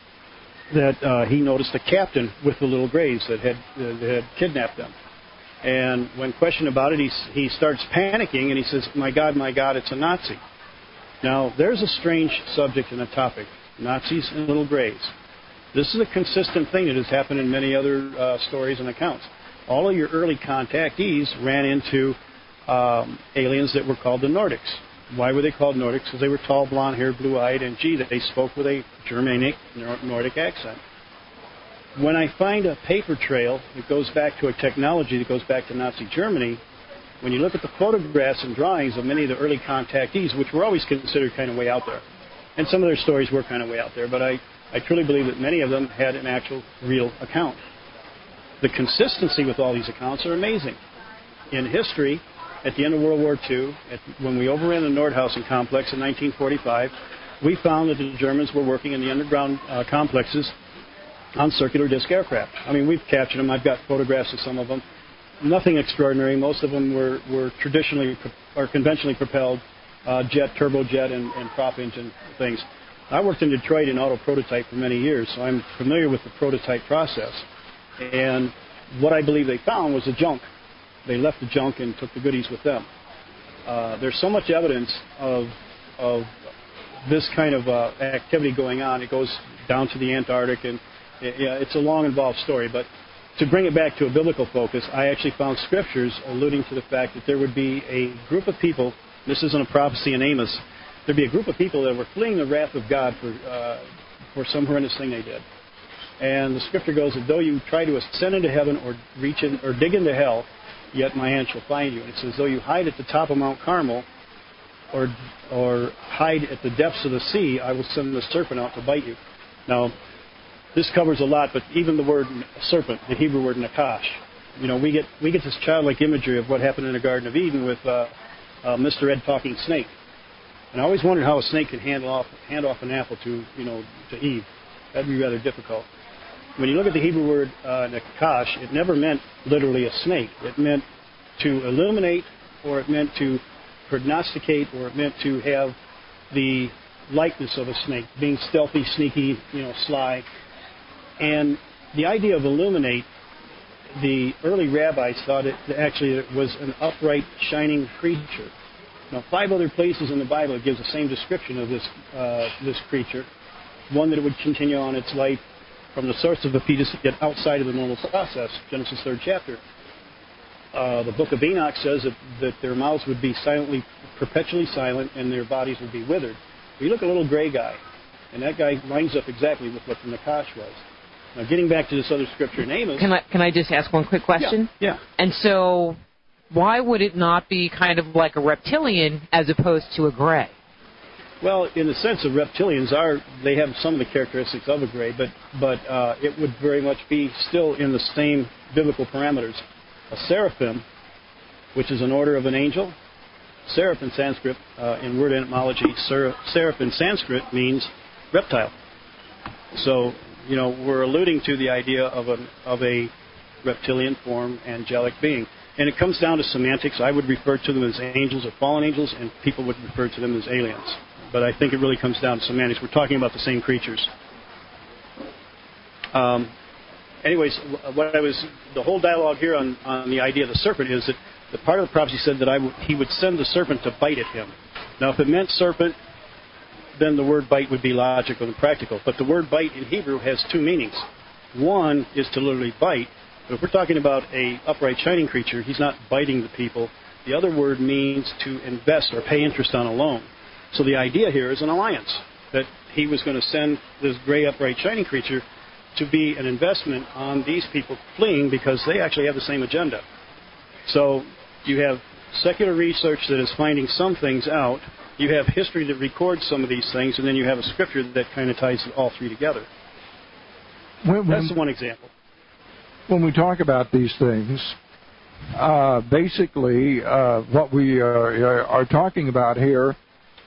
that uh, he noticed a captain with the little grays that had, uh, that had kidnapped them. And when questioned about it, he, he starts panicking and he says, my God, my God, it's a Nazi. Now, there's a strange subject and a topic. Nazis and little grays. This is a consistent thing that has happened in many other uh, stories and accounts. All of your early contactees ran into um, aliens that were called the Nordics. Why were they called Nordics? Because they were tall, blonde-haired, blue-eyed, and gee, that they spoke with a Germanic, Nordic accent. When I find a paper trail that goes back to a technology that goes back to Nazi Germany, when you look at the photographs and drawings of many of the early contactees, which were always considered kind of way out there, and some of their stories were kind of way out there, but I, I truly believe that many of them had an actual real account. The consistency with all these accounts are amazing. In history, at the end of World War Two, at, when we overran the Nordhausen complex in nineteen forty-five, we found that the Germans were working in the underground uh, complexes on circular disc aircraft. I mean, we've captured them. I've got photographs of some of them. Nothing extraordinary. Most of them were, were traditionally or conventionally propelled uh, jet, turbojet, and, and prop engine things. I worked in Detroit in auto prototype for many years, so I'm familiar with the prototype process. And what I believe they found was the junk. They left the junk and took the goodies with them. Uh, there's so much evidence of of this kind of uh, activity going on. It goes down to the Antarctic, and it, yeah, it's a long, involved story. But to bring it back to a biblical focus, I actually found scriptures alluding to the fact that there would be a group of people. This isn't a prophecy in Amos. There'd be a group of people that were fleeing the wrath of God for uh, for some horrendous thing they did. And the scripture goes that though you try to ascend into heaven or reach in, or dig into hell, yet my hand shall find you. And it says, though you hide at the top of Mount Carmel, or or hide at the depths of the sea, I will send the serpent out to bite you. Now, this covers a lot, but even the word serpent, the Hebrew word nakash, you know, we get we get this childlike imagery of what happened in the Garden of Eden with uh, uh, Mister Ed talking snake. And I always wondered how a snake could hand off hand off an apple to you know to Eve. That'd be rather difficult. When you look at the Hebrew word uh, nakash, it never meant literally a snake. It meant to illuminate, or it meant to prognosticate, or it meant to have the likeness of a snake, being stealthy, sneaky, you know, sly. And the idea of illuminate, the early rabbis thought it actually it was an upright, shining creature. Now, five other places in the Bible it gives the same description of this uh, this creature. One, that it would continue on its life from the source of the fetus yet outside of the normal process, Genesis third chapter. Uh, the book of Enoch says that, that their mouths would be silently, perpetually silent, and their bodies would be withered. You look at a little gray guy, and that guy lines up exactly with what the Nakash was. Now, getting back to this other scripture in Amos. Can I, can I just ask one quick question? Yeah. yeah. And so, why would it not be kind of like a reptilian as opposed to a gray? Well, in the sense of reptilians are, they have some of the characteristics of a gray, but but uh, it would very much be still in the same biblical parameters. A seraphim, which is an order of an angel. Seraph in Sanskrit, uh, in word etymology, ser- seraph in Sanskrit means reptile. So, you know, we're alluding to the idea of a, of a reptilian form, angelic being. And it comes down to semantics. I would refer to them as angels or fallen angels, and people would refer to them as aliens. But I think it really comes down to semantics. We're talking about the same creatures. Um, anyways, what I was, the whole dialogue here on, on the idea of the serpent is that the part of the prophecy said that I w- he would send the serpent to bite at him. Now, if it meant serpent, then the word bite would be logical and practical. But the word bite in Hebrew has two meanings. One is to literally bite. But if we're talking about a upright, shining creature, he's not biting the people. The other word means to invest or pay interest on a loan. So the idea here is an alliance, that he was going to send this gray, upright, shining creature to be an investment on these people fleeing because they actually have the same agenda. So you have secular research that is finding some things out. You have history that records some of these things, and then you have a scripture that kind of ties all three together. When, when, That's one example. When we talk about these things, uh, basically uh, what we are, are talking about here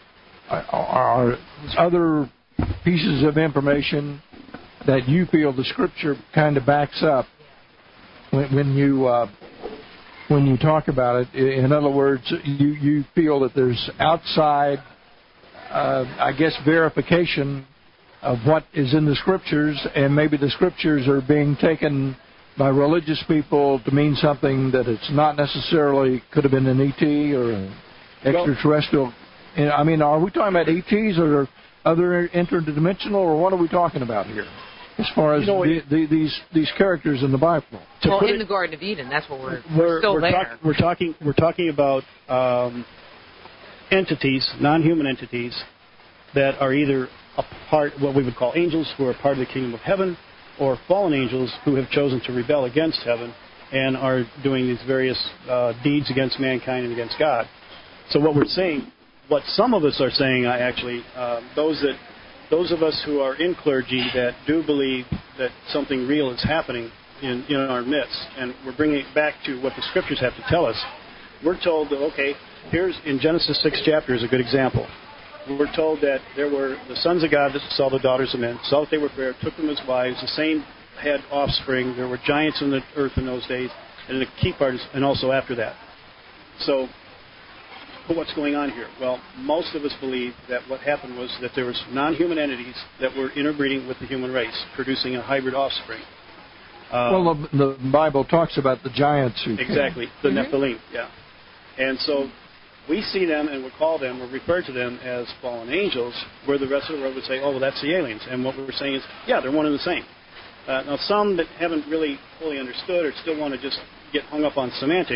are other pieces of information that you feel the Scripture kind of backs up when, when you uh, when you talk about it. In other words, you, you feel that there's outside, uh, I guess, verification of what is in the Scriptures, and maybe the Scriptures are being taken by religious people to mean something that it's not necessarily could have been an E T or an extraterrestrial. I mean, are we talking about E Ts or other interdimensional, or what are we talking about here? As far as you know, the, the, these these characters in the Bible. Well, in it, the Garden of Eden, that's what we're, we're, we're still we're there. Talk, we're talking we're talking about um, entities, non-human entities, that are either a part, what we would call angels, who are part of the kingdom of heaven, or fallen angels who have chosen to rebel against heaven and are doing these various uh, deeds against mankind and against God. So what we're saying, what some of us are saying, I actually, uh, those that, those of us who are in clergy that do believe that something real is happening in, in our midst, and we're bringing it back to what the Scriptures have to tell us. We're told that, okay, here's in Genesis six chapter is a good example. We're told that there were the sons of God that saw the daughters of men, saw that they were fair, took them as wives. The same had offspring. There were giants in the earth in those days, and the key part is, and also after that. So, but what's going on here? Well, most of us believe that what happened was that there was non-human entities that were interbreeding with the human race, producing a hybrid offspring. Um, well, the, the Bible talks about the giants. Who exactly, came. the mm-hmm. Nephilim, yeah. And so we see them and we call them or refer to them as fallen angels, where the rest of the world would say, oh, well, that's the aliens. And what we're saying is, yeah, they're one and the same. Uh, now, some that haven't really fully understood or still want to just get hung up on semantics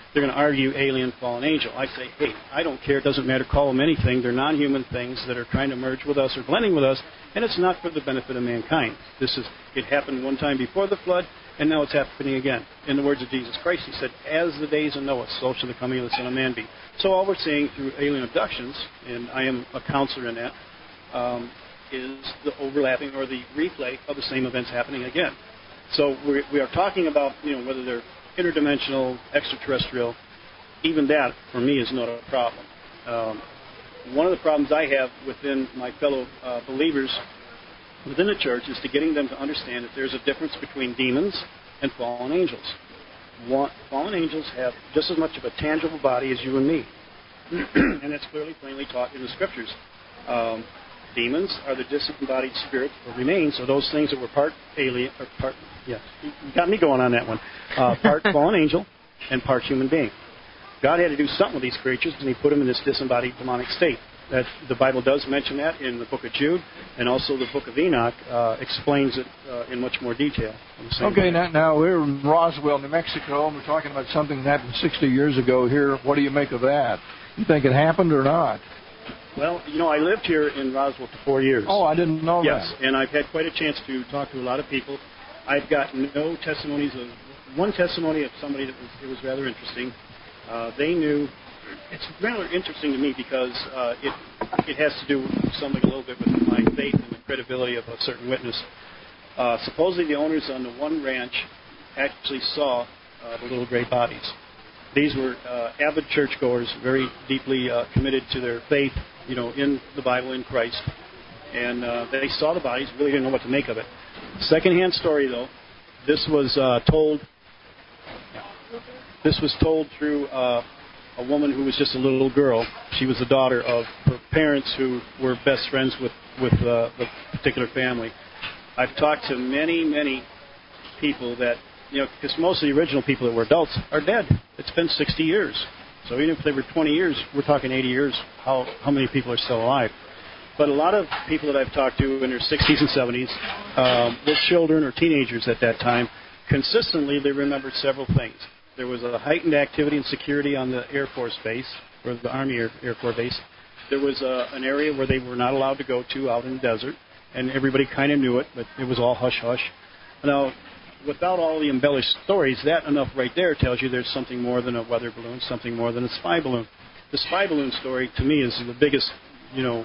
they're going to argue alien, fallen angel. I say, hey, I don't care. It doesn't matter. Call them anything. They're non-human things that are trying to merge with us or blending with us, and it's not for the benefit of mankind. This is it happened one time before the flood, and now it's happening again. In the words of Jesus Christ, he said, as the days of Noah, so shall the coming of the Son of Man be. So all we're seeing through alien abductions, and I am a counselor in that, um, is the overlapping or the replay of the same events happening again. So we we are talking about, you know, whether they're interdimensional, extraterrestrial. Even that, for me, is not a problem. Um, one of the problems I have within my fellow uh, believers within the church is to getting them to understand that there's a difference between demons and fallen angels. One, fallen angels have just as much of a tangible body as you and me. And that's clearly, plainly taught in the Scriptures. Um, demons are the disembodied spirits or remains of those things that were part alien, or part, yes, you got me going on that one, uh, part fallen angel and part human being. God had to do something with these creatures, and he put them in this disembodied demonic state. That the Bible does mention that in the book of Jude, and also the book of Enoch uh, explains it uh, in much more detail. Okay, now, now we're in Roswell, New Mexico, and we're talking about something that happened sixty years ago here. What do you make of that? You think it happened or not? Well, you know, I lived here in Roswell for four years. Oh, I didn't know yes, that. Yes, and I've had quite a chance to talk to a lot of people. I've got no testimonies of one testimony of somebody that was it was rather interesting. Uh, they knew. It's rather interesting to me because uh, it it has to do something a little bit with my faith and the credibility of a certain witness. Uh, supposedly, the owners on the one ranch actually saw uh, the little gray bodies. These were uh, avid churchgoers, very deeply uh, committed to their faith, you know, in the Bible, in Christ. And uh, they saw the bodies, really didn't know what to make of it. Secondhand story, though. This was uh, told. This was told through uh, a woman who was just a little girl. She was the daughter of her parents, who were best friends with with uh, the particular family. I've talked to many, many people that. You know, because most of the original people that were adults are dead. It's been sixty years. So even if they were twenty years, we're talking eighty years, how how many people are still alive? But a lot of people that I've talked to in their sixties and seventies um, were children or teenagers at that time. Consistently, they remembered several things. There was a heightened activity and security on the Air Force base, or the Army Air, Air Corps base. There was a, an area where they were not allowed to go to out in the desert, and everybody kind of knew it, but it was all hush-hush. Now, without all the embellished stories, that enough right there tells you there's something more than a weather balloon, something more than a spy balloon. The spy balloon story, to me, is the biggest, you know.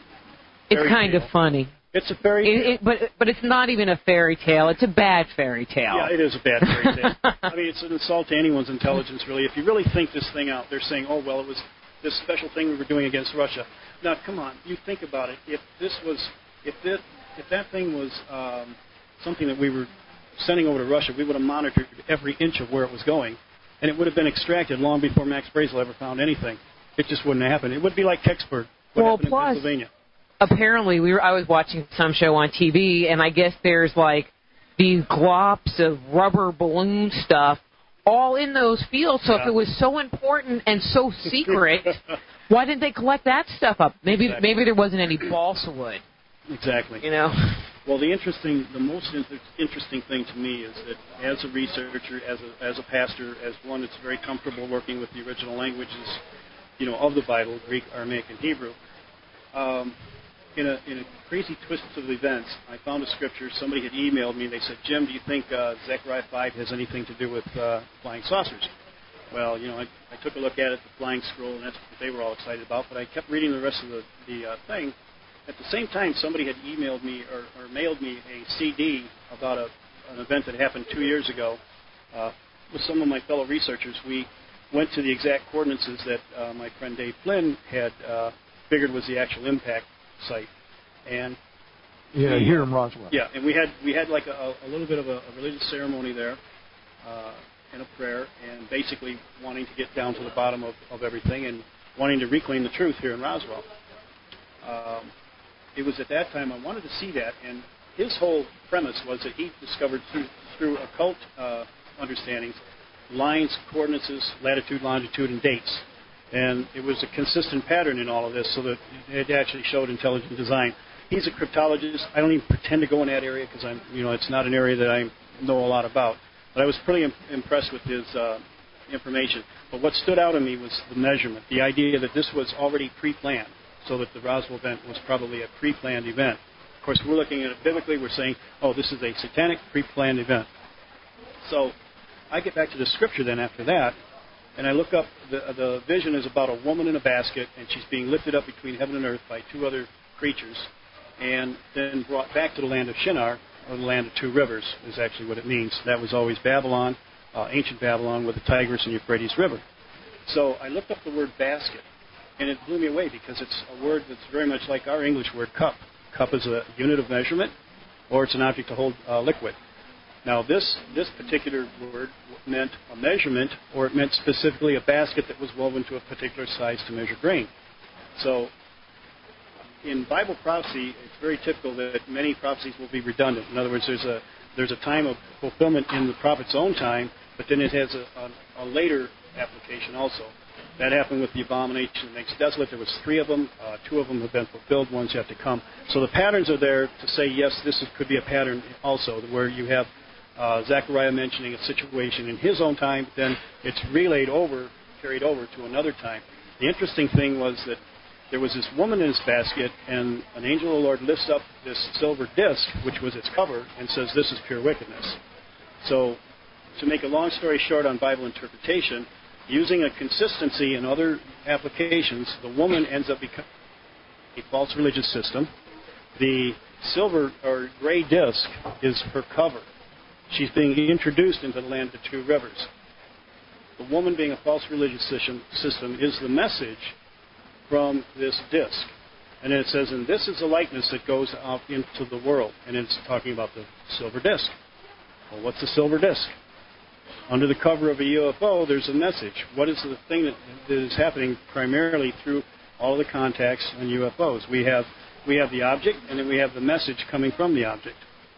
It's kind tale. of funny. It's a fairy it, tale. It, but, but it's not even a fairy tale. It's a bad fairy tale. Yeah, it is a bad fairy tale. I mean, it's an insult to anyone's intelligence, really. If you really think this thing out, they're saying, oh, well, it was this special thing we were doing against Russia. Now, come on, you think about it. If this was, if, this, if that thing was um, something that we were sending over to Russia, we would have monitored every inch of where it was going, and it would have been extracted long before Max Brazel ever found anything. It just wouldn't happen. It would be like Kecksburg, what well, happened plus, in Pennsylvania. Apparently, we were, I was watching some show on T V, and I guess there's like these glops of rubber balloon stuff all in those fields. So yeah. If it was so important and so secret, why didn't they collect that stuff up? Maybe exactly. maybe there wasn't any balsa wood. Exactly. You know. Well, the interesting, the most inter- interesting thing to me is that as a researcher, as a as a pastor, as one that's very comfortable working with the original languages, you know, of the Bible, Greek, Aramaic, and Hebrew. Um, in a in a crazy twist of events, I found a scripture. Somebody had emailed me. They said, "Jim, do you think uh, Zechariah five has anything to do with uh, flying saucers?" Well, you know, I, I took a look at it, the flying scroll, and that's what they were all excited about. But I kept reading the rest of the the uh, thing. At the same time, somebody had emailed me or, or mailed me a C D about a, an event that happened two years ago. Uh, with some of my fellow researchers, we went to the exact coordinates that uh, my friend Dave Flynn had uh, figured was the actual impact site. And yeah, we, here in Roswell. Yeah, and we had we had like a, a little bit of a, a religious ceremony there uh, and a prayer, and basically wanting to get down to the bottom of, of everything and wanting to reclaim the truth here in Roswell. Um, It was at that time I wanted to see that, and his whole premise was that he discovered through through occult uh, understandings lines, coordinates, latitude, longitude, and dates, and it was a consistent pattern in all of this, so that it actually showed intelligent design. He's a cryptologist. I don't even pretend to go in that area because I'm, you know, it's not an area that I know a lot about. But I was pretty im- impressed with his uh, information. But what stood out to me was the measurement, the idea that this was already pre-planned, so that the Roswell event was probably a pre-planned event. Of course, we're looking at it biblically. We're saying, oh, this is a satanic pre-planned event. So I get back to the scripture then after that, and I look up, the, the vision is about a woman in a basket, and she's being lifted up between heaven and earth by two other creatures, and then brought back to the land of Shinar, or the land of two rivers, is actually what it means. That was always Babylon, uh, ancient Babylon, with the Tigris and Euphrates River. So I looked up the word basket, and it blew me away because it's a word that's very much like our English word cup. Cup is a unit of measurement, or it's an object to hold uh, liquid. Now, this this particular word meant a measurement, or it meant specifically a basket that was woven to a particular size to measure grain. So, in Bible prophecy, it's very typical that many prophecies will be redundant. In other words, there's a there's a time of fulfillment in the prophet's own time, but then it has a, a, a later application also. That happened with the abomination that makes desolate. There was three of them. Uh, two of them have been fulfilled. One's yet to come. So the patterns are there to say, yes, this is, could be a pattern also, where you have uh, Zechariah mentioning a situation in his own time, then it's relayed over, carried over to another time. The interesting thing was that there was this woman in this basket, and an angel of the Lord lifts up this silver disc, which was its cover, and says, this is pure wickedness. So to make a long story short on Bible interpretation, using a consistency in other applications, the woman ends up becoming a false religious system. The silver or gray disc is her cover. She's being introduced into the land of two rivers. The woman being a false religious system is the message from this disc. And then it says, and this is the likeness that goes out into the world. And it's talking about the silver disc. Well, what's the silver disc? Under the cover of a U F O, there's a message. What is the thing that, that is happening primarily through all the contacts on U F Os? We have we have the object, and then we have the message coming from the object.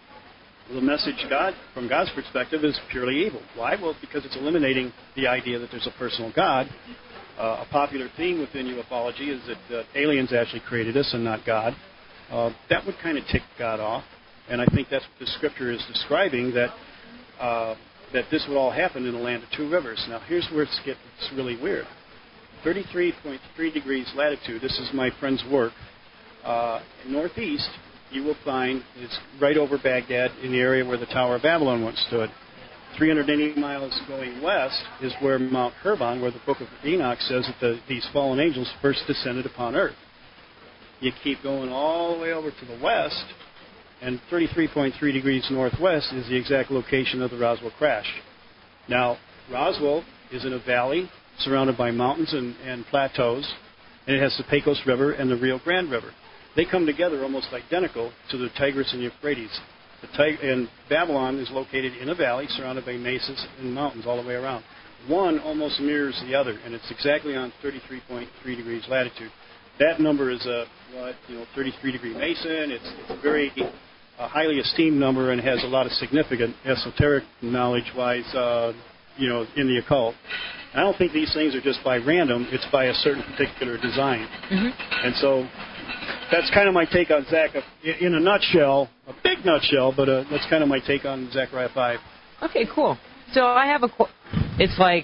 The message, God, from God's perspective, is purely evil. Why? Well, because it's eliminating the idea that there's a personal God. Uh, a popular theme within ufology is that uh, aliens actually created us and not God. Uh, that would kind of tick God off, and I think that's what the scripture is describing, that uh, that this would all happen in the land of two rivers. Now, here's where it gets really weird. thirty-three point three degrees latitude, this is my friend's work. Uh, northeast, you will find, it's right over Baghdad in the area where the Tower of Babylon once stood. three hundred eighty miles going west is where Mount Hermon, where the book of Enoch says that the, these fallen angels first descended upon earth. You keep going all the way over to the west, and thirty-three point three degrees northwest is the exact location of the Roswell crash. Now, Roswell is in a valley surrounded by mountains and, and plateaus, and it has the Pecos River and the Rio Grande River. They come together almost identical to the Tigris and Euphrates. The Tig- and Babylon is located in a valley surrounded by mesas and mountains all the way around. One almost mirrors the other, and it's exactly on thirty-three point three degrees latitude. That number is a what, you know, thirty-three degree mesa, and it's, it's a very uh, highly esteemed number and has a lot of significant esoteric knowledge-wise, uh, you know, in the occult. I don't think these things are just by random; it's by a certain particular design. Mm-hmm. And so that's kind of my take on Zach. In a nutshell, a big nutshell, but uh, that's kind of my take on Zechariah five. Okay, cool. So I have a. It's like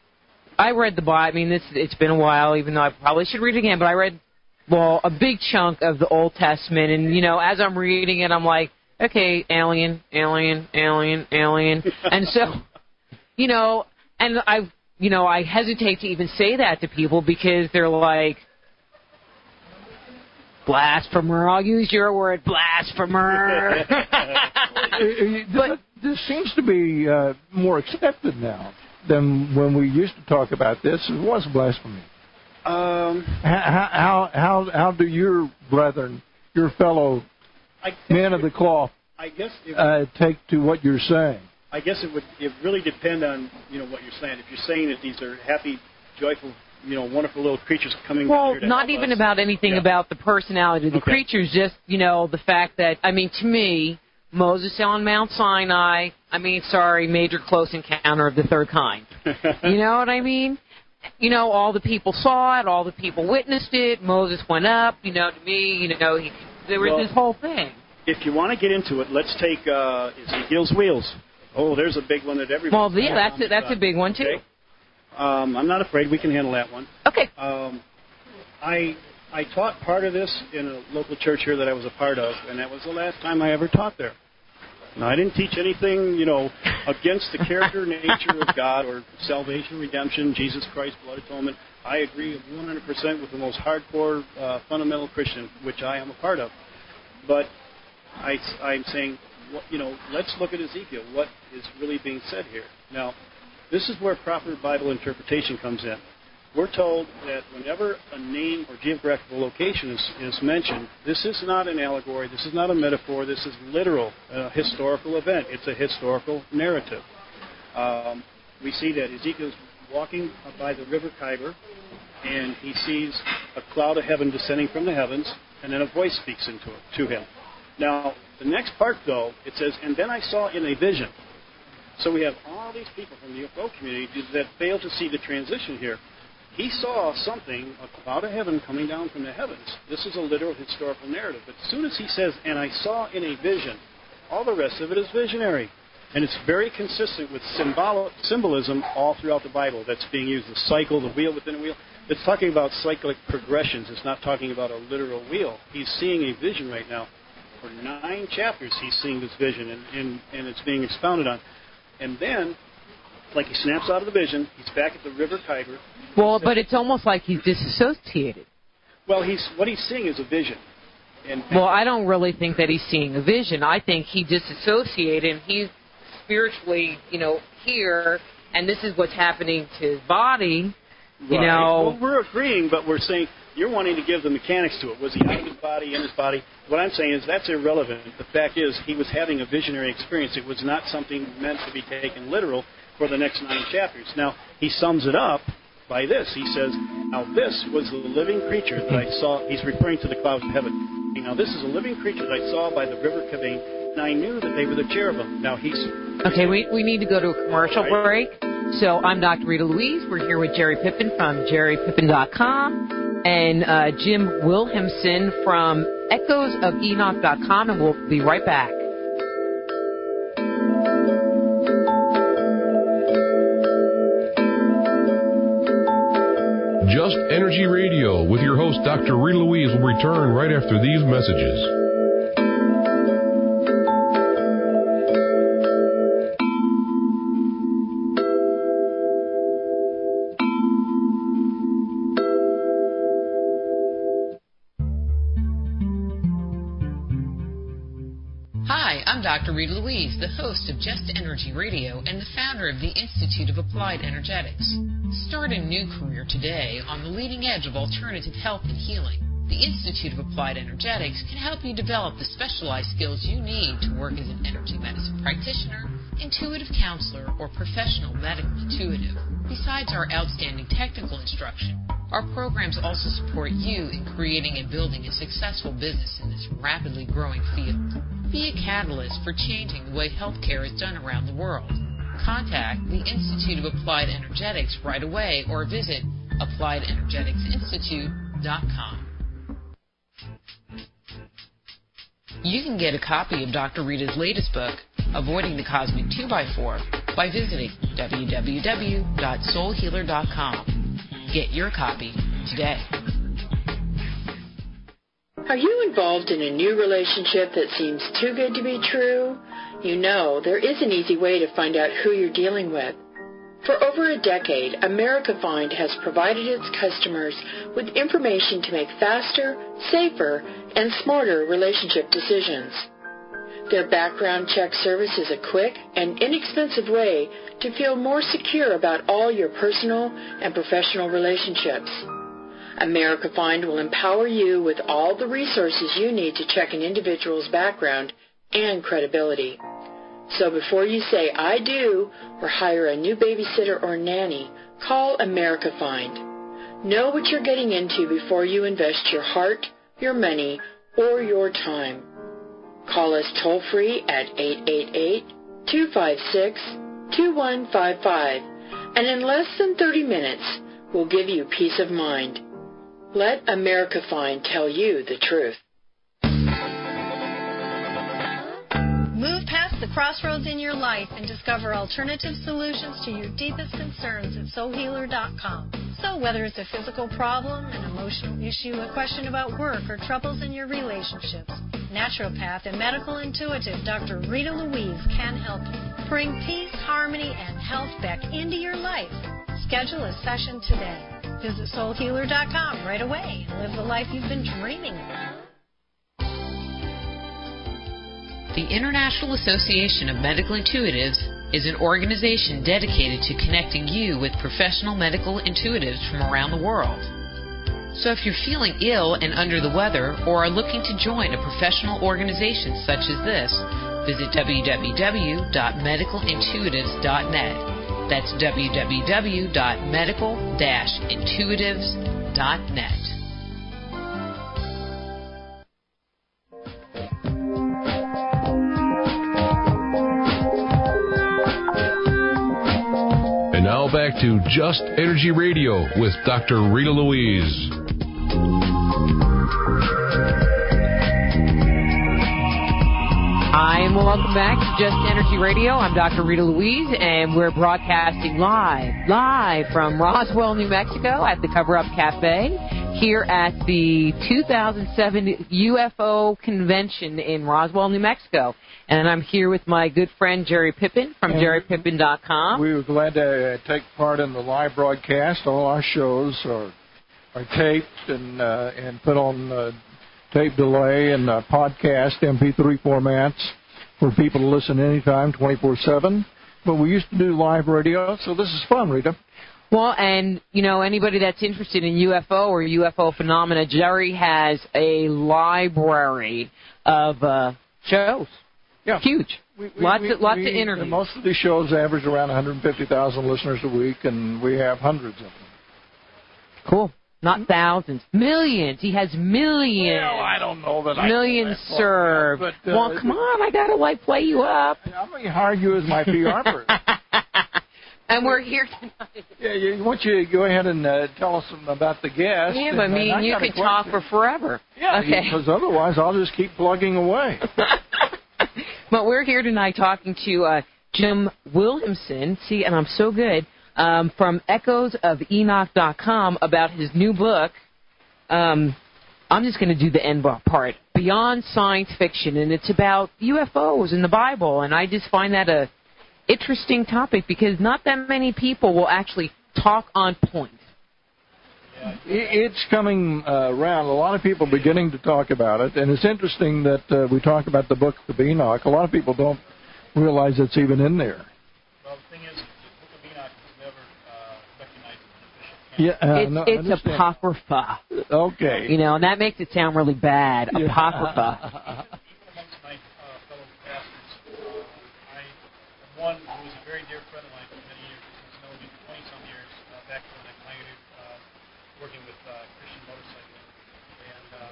I read the Bible. I mean, this it's been a while, even though I probably should read it again. But I read, well, a big chunk of the Old Testament, and you know, as I'm reading it, I'm like, okay, alien, alien, alien, alien, and so, you know, and I, you know, I hesitate to even say that to people because they're like, blasphemer. I'll use your word, blasphemer. But this seems to be uh, more accepted now than when we used to talk about this. It was blasphemy. Um, how, how how how do your brethren, your fellow men of the cloth, I guess it, uh, take to what you're saying? I guess it would it really depend on you know what you're saying. If you're saying that these are happy, joyful, you know, wonderful little creatures coming well, here to not even us. about anything yeah. about the personality of the okay. creatures, just, you know, the fact that, I mean, to me, Moses on Mount Sinai, I mean, sorry, major close encounter of the third kind. You know what I mean? You know, all the people saw it, all the people witnessed it, Moses went up, you know, to me, you know, he, there was well, this whole thing. If you want to get into it, let's take uh, Ezekiel's wheels. Oh, there's a big one that everybody. Well, yeah, that's a, that's a big one, too. Okay. Um, I'm not afraid. We can handle that one. Okay. Um, I I taught part of this in a local church here that I was a part of, and that was the last time I ever taught there. Now, I didn't teach anything, you know, against the character, nature of God or salvation, redemption, Jesus Christ, blood atonement. I agree one hundred percent with the most hardcore uh, fundamental Christian, which I am a part of. But I, I'm saying, you know, let's look at Ezekiel. What is really being said here? Now, this is where proper Bible interpretation comes in. We're told that whenever a name or geographical location is, is mentioned, this is not an allegory, this is not a metaphor, this is literal, a historical event. It's a historical narrative. Um, we see that Ezekiel's walking by the river Khyber, and he sees a cloud of heaven descending from the heavens, and then a voice speaks into it, to him. Now, the next part, though, it says, and then I saw in a vision. So we have all these people from the U F O community that fail to see the transition here. He saw something, a cloud of heaven coming down from the heavens. This is a literal historical narrative. But as soon as he says, and I saw in a vision, all the rest of it is visionary. And it's very consistent with symbol- symbolism all throughout the Bible that's being used. The cycle, the wheel within a wheel. It's talking about cyclic progressions. It's not talking about a literal wheel. He's seeing a vision right now. For nine chapters, he's seeing this vision, and, and, and it's being expounded on. And then, like he snaps out of the vision, he's back at the river Khyber. Well, but it's almost like he's disassociated. Well, he's what he's seeing is a vision. And, well, I don't really think that he's seeing a vision. I think he disassociated, and he's spiritually, you know, here, and this is what's happening to his body. You right. know, well, we're agreeing, but we're saying you're wanting to give the mechanics to it. Was he out of his body, in his body? What I'm saying is that's irrelevant. The fact is he was having a visionary experience. It was not something meant to be taken literal for the next nine chapters. Now, he sums it up by this. He says, now this was the living creature that I saw. He's referring to the clouds of heaven. Now, this is a living creature that I saw by the river Kavane, and I knew that they were the cherubim. Now, he's... Okay, we, we need to go to a commercial right. break. So I'm Doctor Rita Louise. We're here with Jerry Pippin from jerry pippin dot com and uh, Jim Williamson from echoes of enoch dot com, and we'll be right back. Just Energy Radio with your host, Doctor Rita Louise, will return right after these messages. I'm Doctor Rita Louise, the host of Just Energy Radio and the founder of the Institute of Applied Energetics. Start a new career today on the leading edge of alternative health and healing. The Institute of Applied Energetics can help you develop the specialized skills you need to work as an energy medicine practitioner, intuitive counselor, or professional medical intuitive. Besides our outstanding technical instruction, our programs also support you in creating and building a successful business in this rapidly growing field. Be a catalyst for changing the way healthcare is done around the world. Contact the Institute of Applied Energetics right away or visit applied energetics institute dot com. You can get a copy of Doctor Rita's latest book, Avoiding the Cosmic two by four, by visiting w w w dot soul healer dot com. Get your copy today. Are you involved in a new relationship that seems too good to be true? You know, there is an easy way to find out who you're dealing with. For over a decade, America Find has provided its customers with information to make faster, safer, and smarter relationship decisions. Their background check service is a quick and inexpensive way to feel more secure about all your personal and professional relationships. America Find will empower you with all the resources you need to check an individual's background and credibility. So before you say, I do, or hire a new babysitter or nanny, call America Find. Know what you're getting into before you invest your heart, your money, or your time. Call us toll-free at eight eight eight, two five six, two one five five, and in less than thirty minutes, we'll give you peace of mind. Let America Find tell you the truth. Move past the crossroads in your life and discover alternative solutions to your deepest concerns at soul healer dot com. So whether it's a physical problem, an emotional issue, a question about work, or troubles in your relationships, naturopath and medical intuitive Doctor Rita Louise can help you. Bring peace, harmony, and health back into your life. Schedule a session today. Visit soul healer dot com right away and live the life you've been dreaming of. The International Association of Medical Intuitives is an organization dedicated to connecting you with professional medical intuitives from around the world. So if you're feeling ill and under the weather or are looking to join a professional organization such as this, visit w w w dot medical intuitives dot net. That's w w w dot medical dash intuitives dot net. And now back to Just Energy Radio with Doctor Rita Louise. Hi, and welcome back to Just Energy Radio. I'm Doctor Rita Louise, and we're broadcasting live, live from Roswell, New Mexico at the Cover Up Cafe here at the two thousand seven U F O Convention in Roswell, New Mexico. And I'm here with my good friend Jerry Pippin from jerry pippin dot com. We were glad to uh, take part in the live broadcast. All our shows are, are taped and, uh, and put on uh, tape delay and uh, podcast M P three formats for people to listen anytime, twenty-four seven. But we used to do live radio, so this is fun, Rita. Well, and, you know, anybody that's interested in U F O or U F O phenomena, Jerry has a library of uh, shows. Yeah. Huge. We, we, lots we, of, lots we, of interviews. Most of these shows average around one hundred fifty thousand listeners a week, and we have hundreds of them. Cool. Not thousands. Millions. He has millions. Well, I don't know that I Millions that served. But, uh, well, come on. I got to, like, play you up. I'm going to hire you as my P R person. And we're here tonight. Yeah, you, why don't you go ahead and uh, tell us something about the guest? Yeah, but me and you could talk for forever. Yeah, okay. Because otherwise I'll just keep plugging away. But we're here tonight talking to uh, Jim Williamson, see, and I'm so good, um, from echoes of enoch dot com about his new book. Um, I'm just going to do the end part, Beyond Science Fiction, and it's about U F Os in the Bible, and I just find that a interesting topic because not that many people will actually talk on point. It's coming uh, around. A lot of people beginning to talk about it, and it's interesting that uh, we talk about the Book of Enoch. A lot of people don't realize it's even in there. Well, the thing is, the Book of Enoch was never uh, recognized as an official canon. Yeah, uh, it's no, it's apocrypha. Okay. You know, and that makes it sound really bad. Yeah. Apocrypha. Amongst my uh, fellow pastors, uh, I am one who is a very dear friend of mine for many years. He's known me for twenty-some years, uh, back when I pioneered uh, working with uh, Christian motorcycling. And uh,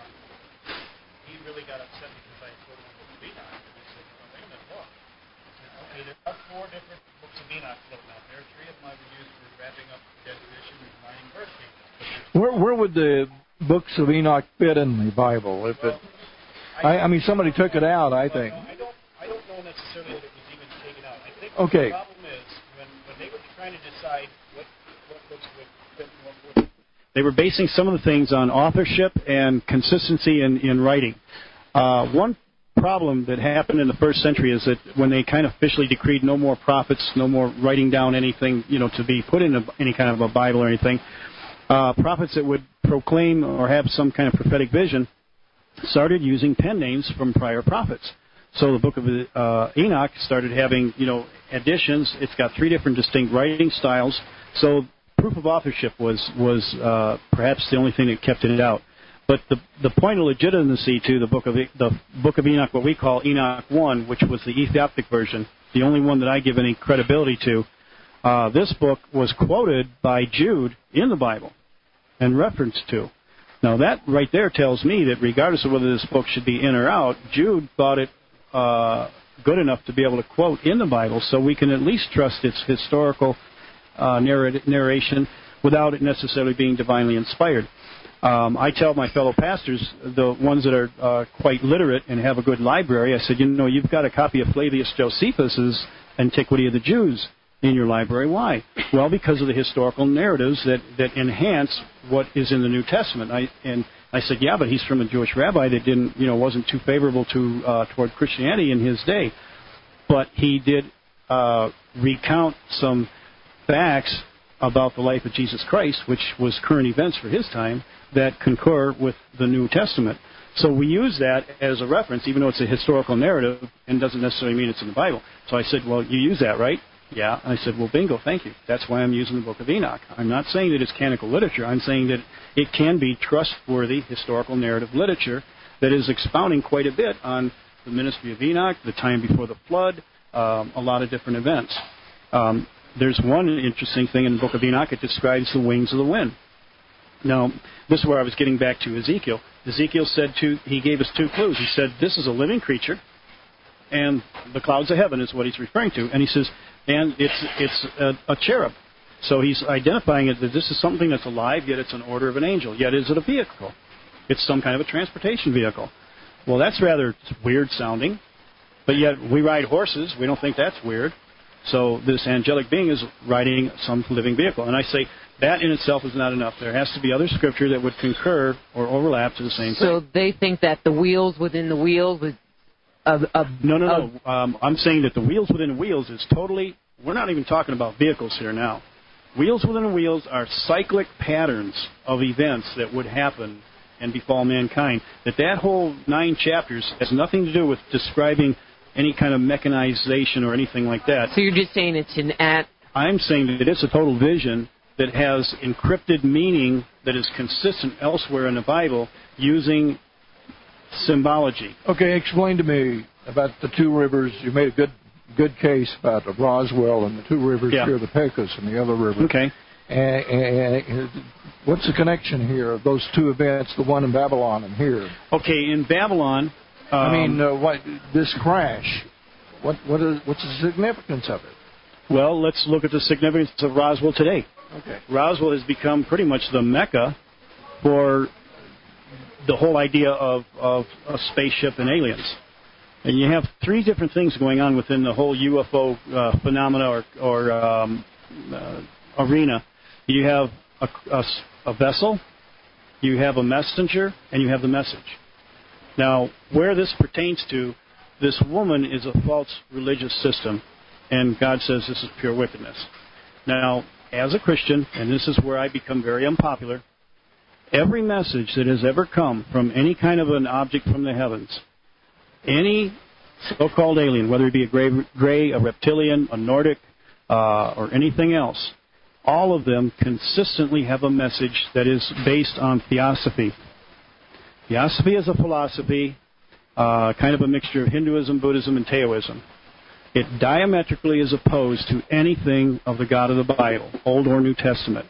he really got upset because I told him about Enoch. And he said, oh, wait a minute, look. I said, okay, there are four different books of Enoch floating out there. Three of them I've used for wrapping up the dead edition and mining birth cages. Where, where would the books of Enoch fit in the Bible? If it, I, I mean, somebody took it out, I think. I don't, I don't know necessarily that it was even taken out. I think okay. the problem is when, when they were trying to decide what, what books would fit and what wouldn't, they were basing some of the things on authorship and consistency in, in writing. Uh, one problem that happened in the first century is that when they kind of officially decreed no more prophets, no more writing down anything, you know, to be put in a, any kind of a Bible or anything, uh, prophets that would proclaim or have some kind of prophetic vision started using pen names from prior prophets. So the book of uh, Enoch started having, you know, additions. It's got three different distinct writing styles. So proof of authorship was was uh, perhaps the only thing that kept it out. But the the point of legitimacy to the book of the book of Enoch, what we call Enoch one, which was the Ethiopic version, the only one that I give any credibility to, uh, this book was quoted by Jude in the Bible and referenced to. Now that right there tells me that regardless of whether this book should be in or out, Jude thought it uh, good enough to be able to quote in the Bible, so we can at least trust its historical uh, narrat- narration without it necessarily being divinely inspired. Um, I tell my fellow pastors, the ones that are uh, quite literate and have a good library, I said, you know, you've got a copy of Flavius Josephus's Antiquity of the Jews in your library. Why? Well, because of the historical narratives that, that enhance what is in the New Testament. I, and I said, yeah, but he's from a Jewish rabbi that didn't, you know, wasn't too favorable to uh, toward Christianity in his day. But he did uh, recount some facts about the life of Jesus Christ, which was current events for his time, that concur with the New Testament. So we use that as a reference, even though it's a historical narrative and doesn't necessarily mean it's in the Bible. So I said, well, you use that, right? Yeah. And I said, well, bingo, thank you. That's why I'm using the Book of Enoch. I'm not saying that it's canonical literature. I'm saying that it can be trustworthy historical narrative literature that is expounding quite a bit on the ministry of Enoch, the time before the flood, um, a lot of different events. Um, there's one interesting thing in the Book of Enoch. It describes the wings of the wind. Now, this is where I was getting back to Ezekiel. Ezekiel said two, he gave us two clues. He said, this is a living creature, and the clouds of heaven is what he's referring to. And he says, and it's it's a, a cherub. So he's identifying it that this is something that's alive, yet it's an order of an angel. Yet is it a vehicle? It's some kind of a transportation vehicle. Well, that's rather weird sounding, but yet we ride horses. We don't think that's weird. So this angelic being is riding some living vehicle. And I say, that in itself is not enough. There has to be other scripture that would concur or overlap to the same thing. So they think that the wheels within the wheels is of, of no, no, of, no. Um, I'm saying that the wheels within the wheels is totally. We're not even talking about vehicles here now. Wheels within the wheels are cyclic patterns of events that would happen and befall mankind. That that whole nine chapters has nothing to do with describing any kind of mechanization or anything like that. So you're just saying it's an at. I'm saying that it's a total vision that has encrypted meaning that is consistent elsewhere in the Bible using symbology. Okay, explain to me about the two rivers. You made a good good case about the Roswell and the two rivers yeah. here, the Pecos and the other river. Okay. And, and, and what's the connection here of those two events, the one in Babylon and here? Okay, in Babylon... Um, I mean, uh, what this crash, what what is what's the significance of it? Well, let's look at the significance of Roswell today. Okay. Roswell has become pretty much the mecca for the whole idea of, of a spaceship and aliens. And you have three different things going on within the whole U F O uh, phenomena or, or um, uh, arena. You have a, a, a vessel, you have a messenger, and you have the message. Now, where this pertains to, this woman is a false religious system, and God says this is pure wickedness. Now, as a Christian, and this is where I become very unpopular, every message that has ever come from any kind of an object from the heavens, any so-called alien, whether it be a gray, gray a reptilian, a Nordic, uh, or anything else, all of them consistently have a message that is based on theosophy. Theosophy is a philosophy, uh, kind of a mixture of Hinduism, Buddhism, and Taoism. It diametrically is opposed to anything of the God of the Bible, Old or New Testament.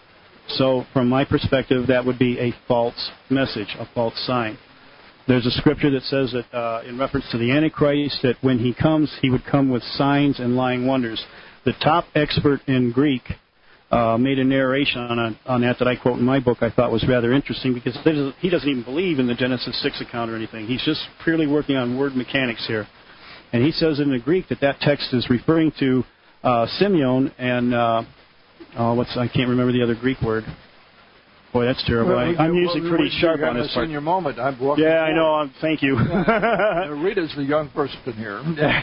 So, from my perspective, that would be a false message, a false sign. There's a scripture that says that, uh, in reference to the Antichrist, that when he comes, he would come with signs and lying wonders. The top expert in Greek Uh, made a narration on, a, on that that I quote in my book I thought was rather interesting because he doesn't even believe in the Genesis six account or anything. He's just purely working on word mechanics here. And he says in the Greek that that text is referring to uh, Simeon and, uh, oh, what's I can't remember the other Greek word. Boy, that's terrible. Well, I, I'm well, usually well, pretty sharp on this this part. In your moment, I'm walking yeah, forward. I know. I'm, thank you. Rita's the young person here.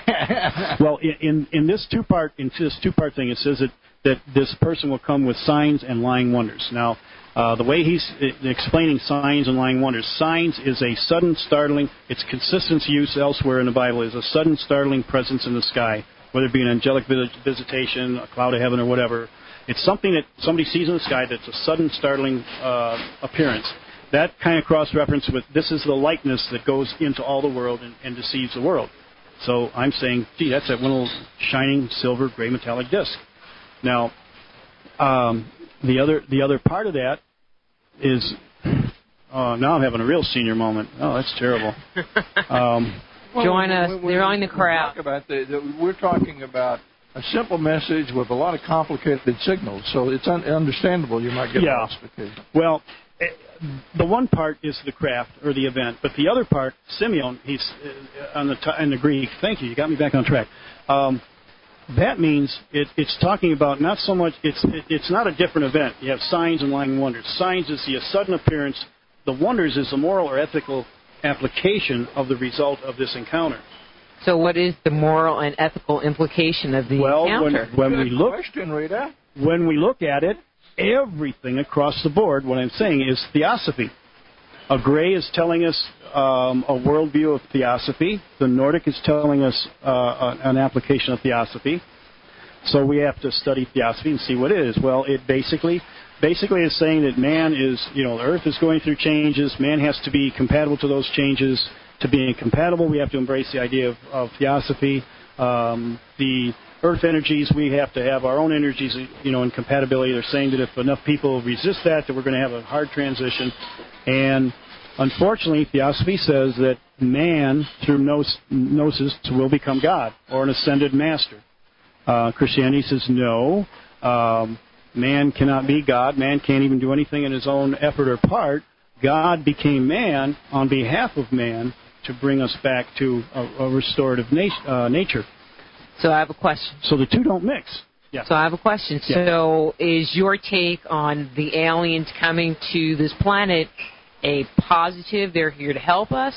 Well, in in this two part in this two part thing, it says that that this person will come with signs and lying wonders. Now, uh, the way he's explaining signs and lying wonders, signs is a sudden, startling. Its consistent use elsewhere in the Bible is a sudden, startling presence in the sky, whether it be an angelic visitation, a cloud of heaven, or whatever. It's something that somebody sees in the sky that's a sudden, startling uh, appearance. That kind of cross-reference with this is the likeness that goes into all the world and, and deceives the world. So I'm saying, gee, that's that one little shining silver gray metallic disc. Now, um, the other the other part of that is, oh, now I'm having a real senior moment. Oh, that's terrible. Um, well, Join us. When, when Join the crowd. Talk about the, the, we're talking about a simple message with a lot of complicated signals, so it's un- understandable you might get yeah. lost. Because well, the one part is the craft or the event, but the other part, Simeon, he's uh, on the t- in the Greek. Thank you, you got me back on track. Um, that means it, it's talking about not so much. It's it, it's not a different event. You have signs and lying wonders. Signs is the sudden appearance. The wonders is the moral or ethical application of the result of this encounter. So, what is the moral and ethical implication of the well, encounter? Well, when, when we look, question, Rita. when we look at it. Everything across the board, what I'm saying is theosophy. A Gray is telling us um, a worldview of theosophy. The Nordic is telling us uh, an application of theosophy. So we have to study theosophy and see what it is. Well, it basically basically is saying that man is, you know, the earth is going through changes. Man has to be compatible to those changes. To be incompatible, we have to embrace the idea of, of theosophy. Um, the earth energies, we have to have our own energies, you know, in compatibility. They're saying that if enough people resist that, that we're going to have a hard transition. And unfortunately, theosophy says that man, through gnosis, will become God or an ascended master. Uh, Christianity says no. Um, man cannot be God. Man can't even do anything in his own effort or part. God became man on behalf of man to bring us back to a, a restorative nat- uh, nature. So I have a question. So the two don't mix. Yeah. So I have a question. Yeah. So is your take on the aliens coming to this planet a positive, they're here to help us,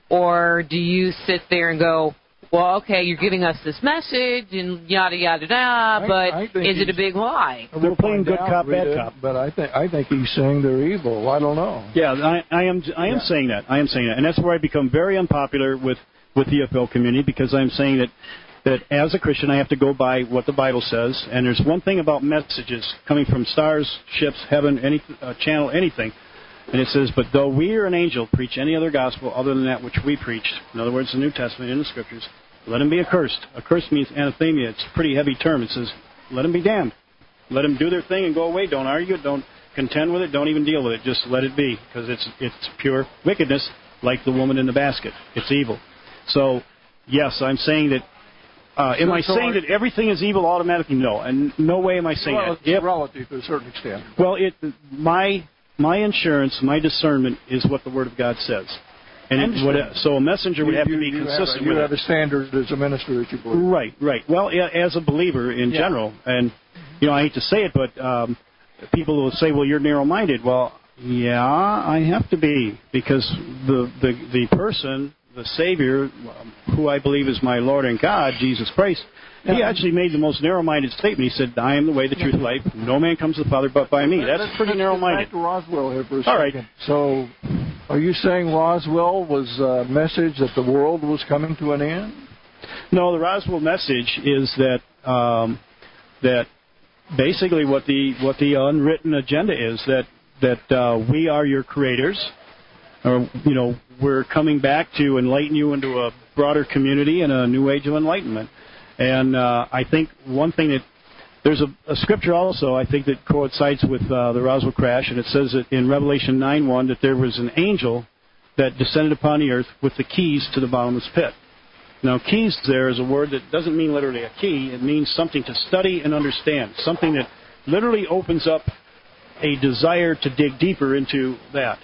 or do you sit there and go, well, okay, you're giving us this message and yada, yada, yada, but I, I is it a big lie? They're we'll playing good out, cop, Rita, bad cop. But I think I think he's saying they're evil. I don't know. Yeah, I, I am I am Yeah. saying that. I am saying that. And that's where I become very unpopular with, with the U F O community, because I'm saying that that as a Christian, I have to go by what the Bible says. And there's one thing about messages coming from stars, ships, heaven, any uh, channel, anything. And it says, but though we or an angel preach any other gospel other than that which we preached, in other words, the New Testament in the Scriptures, let him be accursed. Accursed means anathema. It's a pretty heavy term. It says, let him be damned. Let them do their thing and go away. Don't argue it. Don't contend with it. Don't even deal with it. Just let it be, because it's it's pure wickedness, like the woman in the basket. It's evil. So, yes, I'm saying that. Uh, am So- I so saying are- that everything is evil automatically? No, and no way am I saying well, that. it's If- relative to a certain extent. well, it my my insurance, my discernment is what the Word of God says, and it would, so a messenger would You- have to you- be you consistent have a, you with have it. a standard as a minister that you believe. Right, right. Well, yeah, as a believer in Yeah. general, and you know, I hate to say it, but um, people will say, "Well, you're narrow-minded." Well, yeah, I have to be, because the the the person, the Savior, who I believe is my Lord and God, Jesus Christ, he actually made the most narrow-minded statement. He said, "I am the way, the truth, and life. No man comes to the Father but by me." That's Let's- pretty let's get narrow-minded. Back to Roswell here for a All right. second. So, are you saying Roswell was a message that the world was coming to an end? No, the Roswell message is that um, that basically what the what the unwritten agenda is, that that uh, we are your creators, or you know, we're coming back to enlighten you into a broader community and a new age of enlightenment. And uh, I think one thing that there's a, a scripture also I think that coincides with uh, the Roswell crash, and it says that in Revelation nine one that there was an angel that descended upon the earth with the keys to the bottomless pit. Now, keys there is a word that doesn't mean literally a key. It means something to study and understand, something that literally opens up a desire to dig deeper into that.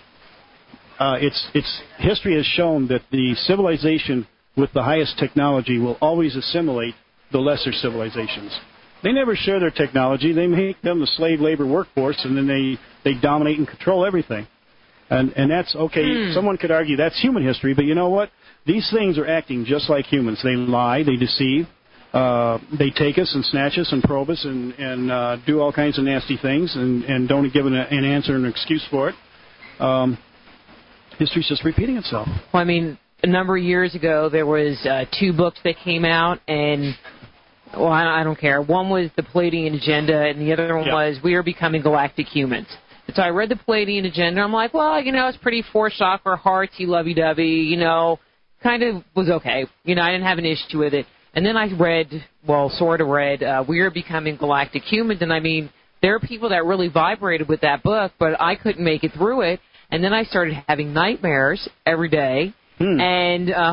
Uh, it's, it's, history has shown that the civilization with the highest technology will always assimilate the lesser civilizations. They never share their technology. They make them the slave labor workforce, and then they, they dominate and control everything. And, and that's, okay, Hmm. someone could argue that's human history, but you know what? These things are acting just like humans. They lie, they deceive, uh, they take us and snatch us and probe us and, and uh, do all kinds of nasty things and, and don't give an, an answer and an excuse for it. Um, history's just repeating itself. Well, I mean, a number of years ago, there was uh, two books that came out, and, well, I, I don't care. One was The Palladian Agenda, and the other one Yeah. was We Are Becoming Galactic Humans. And so I read The Palladian Agenda. I'm like, well, you know, it's pretty four-chakra, hearty, lovey-dovey, you know, kind of was okay. You know, I didn't have an issue with it. And then I read, well, sort of read, uh, We Are Becoming Galactic Humans, and I mean, there are people that really vibrated with that book, but I couldn't make it through it. And then I started having nightmares every day. Hmm. And uh,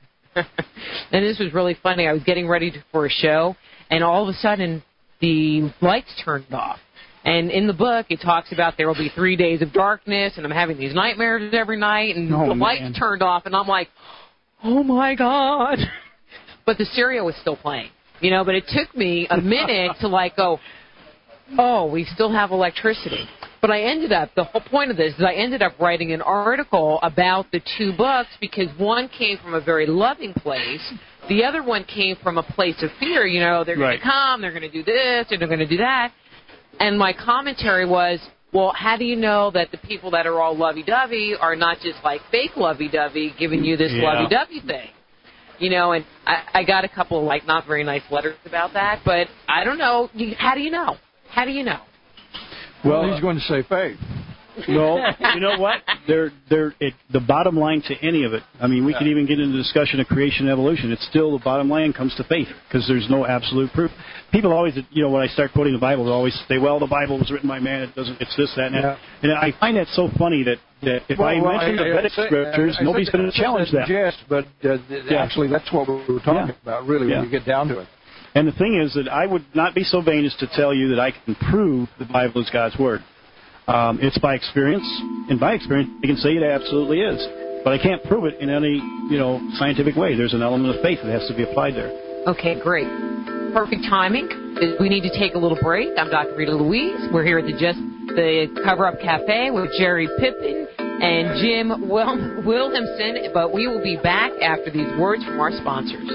and this was really funny. I was getting ready to, for a show, and all of a sudden the lights turned off. And in the book, it talks about there will be three days of darkness, and I'm having these nightmares every night, and oh, the man. lights turned off, and I'm like, oh, my God. But the stereo was still playing, you know, but it took me a minute to, like, go, oh, we still have electricity. But I ended up, the whole point of this is I ended up writing an article about the two books because one came from a very loving place. The other one came from a place of fear. You know, they're going right. to come, they're going to do this, and they're going to do that. And my commentary was, well, how do you know that the people that are all lovey-dovey are not just like fake lovey-dovey giving you this yeah. lovey-dovey thing? You know, and I, I got a couple of, like, not very nice letters about that. But I don't know. How do you know? How do you know? Well, he's going to say faith. No, you know what? They're, they're, it, the bottom line to any of it, I mean, we yeah. could even get into the discussion of creation and evolution. It's still the bottom line comes to faith because there's no absolute proof. People always, you know, when I start quoting the Bible, they always say, well, the Bible was written by man. It doesn't, it's this, that, and that. Yeah. And I find that so funny that, that if well, I well, mention I, the Vedic I, I, scriptures, I, I nobody's going to challenge that. Yes, but uh, yeah. actually that's what we were talking yeah. about, really, yeah. when you get down to it. And the thing is that I would not be so vain as to tell you that I can prove the Bible is God's Word. Um, it's by experience, and by experience, I can say it absolutely is. But I can't prove it in any, you know, scientific way. There's an element of faith that has to be applied there. Okay, great. Perfect timing. We need to take a little break. I'm Doctor Rita Louise. We're here at the Just the Cover Up Cafe with Jerry Pippin and Jim Wil- Williamson, but we will be back after these words from our sponsors.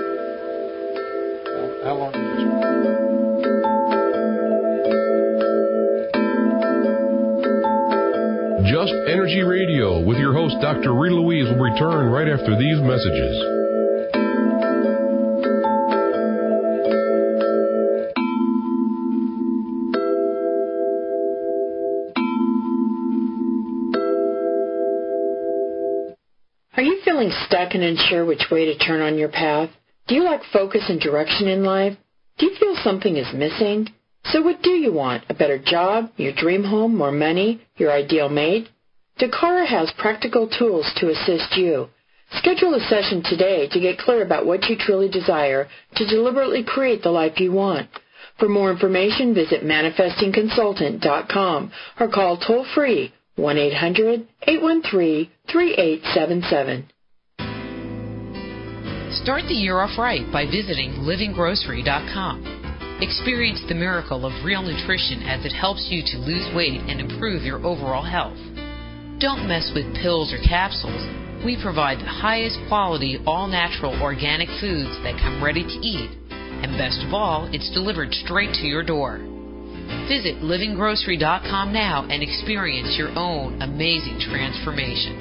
How long is this? Just Energy Radio with your host, Doctor Rita Louise, will return right after these messages. Are you feeling stuck and unsure which way to turn on your path? Do you lack focus and direction in life? Do you feel something is missing? So what do you want? A better job, your dream home, more money, your ideal mate? Dakara has practical tools to assist you. Schedule a session today to get clear about what you truly desire to deliberately create the life you want. For more information, visit manifesting consultant dot com or call toll-free one eight hundred, eight one three, three eight seven seven. Start the year off right by visiting living grocery dot com. Experience the miracle of real nutrition as it helps you to lose weight and improve your overall health. Don't mess with pills or capsules. We provide the highest quality, all-natural organic foods that come ready to eat. And best of all, it's delivered straight to your door. Visit living grocery dot com now and experience your own amazing transformation.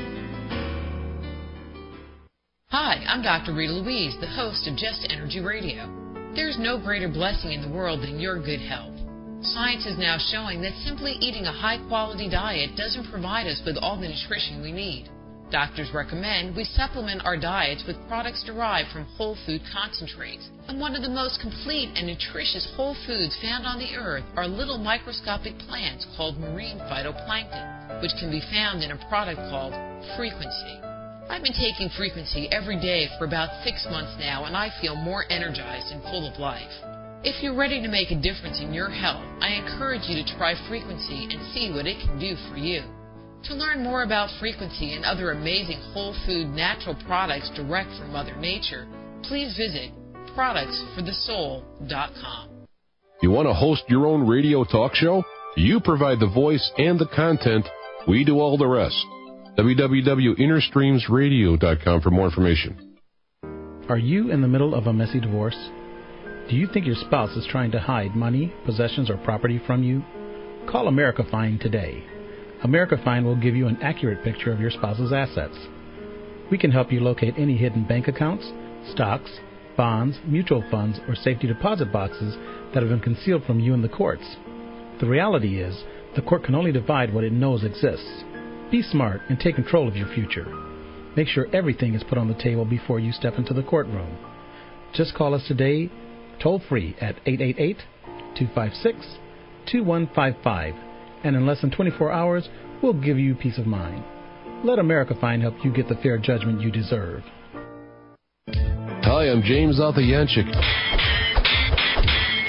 Hi, I'm Doctor Rita Louise, the host of Just Energy Radio. There's no greater blessing in the world than your good health. Science is now showing that simply eating a high-quality diet doesn't provide us with all the nutrition we need. Doctors recommend we supplement our diets with products derived from whole food concentrates. And one of the most complete and nutritious whole foods found on the earth are little microscopic plants called marine phytoplankton, which can be found in a product called Frequency. I've been taking Frequency every day for about six months now, and I feel more energized and full of life. If you're ready to make a difference in your health, I encourage you to try Frequency and see what it can do for you. To learn more about Frequency and other amazing whole food natural products direct from Mother Nature, please visit products for the soul dot com. You want to host your own radio talk show? You provide the voice and the content. We do all the rest. w w w dot inner streams radio dot com for more information. Are you in the middle of a messy divorce? Do you think your spouse is trying to hide money, possessions, or property from you? Call America Fine today. America Fine will give you an accurate picture of your spouse's assets. We can help you locate any hidden bank accounts, stocks, bonds, mutual funds, or safety deposit boxes that have been concealed from you in the courts. The reality is, the court can only divide what it knows exists. Be smart and take control of your future. Make sure everything is put on the table before you step into the courtroom. Just call us today, toll-free at eight eight eight, two five six, two one five five. And in less than twenty-four hours, we'll give you peace of mind. Let America Fine help you get the fair judgment you deserve. Hi, I'm James Altayanchik.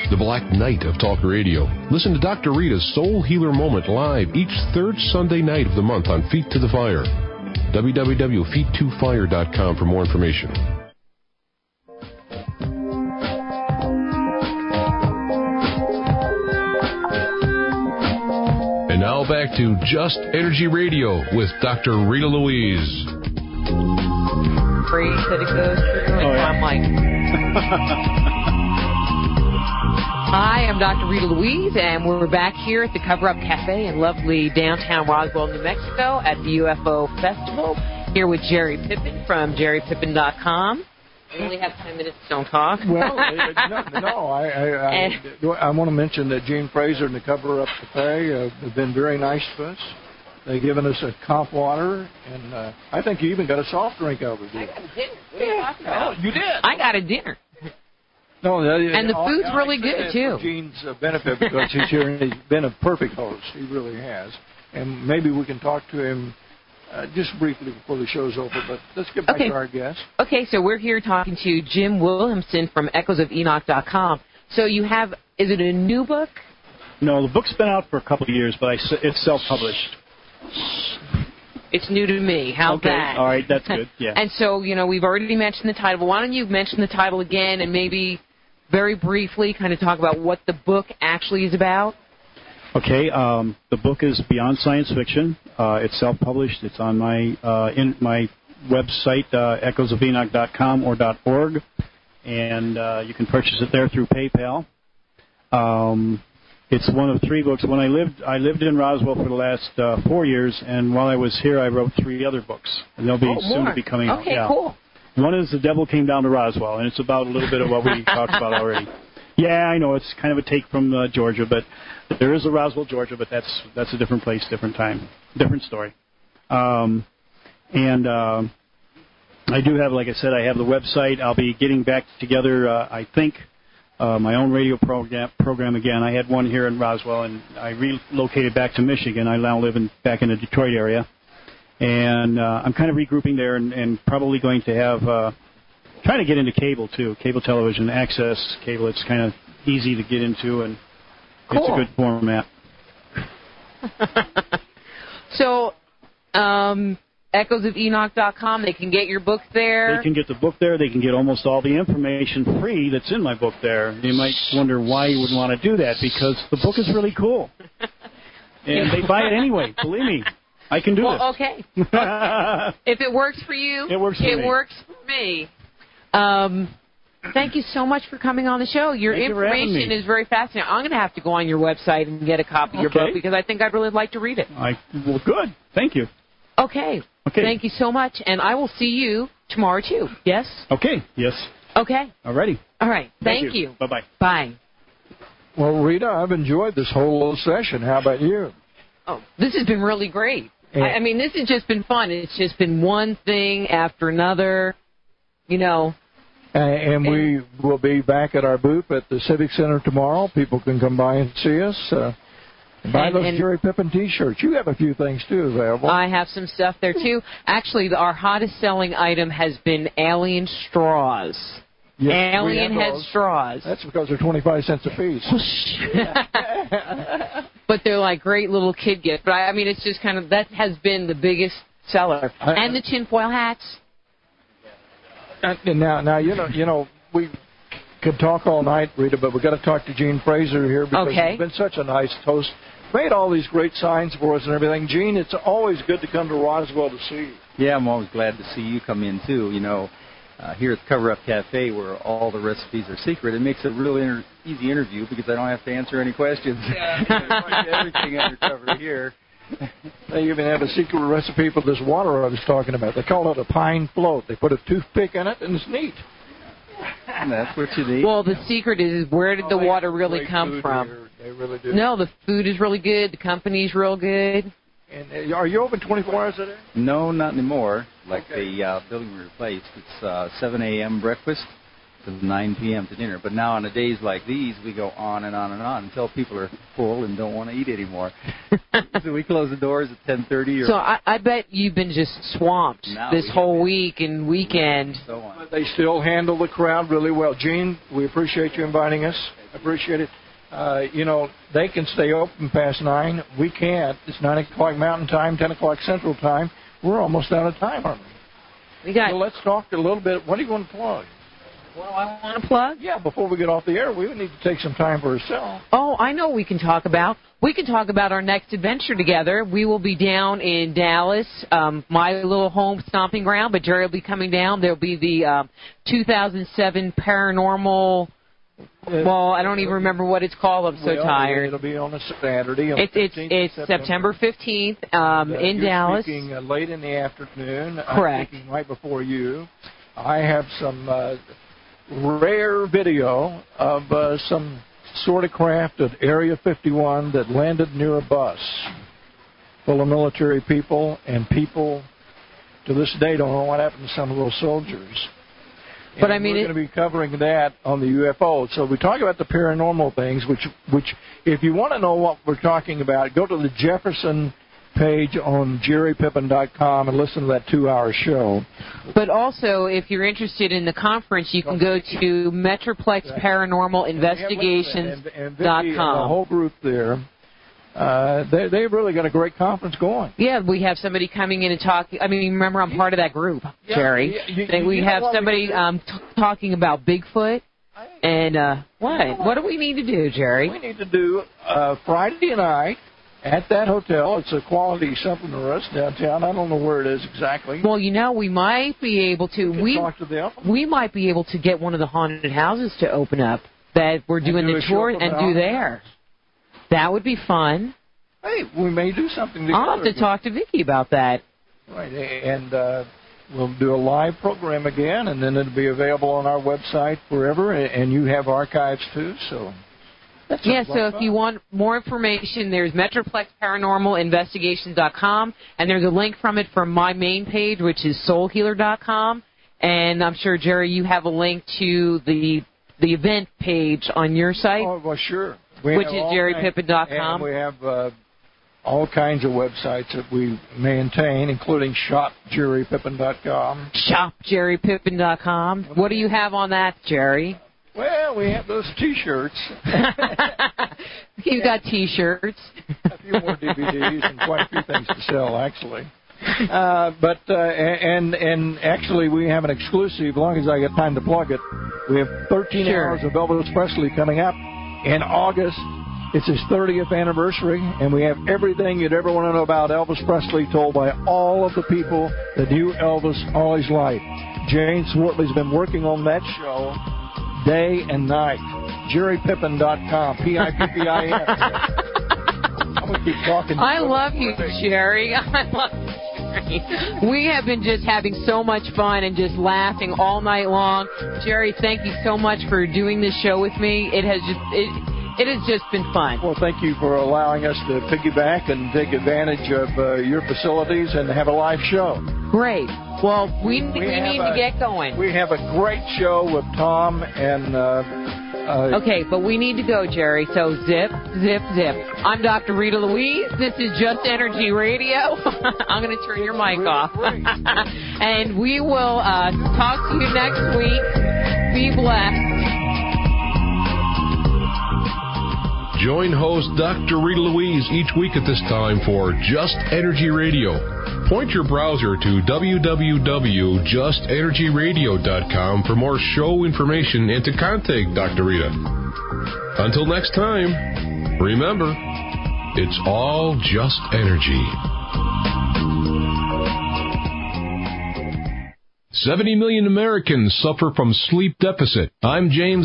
the Black Knight of talk radio. Listen to Doctor Rita's Soul Healer Moment live each third Sunday night of the month on Feet to the Fire. w w w dot feet to fire dot com for more information. And now back to Just Energy Radio with Doctor Rita Louise. Free that it goes through. Oh, yeah. I'm like, hi, I'm Doctor Rita Louise, and we're back here at the Cover Up Cafe in lovely downtown Roswell, New Mexico at the U F O Festival, here with Jerry Pippin from jerry pippin dot com. We only have ten minutes, don't talk. Well, no, no I, I, I, I want to mention that Gene Fraser and the Cover Up Cafe uh, have been very nice to us. They've given us a comp water, and uh, I think you even got a soft drink over there. I got a dinner. What are you talking about? Oh, you did? I got a dinner. No, that, and the all, food's I really good, too. For Gene's uh, benefit, because he's here and he's been a perfect host. He really has. And maybe we can talk to him uh, just briefly before the show's over, but let's get back okay. to our guest. Okay, so we're here talking to Jim Williamson from echoes of enoch dot com. So you have, is it a new book? No, the book's been out for a couple of years, but I, it's self-published. It's new to me. How's okay. that? All right, that's good. Yeah. And so, you know, we've already mentioned the title, but why don't you mention the title again and maybe very briefly kind of talk about what the book actually is about? Okay, um, the book is Beyond Science Fiction. Uh, it's self-published. It's on my uh, in my website, uh, echoes of enoch dot com or .org, and uh, you can purchase it there through PayPal. Um, it's one of three books. When I lived, I lived in Roswell for the last uh, four years, and while I was here, I wrote three other books, and they'll be oh, soon more. to be coming out. Okay, yeah. cool. One is The Devil Came Down to Roswell, and it's about a little bit of what we talked about already. Yeah, I know, it's kind of a take from uh, Georgia, but there is a Roswell, Georgia, but that's that's a different place, different time, different story. Um, and uh, I do have, like I said, I have the website. I'll be getting back together, uh, I think, uh, my own radio program, program again. I had one here in Roswell, and I relocated back to Michigan. I now live in, back in the Detroit area. And uh, I'm kind of regrouping there and, and probably going to have, uh, trying to get into cable, too, cable television, access cable. It's kind of easy to get into, and cool. It's a good format. So, um, echoes of enoch dot com, they can get your book there? They can get the book there. They can get almost all the information free that's in my book there. You might wonder why you would want to do that, because the book is really cool. And they buy it anyway, believe me. I can do well, this. Okay. If it works for you, it works for it me. works for me. Um, thank you so much for coming on the show. Your thank information you is very fascinating. I'm going to have to go on your website and get a copy of your okay. book because I think I'd really like to read it. I, well, good. Thank you. Okay. Okay. Thank you so much, and I will see you tomorrow, too. Yes? Okay. Yes. Okay. All righty. All right. Thank, Thank you. you. Bye-bye. Bye. Well, Rita, I've enjoyed this whole little session. How about you? Oh, this has been really great. Yeah. I, I mean, this has just been fun. It's just been one thing after another, you know. Uh, and we will be back at our booth at the Civic Center tomorrow. People can come by and see us. Uh, buy and, those and Jerry Pippin T-shirts. You have a few things, too, available. I have some stuff there, too. Actually, our hottest selling item has been alien straws. Yes, alien head straws. That's because they're twenty-five cents a piece. But they're like great little kid gifts. But, I, I mean, it's just kind of, that has been the biggest seller. I, and the tinfoil hats. And now, now you know, you know, we could talk all night, Rita, but we've got to talk to Gene Fraser here because okay. he's been such a nice host. Made all these great signs for us and everything. Gene, it's always good to come to Roswell to see you. Yeah, I'm always glad to see you come in, too. You know, uh, here at the Cover Up Cafe, where all the recipes are secret, it makes it a really inter- easy interview because I don't have to answer any questions. Yeah. Everything undercover here. They even have a secret recipe for this water I was talking about. They call it a pine float. They put a toothpick in it, and it's neat. And that's what you need. Well, the secret is where did oh, the water really come from? Here. They really do. No, the food is really good. The company's real good. And uh, are you open twenty-four hours a day? No, not anymore. Like okay. the uh, building we replaced, it's uh, seven a.m. breakfast to nine p.m. to dinner. But now on the days like these, we go on and on and on until people are full and don't want to eat anymore. So we close the doors at ten thirty. So I, I bet you've been just swamped now this we whole week and weekend. So on. But they still handle the crowd really well. Gene, we appreciate you inviting us. Appreciate it. Uh, you know, they can stay open past nine. We can't. It's nine o'clock Mountain Time, ten o'clock Central Time. We're almost out of time, aren't we? We got. So let's talk a little bit. What do you want to plug? What do I want to plug? Yeah, before we get off the air, we would need to take some time for ourselves. Oh, I know what we can talk about. We can talk about our next adventure together. We will be down in Dallas, um, my little home stomping ground, but Jerry will be coming down. There will be the um, two thousand seven Paranormal... Well, I don't even remember what it's called. I'm so well, tired. It'll be on a Saturday. On it's it's, it's September fifteenth um, uh, in you're Dallas. Speaking uh, late in the afternoon. Correct. I'm speaking right before you. I have some uh, rare video of uh, some sort of craft at Area fifty-one that landed near a bus full of military people, and people to this day don't know what happened to some of those soldiers. But and I mean, we're it, going to be covering that on the U F O. So we talk about the paranormal things, which, which, if you want to know what we're talking about, go to the Jefferson page on jerry pippin dot com and listen to that two-hour show. But also, if you're interested in the conference, you can go to Metroplex Paranormal Investigations dot com. And the whole group there. Uh, they, they've really got a great conference going. Yeah, we have somebody coming in and talking. I mean, remember, I'm part of that group, yeah, Jerry. Yeah, you, and we you have somebody um, t- talking about Bigfoot. And uh, what? What do we need to do, Jerry? We need to do uh, Friday night at that hotel. It's a quality something to us downtown. I don't know where it is exactly. Well, you know, we might be able to. We, we talk to them. We might be able to get one of the haunted houses to open up that we're doing do the tour and do there. That would be fun. Hey, we may do something together. I'll have to talk to Vicki about that. Right, and uh, we'll do a live program again, and then it'll be available on our website forever, and you have archives too, so... That's yeah, so if you want more information, there's Metroplex Paranormal Investigations dot com, and there's a link from it from my main page, which is soul healer dot com, and I'm sure, Jerry, you have a link to the the event page on your site. Oh, well, sure. We which is jerry pippin dot com. And we have uh, all kinds of websites that we maintain, including shop jerry pippin dot com. shop jerry pippin dot com. What do you have on that, Jerry? Well, we have those T-shirts. You've got T-shirts. A few more D V Ds and quite a few things to sell, actually. Uh, but uh, and and actually, we have an exclusive. As long as I get time to plug it, we have thirteen sure. hours of Elvis Presley coming up in August. It's his thirtieth anniversary, and we have everything you'd ever want to know about Elvis Presley told by all of the people that knew Elvis all his life. Jane Swartley's been working on that show day and night. jerry pippin dot com. P I P P I N. I'm going to keep talking. I love you, Jerry. I love you, Jerry. We have been just having so much fun and just laughing all night long. Jerry, thank you so much for doing this show with me. It has just... It, It has just been fun. Well, thank you for allowing us to piggyback and take advantage of uh, your facilities and have a live show. Great. Well, we, we, we need a, to get going. We have a great show with Tom and... Uh, uh, okay, but we need to go, Jerry. So zip, zip, zip. I'm Doctor Rita Louise. This is Just Energy Radio. I'm going to turn your mic off. And we will uh, talk to you next week. Be blessed. Join host Doctor Rita Louise each week at this time for Just Energy Radio. Point your browser to w w w dot just energy radio dot com for more show information and to contact Doctor Rita. Until next time, remember, it's all just energy. seventy million Americans suffer from sleep deficit. I'm James